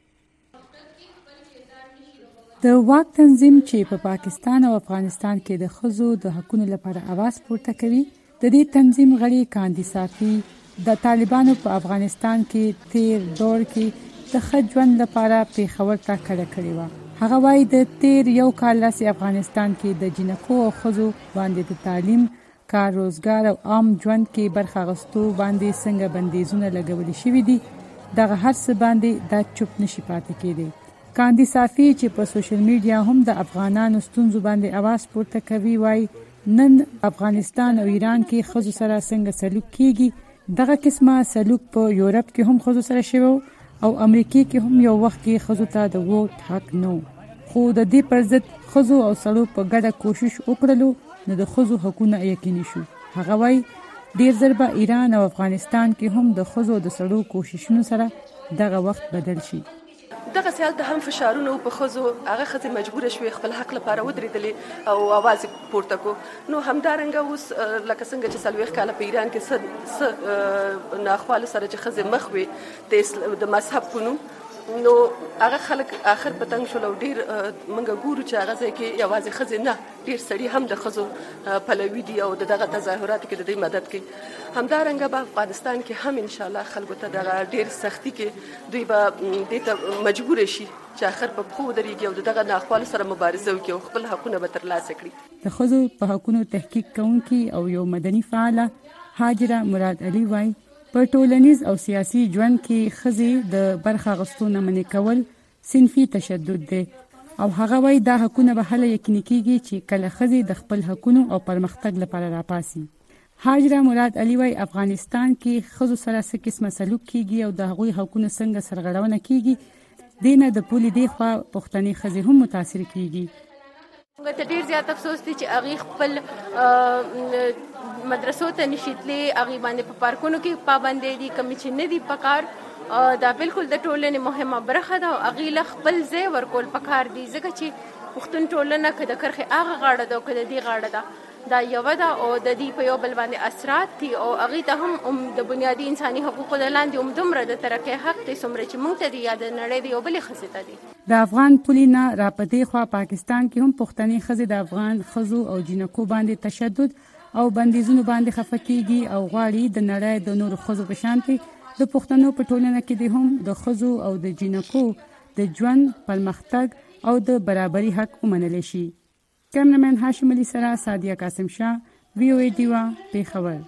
د واک تنظیم چې په پاکستان او افغانستان کې د ښځو د حقوقو لپاره आवाज پورته کوي د دې تنظیم غړي کاندي صافي د طالبانو په افغانستان کې تیر دور کې د خجوند لپاره پیښور ته کډه کړې و. هغه وايي د تیر یو کال لاسي افغانستان کې د جنکو او ښځو باندې د تعلیم کار روزګار او عام ژوند کې برخه غستو باندې څنګه بندیزونه لګول شوي دي دغه هر څه باندې دا چوپ نشي پاتې کېدی. کاندي صافي چې په سوشل میډیا هم د افغانانو ستونزو باندې आवाज پورته کوي وايي نن افغانستان او ایران کې ښځو سره څنګه سلوک کیږي دغه قسمه سلوک په یورپ کې هم ښځو سره شوی او امریکا کې هم یو وخت کې ښځو ته د ووټ حق نه خو د دې پر ضد ښځو او سړو په ګډه کوشش وکړلو نو د ښځو حقوقونه یقیني شو. هغه وايي ډیر ځل به ایران او افغانستان کې هم د ښځو د سړو کوششونو سره دغه وخت بدل شي. دغه سیال ته هم فشارونه په خزو هغه خزه مجبور شوې خپل حق لپاره ودرېدلې او आवाज پورته کو نو همدارنګه اوس لکه څنګه چې سلويخ کاله په ایران کې څه ناخواله سره چې خزه مخ وي د مذهب په نوم نو هغه خلک اخر پتنګ شول او ډیر منګه ګورو چې هغه ځکه یوازې خزه نه ډیر سړي هم د خزو پلوي دي او دغه تظاهرات کې د دې مدد کوي. همدارنګه په افغانستان کې هم ان شاء الله خلکو ته دغه ډیر سختي کې دوی به د ته مجبور شي چې اخر په خو درېږي او دغه ناخوال سره مبارزه وکړي او خپل حقونه به ترلاسه کړي. د خزو په حقونو تحقیق کوونکي او یو مدني فعاله حاجره مراد علي وای په ټولنیز او سیاسي ژوند کې خزي د برخه غوښتو نه منې کول صنفي تشدد دی او هغه وای دا حقونه به هله یقیني کیږي چې کله خزي د خپل حقونو او پرمختګ لپاره راپاسي. حاجره مراد علي وای افغانستان کې خزو سره څه قسمه سلوک کیږي او د هغوی حقونو څنګه سرغړونه کیږي دینه د پولی دی خو پښتني خزي هم متاثر کیږي. موږ ته ډیر زیات افسوس دي چې هغه خپل مدرسو ته نشیتلې هغه باندې په پارکونو کې پابندې دي کمی چې نه دي پکار دا بالکل د ټولنې مهمه برخه ده او هغه خپل ځای ورکول پکار دي ځکه چې پښتون ټولنه کده کرخه هغه غاړه ده او کده دی غاړه ده دا یو ده او د دې په یو بل باندې اثرات دي او هغه ته هم د بنیادی انساني حقوقو د لاندې هم دومره د ترقې حق ته سمره چې موږ ته دی یاد نړۍ دی او بلې خصيته دي. د افغان پولینا را پدې خو پاکستان کې هم پښتني خزي د افغان خزو او جنکو باندې تشدد او بندیزونو باندې خفقېږي او غواړي د نړۍ د نور خزو په شانتي د پښتنو په ټولنه کې د هم د خزو او د جنکو د ژوند پرمختګ او د برابرۍ حق ومنل شي. کیمرمن هاشم علي سره سادیه قاسم شاه وی او ای دیوا پیښور.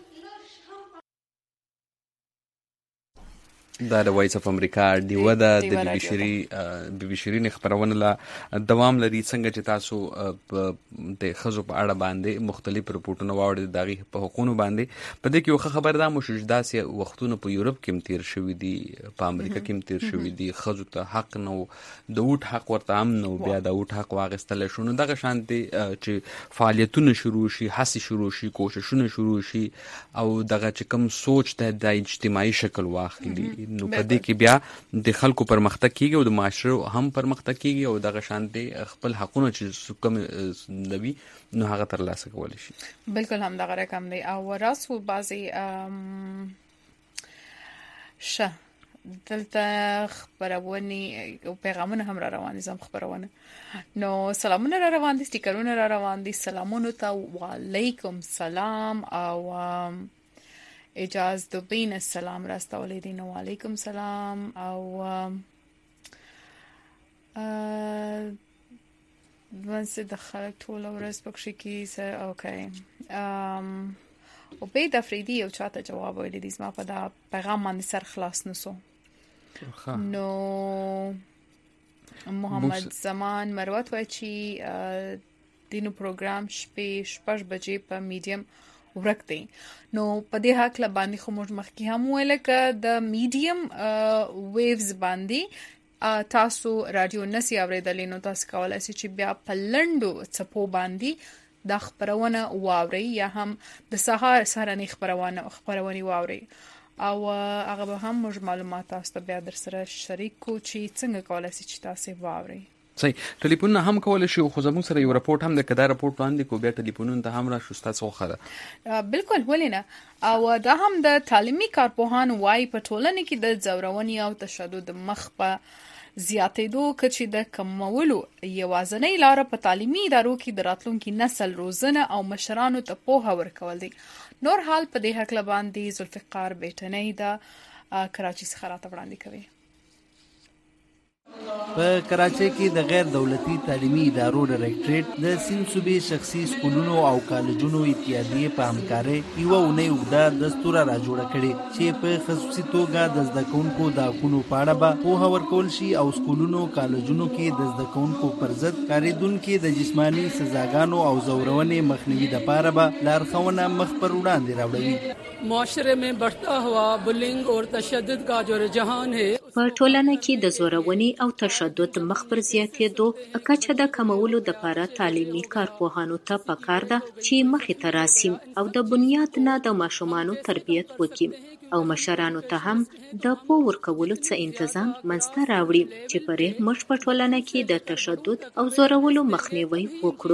دا د وایس اف امریکا دیوه ده د بي بي شری بي بي شری نه خبرونه لا دوام لري څنګه چې تاسو د خزو په اړه باندې مختلف رپورټونه واوړل دغه په حقوقو باندې په دې کې یو خبر ده مشجدا سي وختونه په یورپ کې تیر شوې دي په امریکا کې تیر شوې دي خزو ته حق نو د وټ حق ورته هم نو بیا د وټ حق واغستل شونه دغه شانتي چې فعالیتونه شروع شي حسي شروع شي کوششونه شروع شي او دغه چې کوم سوچ ته د اجتماعي شکل واخلي نو په دې کې بیا د خلکو پرمختګ کیږي او د معاشره هم پرمختګ کیږي او دغه شانتي خپل حقونه چې کوم نوي نو هغه ترلاسه کول شي. بالکل هم دغه رقم دی او راسو بازي شه دلته خبرونه او پیغامونه هم را روان دي زم خبرونه نو سلامونه را روان دي سټیکرونه را روان دي سلامونه ته وعلیکم سلام او اجاز دوبین السلام راستولی دي نو علیکم سلام او ونسه د خلک ټول ورځ پکې کی سره اوکې ام او به د افریدي او چاته جواب ویل دي زما په دا پیغام باندې سر خلاص نسو نو محمد زمان مروت وای چې دینو پروګرام شپې شپږ بجې په میډیم ورک دی نو په دې حق لا باندې خو موږ مخکې هم ویل ک د میډیم ویوز باندې تاسو رادیو نسی اوریدل نو تاسو کولای شئ چې بیا په لندو چپو باندې د خبرونه واوري یا هم د سهار سهارنی خبرونه خبرونه واوري او هغه به هم موږ معلومات تاسو ته بیا در سره شریک کو چې څنګه کولای شئ چې تاسو واوري. صحیح ټلیفون هم کول شي خو زموږ سره یو رپورټ هم د کدا رپورټ باندې کو بیا ټلیفونونو ته هم را شو تاسو خره بالکل ولینه او دا هم د تعلیمي کارپوهان وای په ټولنه کې د زورونی او تشدد مخ په زیاتېدو کچې د کمولو یوازنۍ لار په تعلیمي ادارو کې د راتلونکي نسل روزنه او مشرانو ته پوهه ورکول دي. نور حال په دې حق باندې ذوالفقار بیٹنۍ دا کراچي څخه راته وړاندې کوي. په کراچۍ کې د غیر دولتي تعلیمي ادارو ډایرکټریټ د سیند صوبې شخصي سکولونو او کالجونو اتحادیې په همکارۍ یوه اونۍ اوږده دستوره را جوړه کړې چې په خصوصي توګه د زده کوونکو د حقونو په اړه به پوهه ورکول شي او سکولونو کالجونو کې د زده کوونکو پر ضد کارېدونکي د جسماني سزاګانو او زورونې مخنیوي دپاره به لارښوونه مخ پر وړاندې راوړوي. معاشره में बढ़ता हुआ बुलिंग और तशद्दुद का जो रुझान है په ټولنه کې د زورونې او تشدد مخ پر زیاتېدو کچه د کمولو لپاره تعلیمي کارپوهانو ته پکار ده چې مخې ته راسي او د بنیاد نه د ماشومانو تربیت وکړي او مشرانو ته هم د پوه ورکولو څه تنظیم منځته راوړي چې پرې موږ په ټولنه کې د تشدد او زورولو مخنیوي وکړو.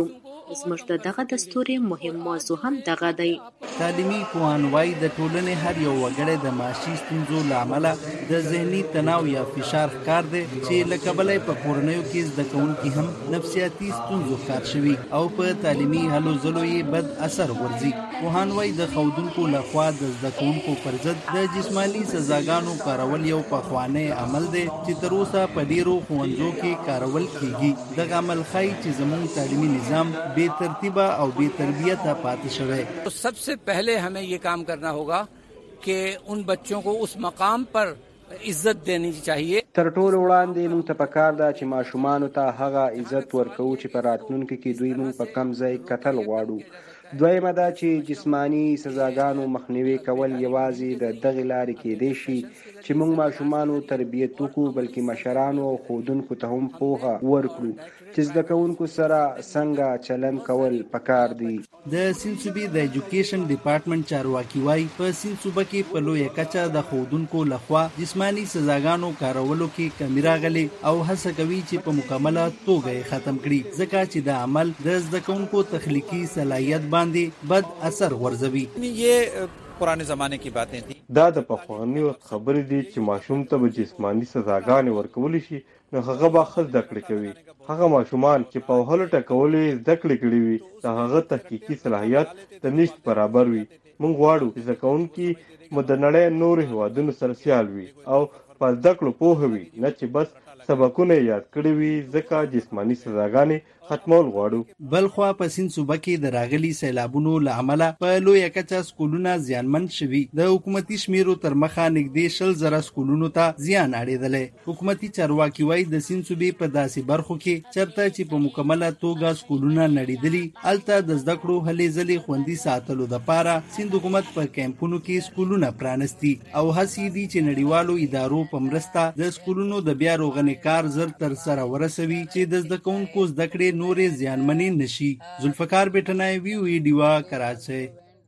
زموږ د دغه دستور مهم موضوع هم دغه دی. تعلیمي پوهانوای د ټولنې هر یو وګړی د معاشي ستونزو له امله د ذهني تناو یا فشار ښکار دی چې له کبله په کورنیو کې زده کوونکي هم نفسیاتي ستونزو ښکار شوي او په تعلیمي هلو ځلو یې بد اثر ورځي. پوهانوای د ښودونکو لخوا د زده کوونکو پر ضد د جسماني سزاګانو کارول یو پخوانی عمل دی چې تر اوسه په ډیرو ښوونځو کې کارول کیږي. دغه عمل ښایي چې زموږ تعلیمي نظام بے ترتیبہ اور بے تربیت پاتې شوی. تو سب سے پہلے ہمیں یہ کام کرنا ہوگا کہ ان بچوں کو اس مقام پر عزت دینی چاہیے. تر ټولو وړاندې موږ ته پکار ده چې ماشومانو ته هغه عزت ورکوو چې په راتلونکي کې دوی موږ په کم ځای کتل غواړو. دویمه دا چې جسمانی سزاګانو مخنیوي کول یوازې د دغې لارې کېدی شي چې موږ ماشومانو تربیت وکړو، بلکې مشرانو او ښوونکو ته هم پوهه ورکړو چې زده کوونکو سره څنګه چلند کول پکار دي. د سیند صوبې د ایجوکیشن ډپارټمنټ چارواکي وایي په سیند صوبه کې په لویه کچه د ښوونکو لخوا جسمانی سزاګانو کارولو کې کمی راغلي او هڅه کوي چې په مکمله توګه یې ختم کړي، ځکه چې د عمل د زده کوونکو تخلیقي صلاحیت باندې بد اثر ورزوي. یہ پرانے زمانے کی باتیں تھیں. دا د پخواني وخت خبرې دي چې ماشوم ته به جسمانی سزاګانې ورکول شي نو هغه به ښه زده کړې کوي. هغه ماشومان چې په وهلو ټکولو زده کړې کړي وي د هغه تحقیقي صلاحیت د نشت برابر وي. موږ غواړو چې زده کوونکي مو د نړۍ نورو هېوادونو سره سیال وي او په زده کړو پوه وي، نه چې بس سبقونه یاد کړي وي، ځکه جسمانی سزاګانې ختمول غواړو. بلخوا په سیند صوبه کې د راغلي سیلابونو له امله په لویه کچه سکولونه زیانمن شوي. د حکومتي شمیرو تر مخه نږدې شل زره سکولونو ته زیان اړېدلی. حکومتي چارواکي وایي د سیند صوبې په داسې برخو کې چېرته چې په مکمله توګه سکولونه نړېدلي، هلته د زده کړو هلې ځلې خوندي ساتلو دپاره سیند حکومت په کیمپونو کې سکولونه پرانستي او هڅې دي چې نړیوالو ادارو په مرسته د سکولونو د بیا روغنې کار زر تر سره ورسوي چې د زده کوونکو زده کړې نورې زیانمنې نشي. ذوالفقار بیٹنای، وی او ای ډیوا، کراچۍ.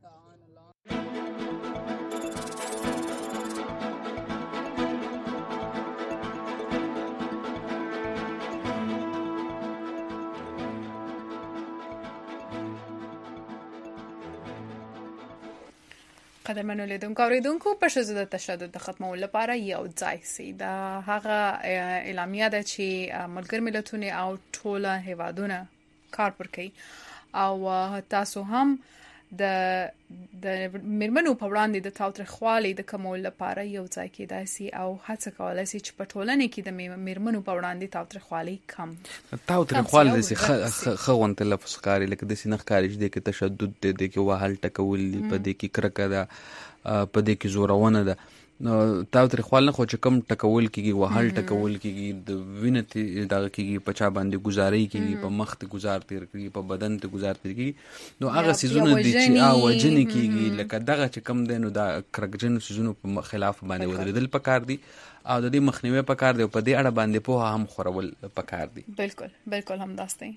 قدرمنو لیدونکو اوریدونکو په ښځو د تشدد د ختمولو لپاره یو ځای سي دا هغه اعلامیه ده چې ملګر ملتونه او ټوله هیوادونه کار پر کوي او تاسو هم د د مرمنو په وړاندې د تاوتریخوالي د کمولو لپاره یو ځای کېدای سي او هڅه کولای سي چې په ټولنه کې د مرمنو په وړاندې تاوتریخوالي کم تاوتریخوالي سي خغون تلفظ کاری لکه د سینخ کاری د کې تشدد د کې وهل ټکول په دې کې کرکه ده په دې کې زورونه ده. نو تاوتریخوال نه خو چې کم ټکول کېږي وهل ټکول کېږي د وینې دغه کېږي په چا باندې ګزارۍ کېږي په مخ ته ګزار تیر کېږي په بدن ته ګزار تیر کېږي نو هغه سیزونه دي چې ا وجنې کېږي لکه دغه چې کم دی نو دا کرکجن سیزونو په خلاف باندې ودرېدل پکار دي او د دې مخنیوي پکار دی په دې اړه باندې په هم خورول پکار دي. بالکل بالکل هم داسته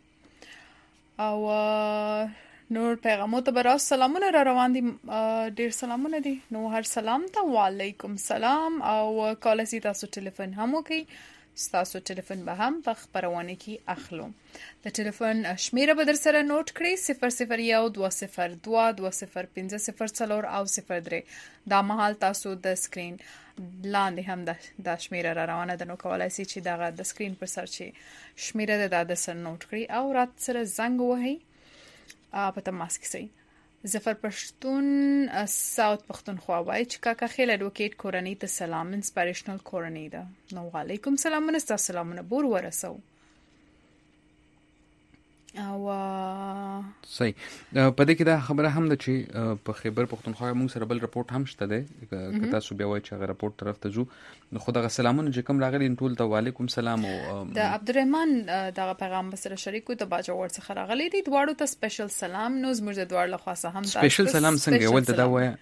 او نور پیغامات برای سلامونه را روان دي ډیر سلامونه دي نو هر سلام ته وعلیکم سلام او کالسی تاسو ټلیفون هم وکي تاسو ټلیفون به هم په خبرونه کې اخلو. د ټلیفون شمیره به در سره نوٹ کړئ صفر صفر یو دوه صفر دوه دوه صفر پنځه صفر څلور او صفر درې دا مهال تاسو د سکرین لاندې هم د شمیره را روانه ده نو کولای شئ چې دغه د سکرین پر سر چې شمیره ده د سر نوٹ کړئ او رات سره زنګ وهئ په تماس کې سي. ظفر پښتون ساوث پښتونخوا وایي چې کاکا خیل اډوکیټ کورنۍ ته سلام انسپایریشنل کورنۍ ده نو وعلیکم سلام نستا سلامونه بور ورسو او صحیح. په دې کې دا خبره هم ده چې په خیبر پښتونخوا موږ سره بل رپورټ هم شته ده که تاسو بیا وایي چې هغه رپورټ طرف ته ځو نو خو دغه سلامونه چې کوم راغلي ټول ته وعلیکم سلام. او د عبدالرحمن دغه پیغام سره شریکو ته باجوړ څخه راغلي دي دواړو ته سپیشل سلام نو زموږ د دواړو لخوا هم سپیشل سلام څنګه ول ته دا وایي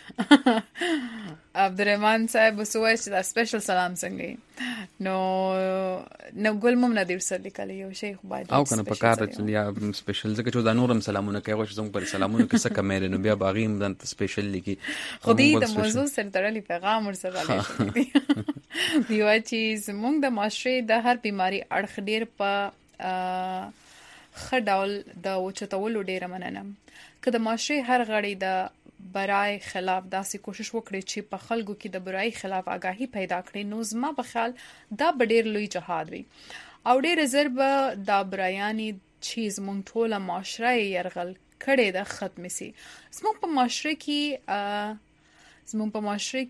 عبدالرحمن صاحب وسوي چې دا سپیشل سلام څنګه نو نو ګل مم ندیر سره لیکلی یو شی خو باید او کنه په کار چې یا سپیشل ځکه چې دا نورم سلامونه کوي چې زموږ پر سلامونه کې څه کمه نو بیا باغیم د سپیشل لیکي خو دې د موضوع سره تړلې پیغام ورسره راځي دیو چې زموږ د معاشره د هر بیماری اړخ ډیر په خ ډول د اوچتولو ډیره مننه. که د معاشري هر غړي د برای خلاف داسې کوشش وکړي چې په خلکو کې د برای خلاف آگاهی پیدا کړي نو زما په خیال دا به ډیر لوی جهاد وي او ډیر زر به دا برایانی چیز مونږ ټوله معاشره يرغل کړي د ختم سي. زموږ په معاشره کې زموږ په معاشره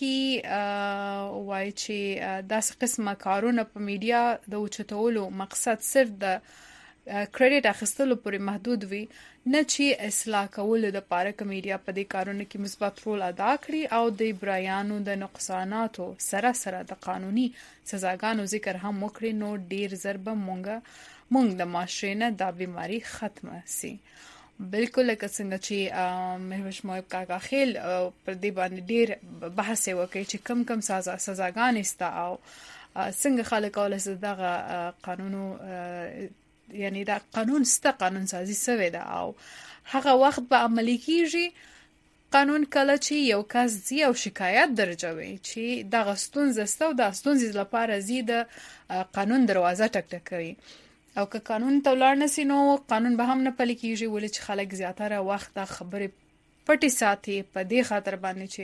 کې وای چې داسې قسمه کارونه په میډیا د اوچتولو مقصد صرف د کریډټ اخیستلو پورې محدود وي نه چې اصلاح کولو د پاره کمیډیا په دې کارونو کې مثبت رول ادا کړي او د برایانو د نقصاناتو سره سره د قانوني سزاګانو ذکر هم وکړي نو ډیر ضربه مونږه مونږ د معاشرې نه دا بیماری ختمه سي. بالکل لکه څنګه چې مهوش مویب کاکا خیل پر دې باندې ډیر بحث وکړي چې کم کم سزا سزاګان استا او څنګه خلک اولس دغه قانونو یعنی دا قانون ستا قانون سازی سوی ده او هغه وخت به عملی کیږي قانون کله چې یو کس زی او شکایت درجوي چې دا غستون زسته او دا غستون زی لپاره زی د قانون دروازه ټک ټک کوي او که قانون ته ولاړ نسی نو قانون به هم نه پلي کیږي ولې چې خلک زیاتره وخت دا خبره پټي ساتي په دې خاطر باندې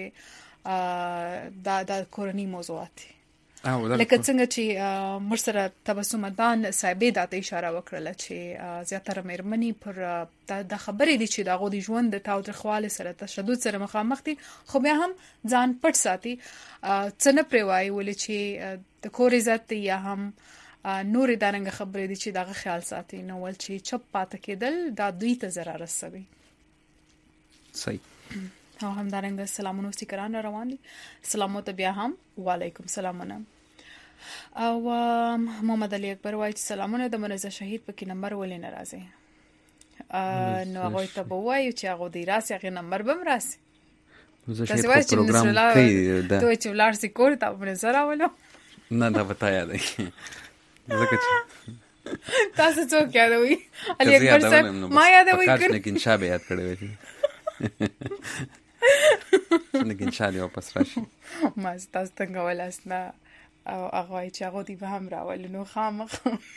چې دا د کورنۍ موضوعات لکه څنګه چې مرسره تبسم دان صاحبې د اشاره وکړه چې زیاتره مېرمنې پر د خبرې دي چې د غوډي ژوند د تاوتریخوالي سره تشدد سره مخامخ دي خو بیا هم ځان پټ ساتي څنګه پریوای ولې چې د کور عزت یا هم نور دانګه خبرې دي چې دغه خیال ساتي نو ول چې چپ پات کېدل دا دوی ته zarar رسوي. صحیح. او هم دارنګه سلامونه سیکران روان دي. سلامات بیا هم وعلیکم سلامونه. او محمد علي اکبر وایي سلامونه د منزه شهید په کې نمبر ولې ناراضي نو هغه ته بوایي چې هغه دی راسي هغه نمبر بم راسي منزه شهید په پروګرام کې دا دوی چې ولار سي کور ته منزه راولو نه دا بتایا دی زکه چې تاسو څوک یادوي علي اکبر صاحب ما یادوي کړه لیکن شابه یاد کړی وي لیکن شاله واپس راشي ما تاسو څنګه ولاسنه او هغه چې هغه دی به هم راول نو خامخ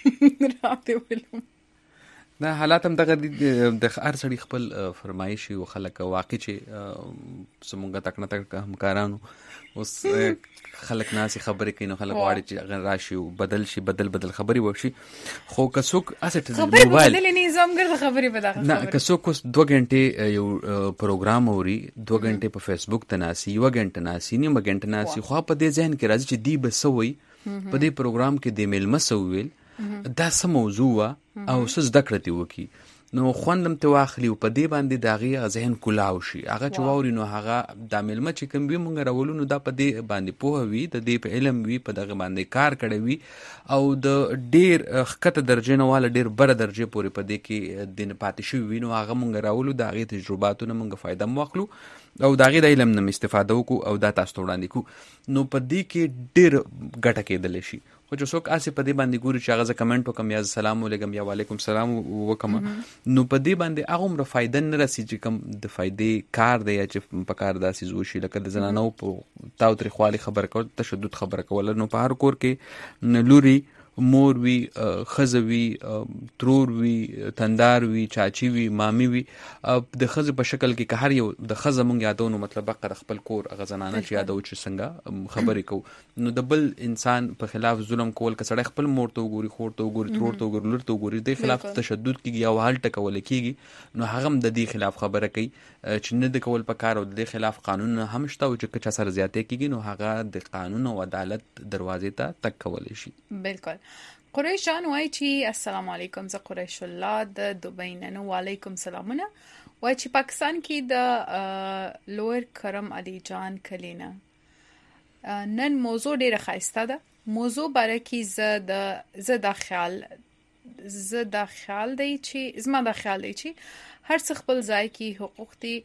راوړل دا حالات هم دغه د هر سړي خپل فرمایشي او خلک واقع چې سمونګه تکنه تک همکارانو اوس خلک ناسي خبرې کوي نو خلک واړي چې راشي او بدل شي بدل بدل خبري وشي خو کڅوک اسټ موبایل بدل نظام ګر خبري به دا نه کڅوک اوس دوه غنټه یو پروګرام اوري دوه غنټه په فیسبوک ته ناسي یو غنټه ناسي نیمه غنټه ناسي خو په دې ځین کې راځي چې دی بسوي په دې پروګرام کې د میل مسویل دا سم موضوع او څه زده کړتی وکی نو خوندم ته واخلی په دې باندې داغي ذهن کلاو شي هغه چې ووري نو هغه د ملمه چې کوم به مونږ راولو دا په دې باندې پوه وي د دې په علم وي په دغه باندې کار کړی وي او د ډیر خکته درجه نه والا ډیر بر درجه پورې په دې کې دین پاتې شي وي نو هغه مونږ راولو داغي تجرباتونه مونږ فائدہ مواخلو او داغي د علم نه استفاده وکړو او دا تاسو وړاندې کو نو په دې کې ډیر ګټه کېدل شي خو چې څوک اسې په دې باندې ګوري چې هغه کمنټ وکم یا سلام علیکم یا وعلیکم سلام وکم نو په دې باندې هغه عمر فائدہ نه رسي چې کوم د فائدې کار دی چې په کار داسې زوشي لکه د زنانو په تاوتریخوالي خبر کول تشدد خبر کول نو په هر کور کې لوري مور وی خزوي ترور وی تندار وی چاچی وی مامي وی د خزه په شکل کې که هر یو د خزه مونږ یادونو مطلب هغه خپل کور هغه زنانه چې یادو چې څنګه خبرې کو نو د بل انسان په خلاف ظلم کول کسړی خپل مور ته وګوري خور ته وګوري ترور ته وګوري لور ته وګوري د خلاف تشدد کیږي او حل ټکول کیږي نو هغه د دې خلاف خبره کوي چې نه د کول په کار او د خلاف قانون هم شته او چې چا سره زیاتې کیږي نو هغه د قانون او عدالت دروازې ته تک کول شي. بالکل. قریش جان وای چې السلام علیکم زه قریش الله د دوبۍ نه وعلیکم سلامونه وای چې پاکستان کې د لویر کرم علي جان کلینا نن موضوع ډیره خاصه ده موضوع باره کې ز د ز د خیال ز د خیال دی چې زما د خیال دی چې هر څه خپل ځای کې حقوق دي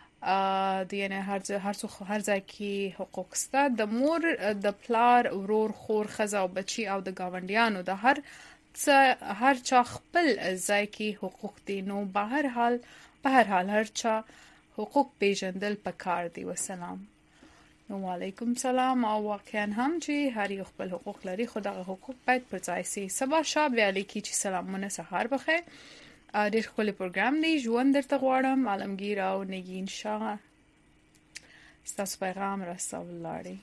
د یعنی هر هر څه هر ځای کې حقوق سته د مور د پلار ورور خور خزه او بچي او د گاونډیانو د هر څه هر چا خپل ځای کې حقوق دي نو په هر حال په هر حال هر چا حقوق پیژندل پکار دي. وسلام. وعلیکم سلام. او واقعا هم چې هر یو خپل حقوق لري، خو دغه حقوق باید پر ځای سي. سبا شاب ویالي کی چې سلامونه سهار بخیر. ډېر ښکلی پروګرام دی، ژوند درته غواړم. عالمگیر او نگین شاه ستاسو پیغام رسول لاړی.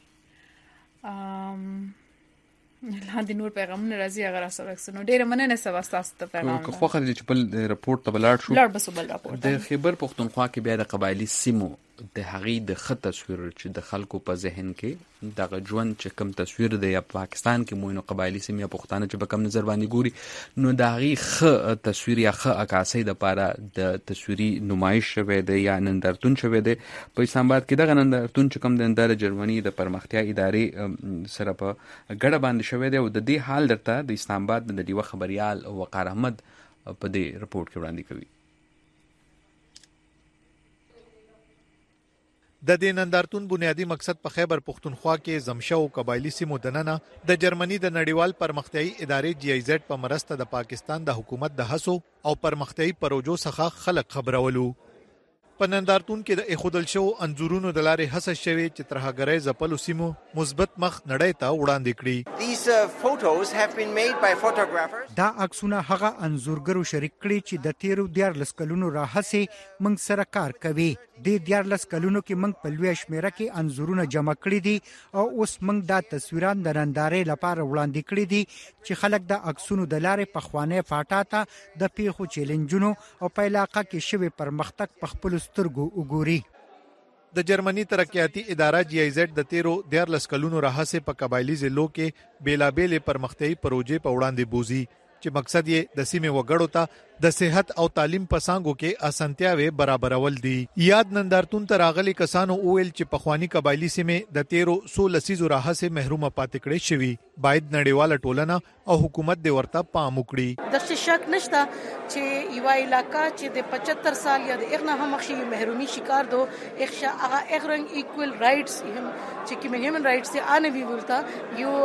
لاندې نور پیغامونه راځي، هغه راسره اکسنو ډېره مننه. سبا ستاسو ته پیغام که خو خلک چې بل رپورټ ته بلاړ شو، لاړ بس بل رپورټ د خیبر پختونخوا کې بیا د قبایلی سیمو د هغې د ښه تصویر چې د خلکو په ذهن کې دغه ژوند چې کم تصویر دی، یا پاکستان کې مو نو قبایلی سیمې یا پښتانه چې په کم نظر باندې ګوري، نو د هغې ښه تصویر یا ښه عکاسۍ دپاره د تصویري نمایش شوی دی یا نندارتون شوی دی په اسلام آباد کې. دغه نندارتون چې کوم دی د جرمني د پرمختیا ادارې سره په ګډه باندې شوی دی، او د دې حال درته د اسلام آباد د ډیوه خبریال وقار احمد په دې رپورټ کې وړاندې کوي. د دې نندارتون بنیادی مقصد په خیبر پختونخوا کې زمشو قبایلی سیمو دننه د جرمني د نړیوال پرمختیايي ادارې جی آی زد په مرسته د پاکستان د حکومت د هڅو او پرمختیايي پروژو څخه خلک خبرولو. په نندارتون کې د اخودل شو انځورونو د لارې هڅه شوې چې ترهګرۍ ځپلو سیمو مثبت مخ نړۍ ته وړاندې کړي. These uh, photos have been made by photographers. دا عکسونه هغه انځورګرو شریک کړي چې د تیرو دیارلس کلونو راهڅې موږ سره کار کوي. د دیارلس کلونو کې موږ په لویه شمیره کې انځورونه جمع کړي دي او اوس موږ دا تصویران د نندارې لپاره وړاندې کړي دي چې خلک د عکسونو د لارې پخوانۍ فاټا ته د پیښو چیلنجونو او په علاقه کې شوی پرمختګ په خپل سترګو وګوري. د جرمني ترقیاتی اداره جی آی زد د تیرو دیارلس کلونو راهڅې په قبایلی ضلعو کې بیلابېلې پرمختیايي پروژې په وړاندې بوزي چې مقصد یې د سیمې وګړو ته د صحت او تعلیم په څانګو کې اسانتیاوې برابرول دي. یاد نندارتون ته راغلي کسانو وویل چې پخوانی قبایلی سیمې د تیرو څو لسیزو راهڅې محرومه پاتې کړې شوي. باید نړیواله ټولنه او حکومت د ورته پام وکړي. د څه شک نشته چې یو علاقہ چې د پچهتر سال یا د اغنا هم شي محرومي شکار دو اخشا هغه اغرنګ ایکوال رائټس هم چې کې هیومن رائټس ته ان وی ولتا یو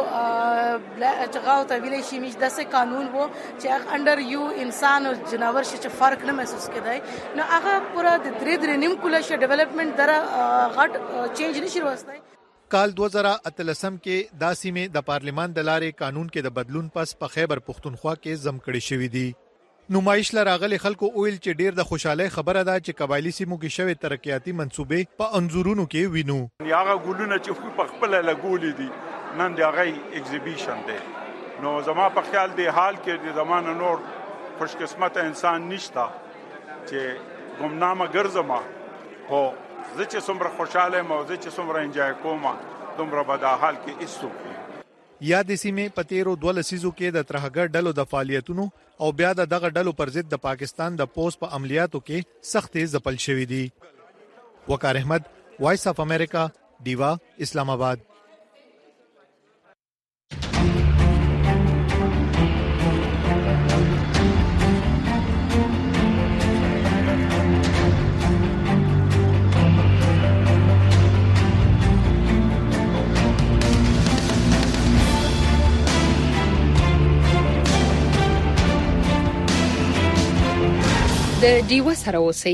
چغاو ته ویلې شي مش داسې قانون وو چې انډر یو انسان او جناور چې فرق نه محسوس کړای نو هغه پورا د درې درې نیم کوله ش ډیولپمنٹ در غټ چینج نشي راوستای. کال دو ہزار اتلسم کې دا سیمې د پارلیمان د لارې قانون کې د بدلون پس په خیبر پختونخوا کې زم کړي شوې دي. نمایش لراغلي خلکو اویل چې ډیر د خوشاله خبره ده چې قبایلی سیمو کې شوی ترقیاتی منصوبې په انځورونو کې وینو. هغه ګلونه چې په خپل لګولې دي نن د هغه ایگزیبیشن دی. نو زما په خیال دی حال کې د زمانه نور خوش قسمت انسان نشتا چې ګمنامه ګرځما خو زه چې څومره خوشاله مو زه چې څومره انجوای کوم دومره به د حال کې ایستو. یا د سیمې په تیرو دوه لسیزو کې د ترهګر ډلو د فعالیتونو او بیا د دغه ډلو پر ضد د پاکستان د پوس په عملیاتو کې سختې ځپل شوې دي. وقار احمد، وایس اف امریکا، ډیوا، اسلام آباد. د ډیوه سره اوسئ.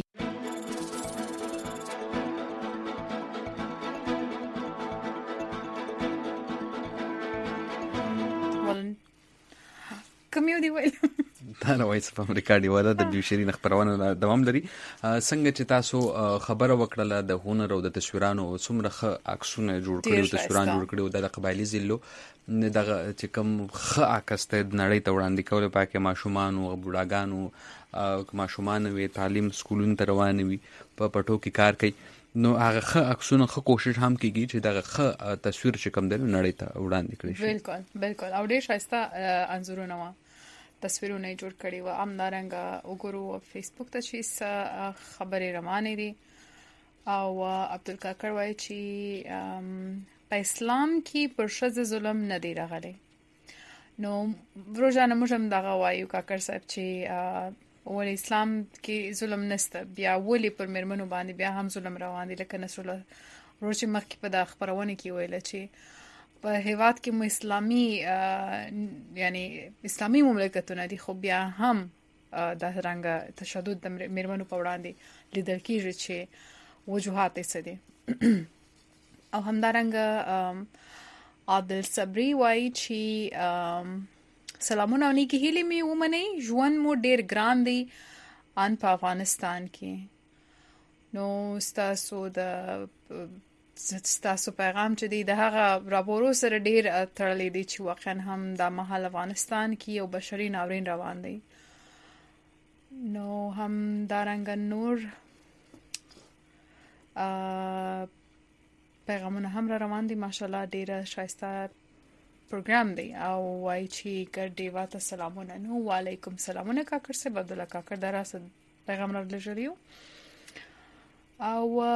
کوم یو دی ویل دا نو وایس په امریکا ډیوه د بیوشرین خبرونه دوام لري. څنګه چې تاسو خبره وکړه د هنر او د تصویرانو څومره ښه عکسونه جوړ کړي، تصویران جوړ کړي د قبایلی ضلعو دغه چې کوم ښه عکس ته نړۍ ته وړاندې کول پکې ماشومان او بوډاګانو ماشومان وي تعلیم سکولونو ته روان وي په پټو کې کار کوي، نو هغه ښه عکسونه ښه کوشش هم کیږي چې دغه ښه تصویر چې کوم دی نړۍ ته وړاندې کړي شي. بالکل بالکل او ډېر ښایسته انځورونه و تصویرونه جوړ کړي و. همدارنګه وګورو فیسبوک ته چې خبرې روانې دي او عبدالکاکر وایي چې په اسلام کې پر ښځه ظلم نه دی راغلی. نو روزانه موږ هم دغه وایو کاکر صاحب چې ول اسلام کې ظلم نشته، بیا ولې پر مرمنو باندې بیا هم ظلم روان دي. لکه نصر الله روزي مخکې په د خبرونه کې ویل چې په هیواد کې مو اسلامي یعنی اسلامي مملکتونه دي خو بیا هم د رنګ تشدد د مرمنو په وړاندې لیدل کېږي چې وجوهات یې څه دي. او همدارنګه عادل صبري وایي چې سلامونه او نیکی هیلې مې ومنئ، ژوند مو ډیر ګران دی ان په افغانستان کې. نو ستاسو د ستاسو پیغام چې دی د هغه راپورو سره ډیر تړلی دی چې واقعا هم د مهال افغانستان کې یو بشري ناورین روان دی. نو هم دارنګ نور پیغامونه هم را روان دي. ماشاءالله ډیر شایسته پروګرام دی او وای چې ګردی واته سلامونه. نو وعلیکم سلامونه کاکر صاحب، عبد الله کاکر دراسه پیغام را لږلیو. او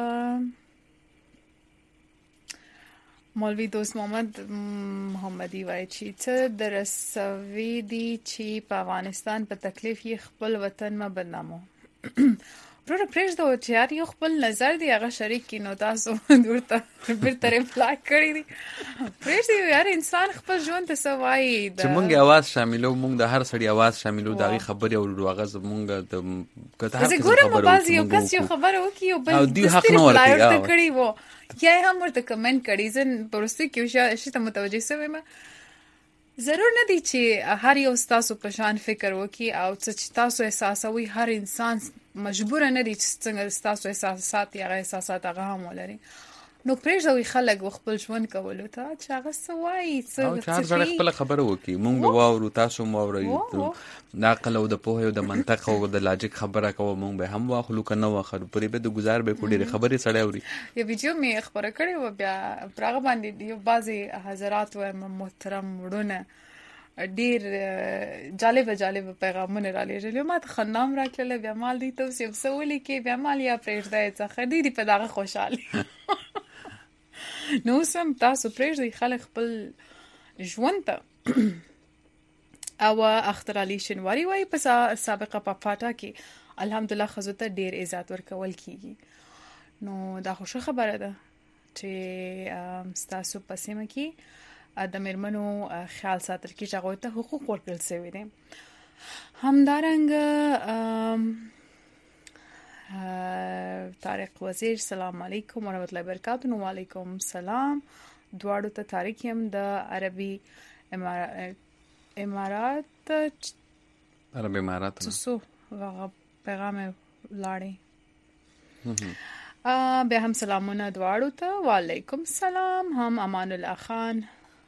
مولوی دوست محمد محمدی وای چې څه درسوي دي چې په افغانستان په تکلیف یې خپل وطن ما بدنامو. پروره پرېږده چې یار یو خپل نظر دی هغه شریک کړي، نو تاسو ورته بیرته ریپلای کړی دي. پرېږده یار انسان خپل ژوند ته څه وایي. چې موږ اواز شاملو، موږ د هر سړي اواز شاملو، د هغې خبرې اورو، هغه زموږ د که ته هر قسم خبره ګورم بعضې یو کس یو خبره وکړي او بل دستې ریپلای ورته کړی وو یا یې هم ورته کمنټ کړي. زه په وروستي کې شي ته متوجه شوې یم ضرور نه دی چې هر یو ستاسو په شان فکر وکړي او څه چې تاسو احساسوي هر انسان مجبور نه دی چې څنګه ستاسو احساسات یا احساسات هغه هم ولري. نو پرېږدوي خلک خپل ژوند کولو ته چې هغه څه وایي څه او چې هر سړی خپله خبره وکړي. موږ به واورو، تاسو هم واورئ. د عقل او د پوهې او د منطق او د لاجیک خبره کوو، موږ به هم واخلو که نه واخلو، پرې به د ګزار به کړو. ډېرې خبرې سړی اوري. یو ویډیو مې خپره کړې وه، بیا پر هغه باندې یو بعضې حضرات وایم محترم وروڼه ډېر جالبه جالبه پیغامونه را لېږلي. ما ته خندام راکړله، بیا مال دوی ته اوس یو څه ولیکې، بیا مال یا پرېږده یې څخه دوی دي په دغه خوشحالي. نو اوس هم تاسو پرېږدئ خلک خپل ژوند ته. او اختر علي شنواري وایي په سابقه په پاټا کې الحمدلله ښځو ته ډېر عزت ورکول کېږي. نو دا خو ښه خبره ده چې ستاسو په سیمه کې د میرمنو خیال ساتل کېږي، هغوی ته حقوق ورکړل شوي دي. همدارنګه طارق وزیر سلام علیکم ورحمۃ اللہ وبرکاتہ. نو وعلیکم سلام دواړو ته. طارق یم د عربي امارات عربي امارات څه پیغام لاړې. بیا هم سلامونه دواړو ته. وعلیکم سلام. هم امان الله خان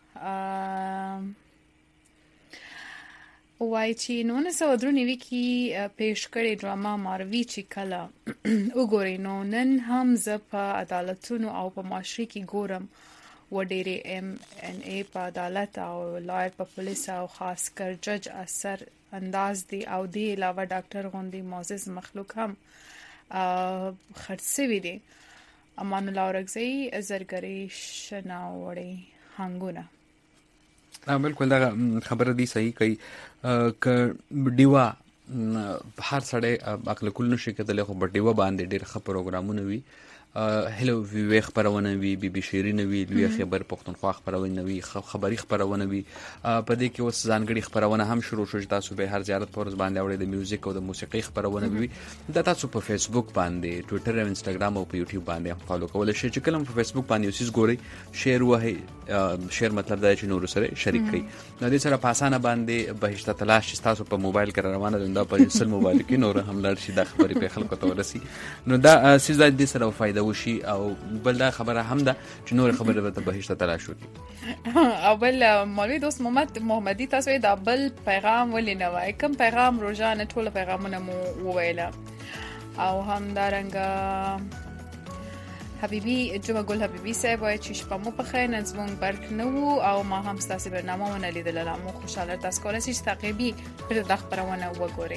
وایي چې نولس سوه درې نوي کې پیش کړې ډراما ماروي چې کله وګورئ نو نن هم زه په عدالتونو او په معاشري کې ګورم و ډېرې ایم ان ای په عدالت او لایر په پولیس او خاص کر جج اثر انداز دی او دی علاوه ډاکټر غوندې معزز مخلوق هم خرڅ سوي دي. امان الله اورکزی زرګري شناوړی هنګونه. بالکل دا خبره دی صحیح کوي. که ډیوا هر سړی عقل کول نشي کېدلی، خو په ډیوا باندې ډېر ښه پروګرامونه وي. هلو وی خبرونه وي، بي بي شیرین وي، لوی خبر پښتونخوا خبرونه وي، خبري خبرونه وي. په دې کې اوس ځانګړي خبرونه هم شروع شو چې تاسو به هر زیارت پر ورځ باندې اورئ. د میوزیک او د موسیقي خبرونه وي. دا تاسو په فیسبوک باندې، ټویټر او انستګرام او په یوټیوب باندې هم فالو کولای شئ. چې کله په فیسبوک باندې اوسیز ګورئ شیر وهئ. شیر مطلب دا چې نور سره شریک کړئ. نو دې سره په اسانه باندې بهشته تلاش چې تاسو په موبایل کې روانه ده، دا په سل موبایل کې نور هم لاړ شي دا خبرې په خلکو ته ورسي. نو دا سیزه دې سره فائدہ وشي. او بل دا خبره هم ده چې نور خبره به بهشته تلاش وکړي. او بل مولوی دوست محمد محمدي تاسو دا بل پیغام ولې نه وای؟ کوم پیغام روزانه ټول پیغامونه مو وویله. او هم دارنګه حبیبی جمعه ګل حبیبی صاحب وایي چې شپه مو په خیر، نن زموږ برق نه وو او ما هم ستاسې برنامه ونه لیدله. مو خوشحاله تاسو کولی شئ چې تعقیبي بیرته دا خپرونه وګورئ.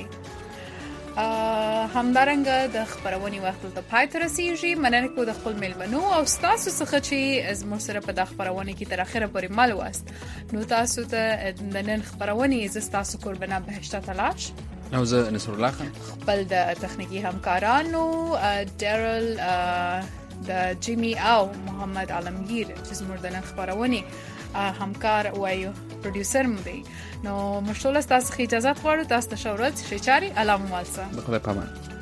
همدارنګه د خبرونې وخت ته پای ته رسیږي. مننه کوم د خپل میلمنو او تاسو څخه چې زموږ سره په د خبرونه کې تر اخره پورې مل واست. نو تاسو ته د نن خبرونه ز تاسو قربانه بهشته تلاش او زه نصر الله خان، خپل د تخنیکی همکارانو ډیرل د جیمی او محمد عالمگیر چې زموږ د نن خبرونه همکار وایو پروډوسر مو دی. نو مشتول تاسو خې اجازه غواړو تاسو ته شورت شي چاري علامه مالسه. بخدا پامان.